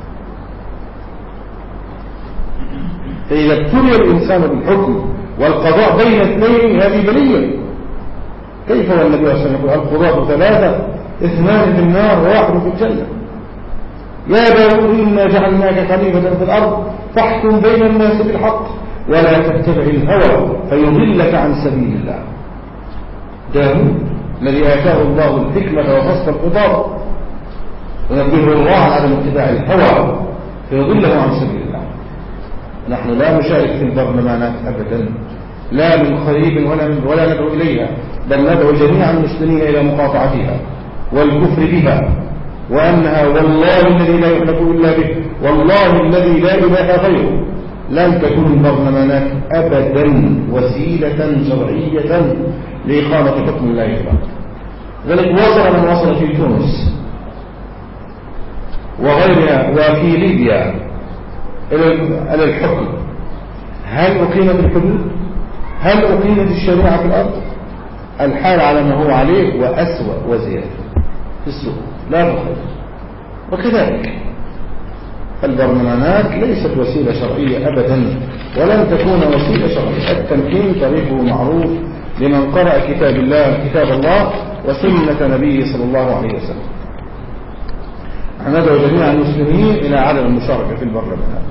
فإذا ابتلي الإنسان بالحكم والقضاء بين اثنين هذه بلية. كيف والنبي صلى الله عليه وسلم يقول القضاء ثلاثة اثنان في النار وواحد في الجنة. يا داود إنا جعلناك خليفة في الأرض فاحكم بين الناس بالحق ولا تتبع الهوى فيضلك عن سبيل الله. داود الذي آتاه الله الحكمة وفصل الخطاب ونبيه الله على عدم اتباع الهوى فيضله عن سبيل الله. نحن لا نشارك في البرلمانات أبدا، لا من قريب ولا من ولا ندعو إليها، بل ندعو جميع المسلمين إلى مقاطعتها والكفر بها، وأنها والله الذي لا يحلف إلا به والله الذي لا إله غيره لن تكون البرلمانات أبدا وسيلة شرعية لإقامة حكم الله تعالى. ذلك وصل من وصل في تونس وغيرها وفي ليبيا إلى الحكم، هل أقيمت الحدود؟ هل أقيمت الشريعة في الأرض؟ الحال على ما هو عليه وأسوأ وزيادة في السوق لا بخير. وكذلك البرلمانات ليست وسيلة شرعية أبدا، ولن تكون وسيلة شرعية. التمكين طريقه معروف لمن قرأ كتاب الله كتاب الله وسنة نبيه صلى الله عليه وسلم. ندعو جميع المسلمين إلى عدم المشاركة في البرلمانات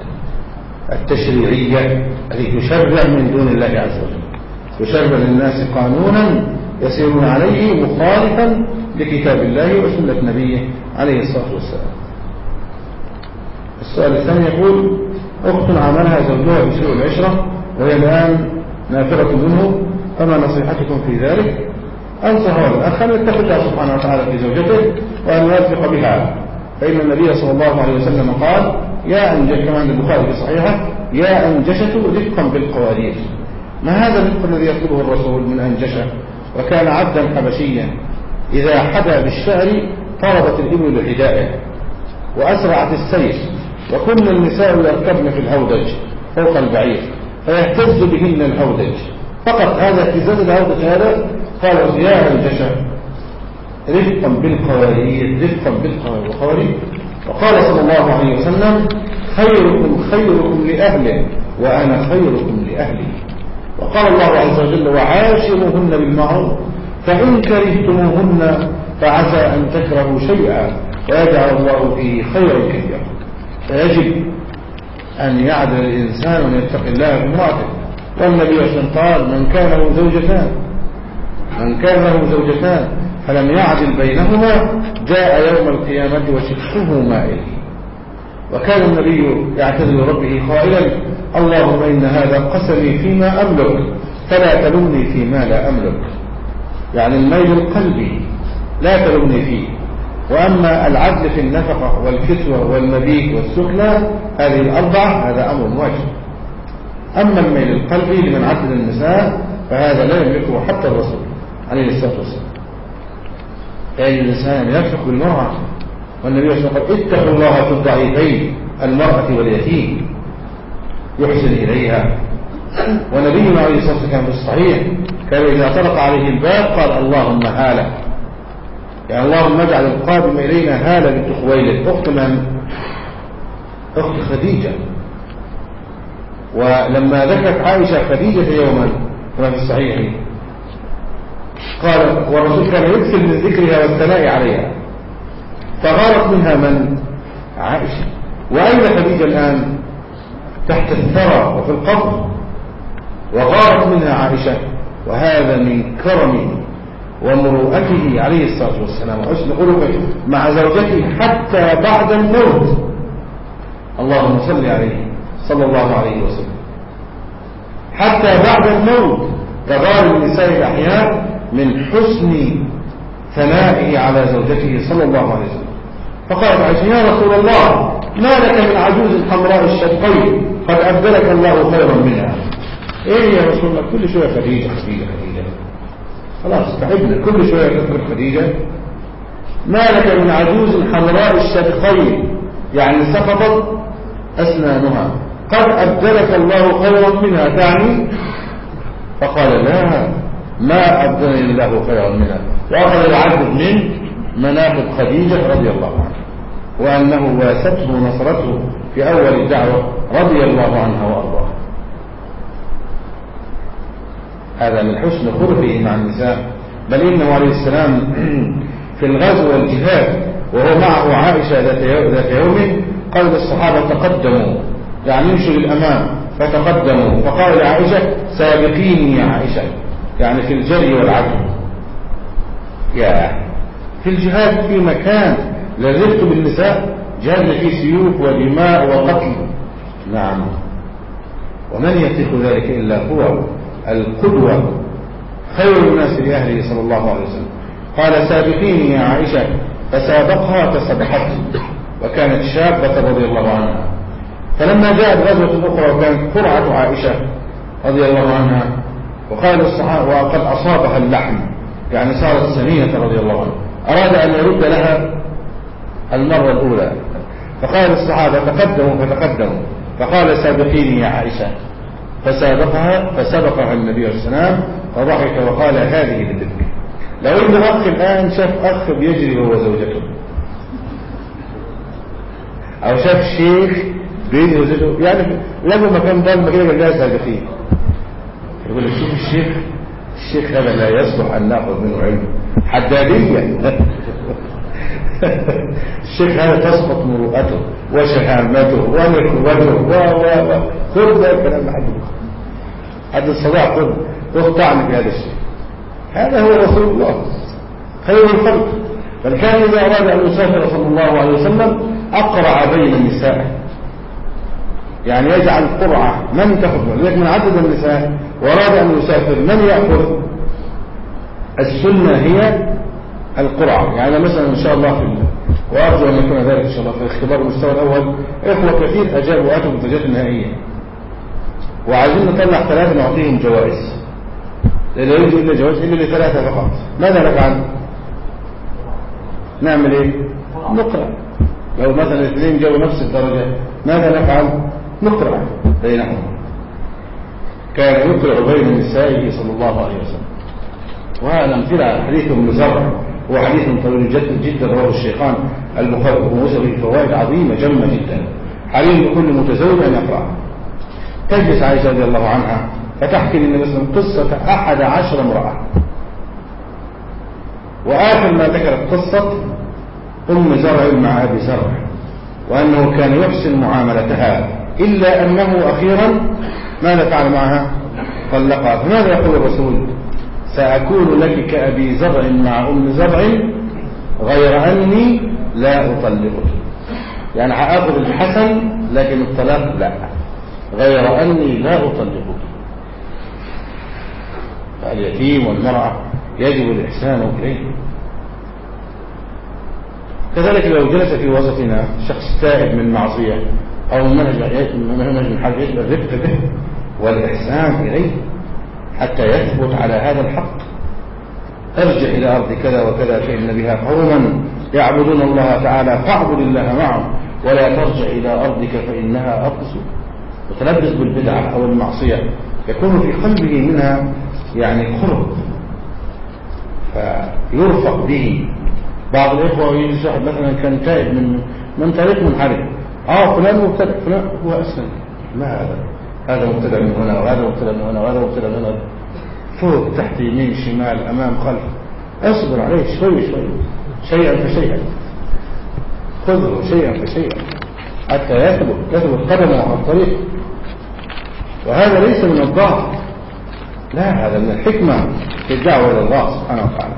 التشريعية التي تشرع من دون الله عز وجل، تشرع للناس قانونا يسيرون عليه مخالفا لكتاب الله وسنة نبيه عليه الصلاة والسلام. السؤال الثاني يقول: أخت عملها زوجها بسوء العشرة وهي الآن نافرة منه، فما نصيحتكم في ذلك؟ أنصح الأخ أن يتقي الله سبحانه وتعالى في زوجته وأن يوفق بها، فإن النبي صلى الله عليه وسلم قال: يا أنجش، كما عند البخاري في صحيحه: يا أنجشة رفقا بالقوارير. ما هذا الرفق الذي يطلبه الرسول من أنجشة؟ وكان عبدا حبشيا إذا حدا بالشعر طربت الإبل لحدائه وأسرعت السير، وكن النساء يركبن في الهودج فوق البعير فيهتز بهن الهودج. فقط هذا اهتزاز الهودج هذا قالوا: يا أنجشة رفقا بالقوارير، رفقا بالقوارير. وقال صلى الله عليه وسلم: خيركم خيركم لأهله وأنا خيركم لأهلي. وقال الله عز وجل: وعاشروهن بالمعروف فإن كرهتموهن فعسى أن تكرهوا شيئا ويجعل الله فيه خيرا كثيرا. فيجب أن يعدل الإنسان وأن يتقي الله بامرأته. والنبي صلى الله عليه وسلم قال: من كان له زوجتان من كان له زوجتان فلم يعدل بينهما جاء يوم القيامة وشقه مائل. وكان النبي يعتذر ربه قائلا: اللهم إن هذا قسمي فيما أملك فلا تلمني فيما لا أملك. يعني الميل القلبي لا تلمني فيه. وأما العدل في النفقة والكسوة والمبيت والسكنى هذه الأربعة هذا أمر واجب. أما الميل القلبي لمن عدل النساء فهذا لا يملكه حتى الرسول عليه الصلاة والسلام. يعني الإنسان يفرق بالمرأة، والنبي صلى الله عليه وسلم: اتقوا الله في الضعيفين المرأة واليتيم يحسن إليها. ونبينا عليه الصلاة والسلام في الصحيح كان إذا طرق عليه الباب قال: اللهم هالة، يعني اللهم اجعل القادم إلينا هالة بنت خويلد أخت من؟ أخت خديجة. ولما ذكرت عائشة خديجة يوما كما في الصحيح قال: والرسول كان يكثر من ذكرها والثناء عليها، فغارت منها من؟ عائشة. وأين خديجة الآن؟ تحت الثرى وفي القبر، وغارت منها عائشة. وهذا من كرم ومروءته عليه الصلاة والسلام وحسن خلقه مع زوجته حتى بعد الموت. اللهم صل عليه صلى الله عليه وسلم. حتى بعد الموت كغار النساء الأحياء من حسن ثنائه على زوجته صلى الله عليه وسلم. فقالت عائشة: يا رسول الله، ما لك من عجوز حمراء الشدقين قد أبدلك الله خيرا منها. ايه يا رسول الله، كل شوية خديجة خديجة خديجة، خلاص تعبنا كل شوية تذكر خديجة. ما لك من عجوز حمراء الشدقين يعني سقطت أسنانها قد أبدلك الله خيرا منها تعني. فقال: لا، ما أبدلني الله خيرا منها. وأخذ العدد من مناقب خديجة رضي الله عنها، وأنه واسته ونصرته في أول الدعوة رضي الله عنها وأرضاها. هذا من حسن خلقه مع النساء. بل إنه عليه السلام في الغزو والجهاد وهو معه عائشة ذات يوم قال للصحابة: تقدموا، يعني يمشوا للأمام، فتقدموا. فقال لعائشة: سابقيني يا عائشة، يعني في الجري والعدل. يا في الجهاد في مكان لذلك بالنساء جهاد فيه سيوف ودماء وقتل. نعم، ومن يتق ذلك إلا هو القدوة خير الناس لأهله صلى الله عليه وسلم. قال: سابقيني يا عائشة، فسابقها فسبقته، وكانت شابة رضي الله عنها. فلما جاءت غزوة أخرى وكانت قرعة عائشة رضي الله عنها وقال الصحابة وقد أصابها اللحم، يعني صارت سمينة رضي الله عنها، أراد أن يرد لها المرة الأولى. فقال الصحابة: تقدموا فتقدموا. فقال: سابقيني يا عائشة، فسابقها فسبقها النبي عليه السلام فضحك وقال هذه لتلك. لو ان اخ الان شاف اخ بيجري هو زوجته، او شاف شيخ بيجري زوجته، يعني لما مكان ضلمه كده جنبها ساجفين، يقول لك شوف الشيخ الشيخ هذا لا يصلح ان ناخذ منه علم، حداديه. الشيخ هذا تسقط مروءته وشهامته ونخوته و و و خذ ده الكلام لحد حد الصداع، خذ واقطعني بهذا الشيء. هذا هو رسول الله خير الخلق، بل كان اذا اراد ان يسافر صلى الله عليه وسلم اقرع بين النساء، يعني يجعل قرعه من تاخذ، لذلك من عدد النساء واراد ان يسافر من ياخذ. السنه هي القرعه، يعني مثلا ان شاء الله في الله وارجو ان يكون ذلك ان شاء الله في اختبار المستوى الاول، اخوه كثير اجابوا اتوا بالدرجات النهائيه وعايزين نطلع ثلاثه نعطيهم جوائز، لا يوجد الا جوائز الا لثلاثه فقط. ماذا نفعل؟ نعمل ايه؟ نقرا. لو مثلا الاثنين جابوا نفس الدرجه ماذا نفعل؟ نقرا بينهم. كان يقرع بين نسائه صلى الله عليه وسلم. وهذا امثله حديث ابن زرع هو حديث طويل جدا جدا رواه الشيخان البخاري ومسلم فيه فوائد عظيمه جمه جدا، حري بكل متزوج ان يقرأها. تجلس عائشه رضي الله عنها فتحكي لنا مثلا قصه احد عشر امراه، واخر ما ذكرت قصه ام زرع مع ابي زرع، وانه كان يحسن معاملتها الا انه اخيرا ماذا فعل معها؟ طلقها. فماذا يقول الرسول؟ سأكون لك كأبي زرع مع أم زرع غير أني لا أطلقك، يعني هأخذ الحسن لكن الطلاق لا، غير أني لا أطلقك. فاليتيم والمرأة يجب الإحسان إليه. كذلك لو جلس في وسطنا شخص تائب من معصية أو منهج من حاجة يجب الرفق به والإحسان إليه حتى يثبت على هذا الحق. ارجع إلى أرض كذا وكذا فإن بها قوما يعبدون الله تعالى فاعبد الله معهم، ولا ترجع إلى أرضك فإنها أرض وتلبس بالبدعة أو المعصية يكون في قلبه منها يعني خلق فيرفق به. بعض الإخوة يجلس واحد مثلا كان تائب من من طريق منحرف، اه فلان مبتدع، فلان هو أسلم، ما هذا هذا مبتدع من هنا وهذا مبتدع من هنا وهذا مبتدع من هنا، فوق تحت يمين شمال أمام خلف. اصبر عليه شوي شوي شيئا فشيئا، خذه شيئا فشيئا حتى يثبت يثبت قدمه على الطريق. وهذا ليس من الضعف، لا، هذا من الحكمة في الدعوة إلى الله سبحانه وتعالى.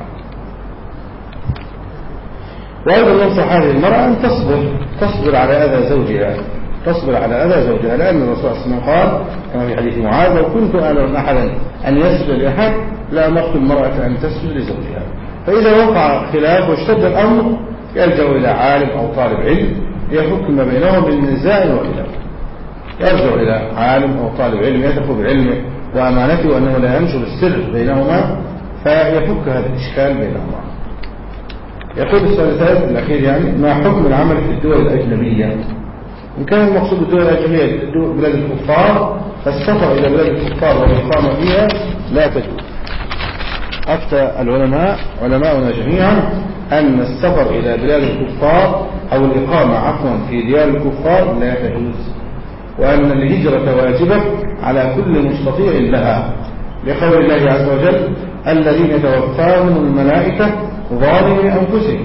وأيضا ننصح هذه المرأة أن تصبر تصبر على أذى زوجها تصبر على أذى زوجها، لأن الرسول صلى الله عليه وسلم قال كما في حديث معاذ: لو كنت آمر أحدا أن يسجد لأحد لأمرت المرأة أن تسجد لزوجها. فإذا وقع خلاف واشتد الأمر يلجأ إلى عالم أو طالب علم يفك ما بينهم بالنزاع والخلاف، يرجع إلى عالم أو طالب علم يثق بعلمه وأمانته وأنه لا ينشر السر بينهما فيفك هذا الإشكال بينهما. يقول الثالث الأخير يعني: ما حكم العمل في الدول الأجنبية؟ إن كان المقصود بالدول الأجنبية بلاد الكفار فالسفر إلى بلاد الكفار والإقامة فيها لا تجوز. أفتى العلماء علماؤنا جميعا أن السفر إلى بلاد الكفار أو الإقامة عفوا في ديار الكفار لا تجوز، وأن الهجرة واجبة على كل مستطيع لها، لقول الله عز وجل: الذين توفاهم الملائكة ظالمي أنفسهم.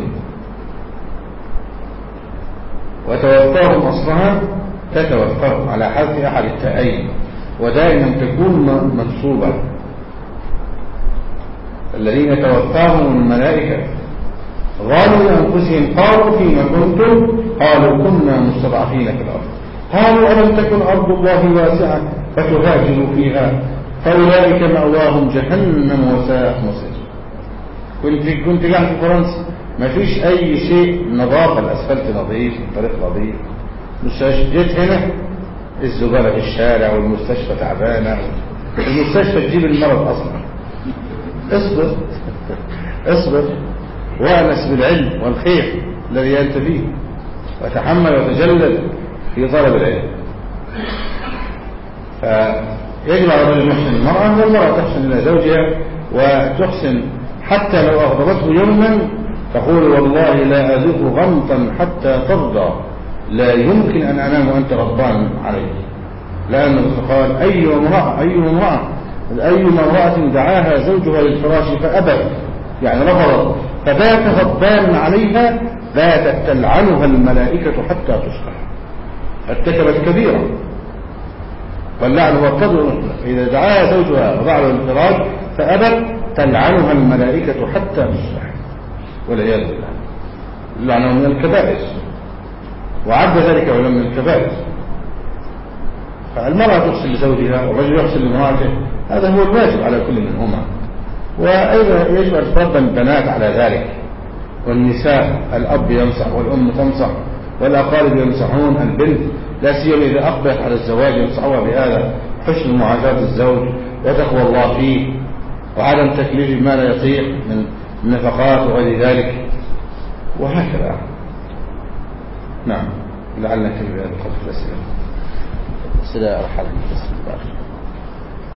وتوفاهم أصلها تتوفاهم على حذف أحد التائين، ودائما تكون منصوبة. الذين توفاهم الملائكة ظالمي أنفسهم قالوا فيما كنتم قالوا كنا مستضعفين في الأرض قالوا ألم تكن أرض الله واسعة فتهاجروا فيها فأولئك مأواهم جهنم وساءت مصير. كنت كنت قاعد في فرنسا ما فيش أي شيء نظافة، الأسفلت نظيف، الطريق نظيف، مش جيت هنا الزبالة في الشارع والمستشفى تعبانة، المستشفى تجيب المرض أصلا. اصبر اصبر وأنس بالعلم والخير الذي أنت فيه، وتحمل وتجلد في طلب العلم. يجب على الرجل يحسن المرأة والمرأة تحسن إلى زوجها، وتحسن حتى لو أغضبته يوما تقول والله لا أذوق غمطا حتى ترضى، لا يمكن أن أنام وأنت غضبان علي، لأنه قال أي امرأة أي امرأة أي امرأة دعاها زوجها للفراش فأبت يعني رفضت فبات غضبان عليها باتت تلعنها الملائكة حتى تصبح، ارتكبت كبيرة. واللعن هو القدر، إذا دعاها زوجها وبعد الفراش فأبت تلعنها الملائكة حتى تصبح والعياذ بالله. اللعنة من الكبائر، وعد ذلك علماء من الكبائر. فالمرأة تحسن لزوجها والرجل يحسن لامرأته، هذا هو الواجب على كل منهما. وأيضا يجب أن تربى البنات على ذلك، والنساء الأب ينصح والأم تنصح والأقارب ينصحون البنت، لا سيما إذا أقبلت على الزواج ينصحوها بهذا، حسن معاشرة الزوج وتقوى الله فيه وعدم تكليف ما لا يطيق من النفقات وغير ذلك وهكذا. نعم، لعلنا نكمل بهذا القدر. الأسئلة الأسئلة أرحل.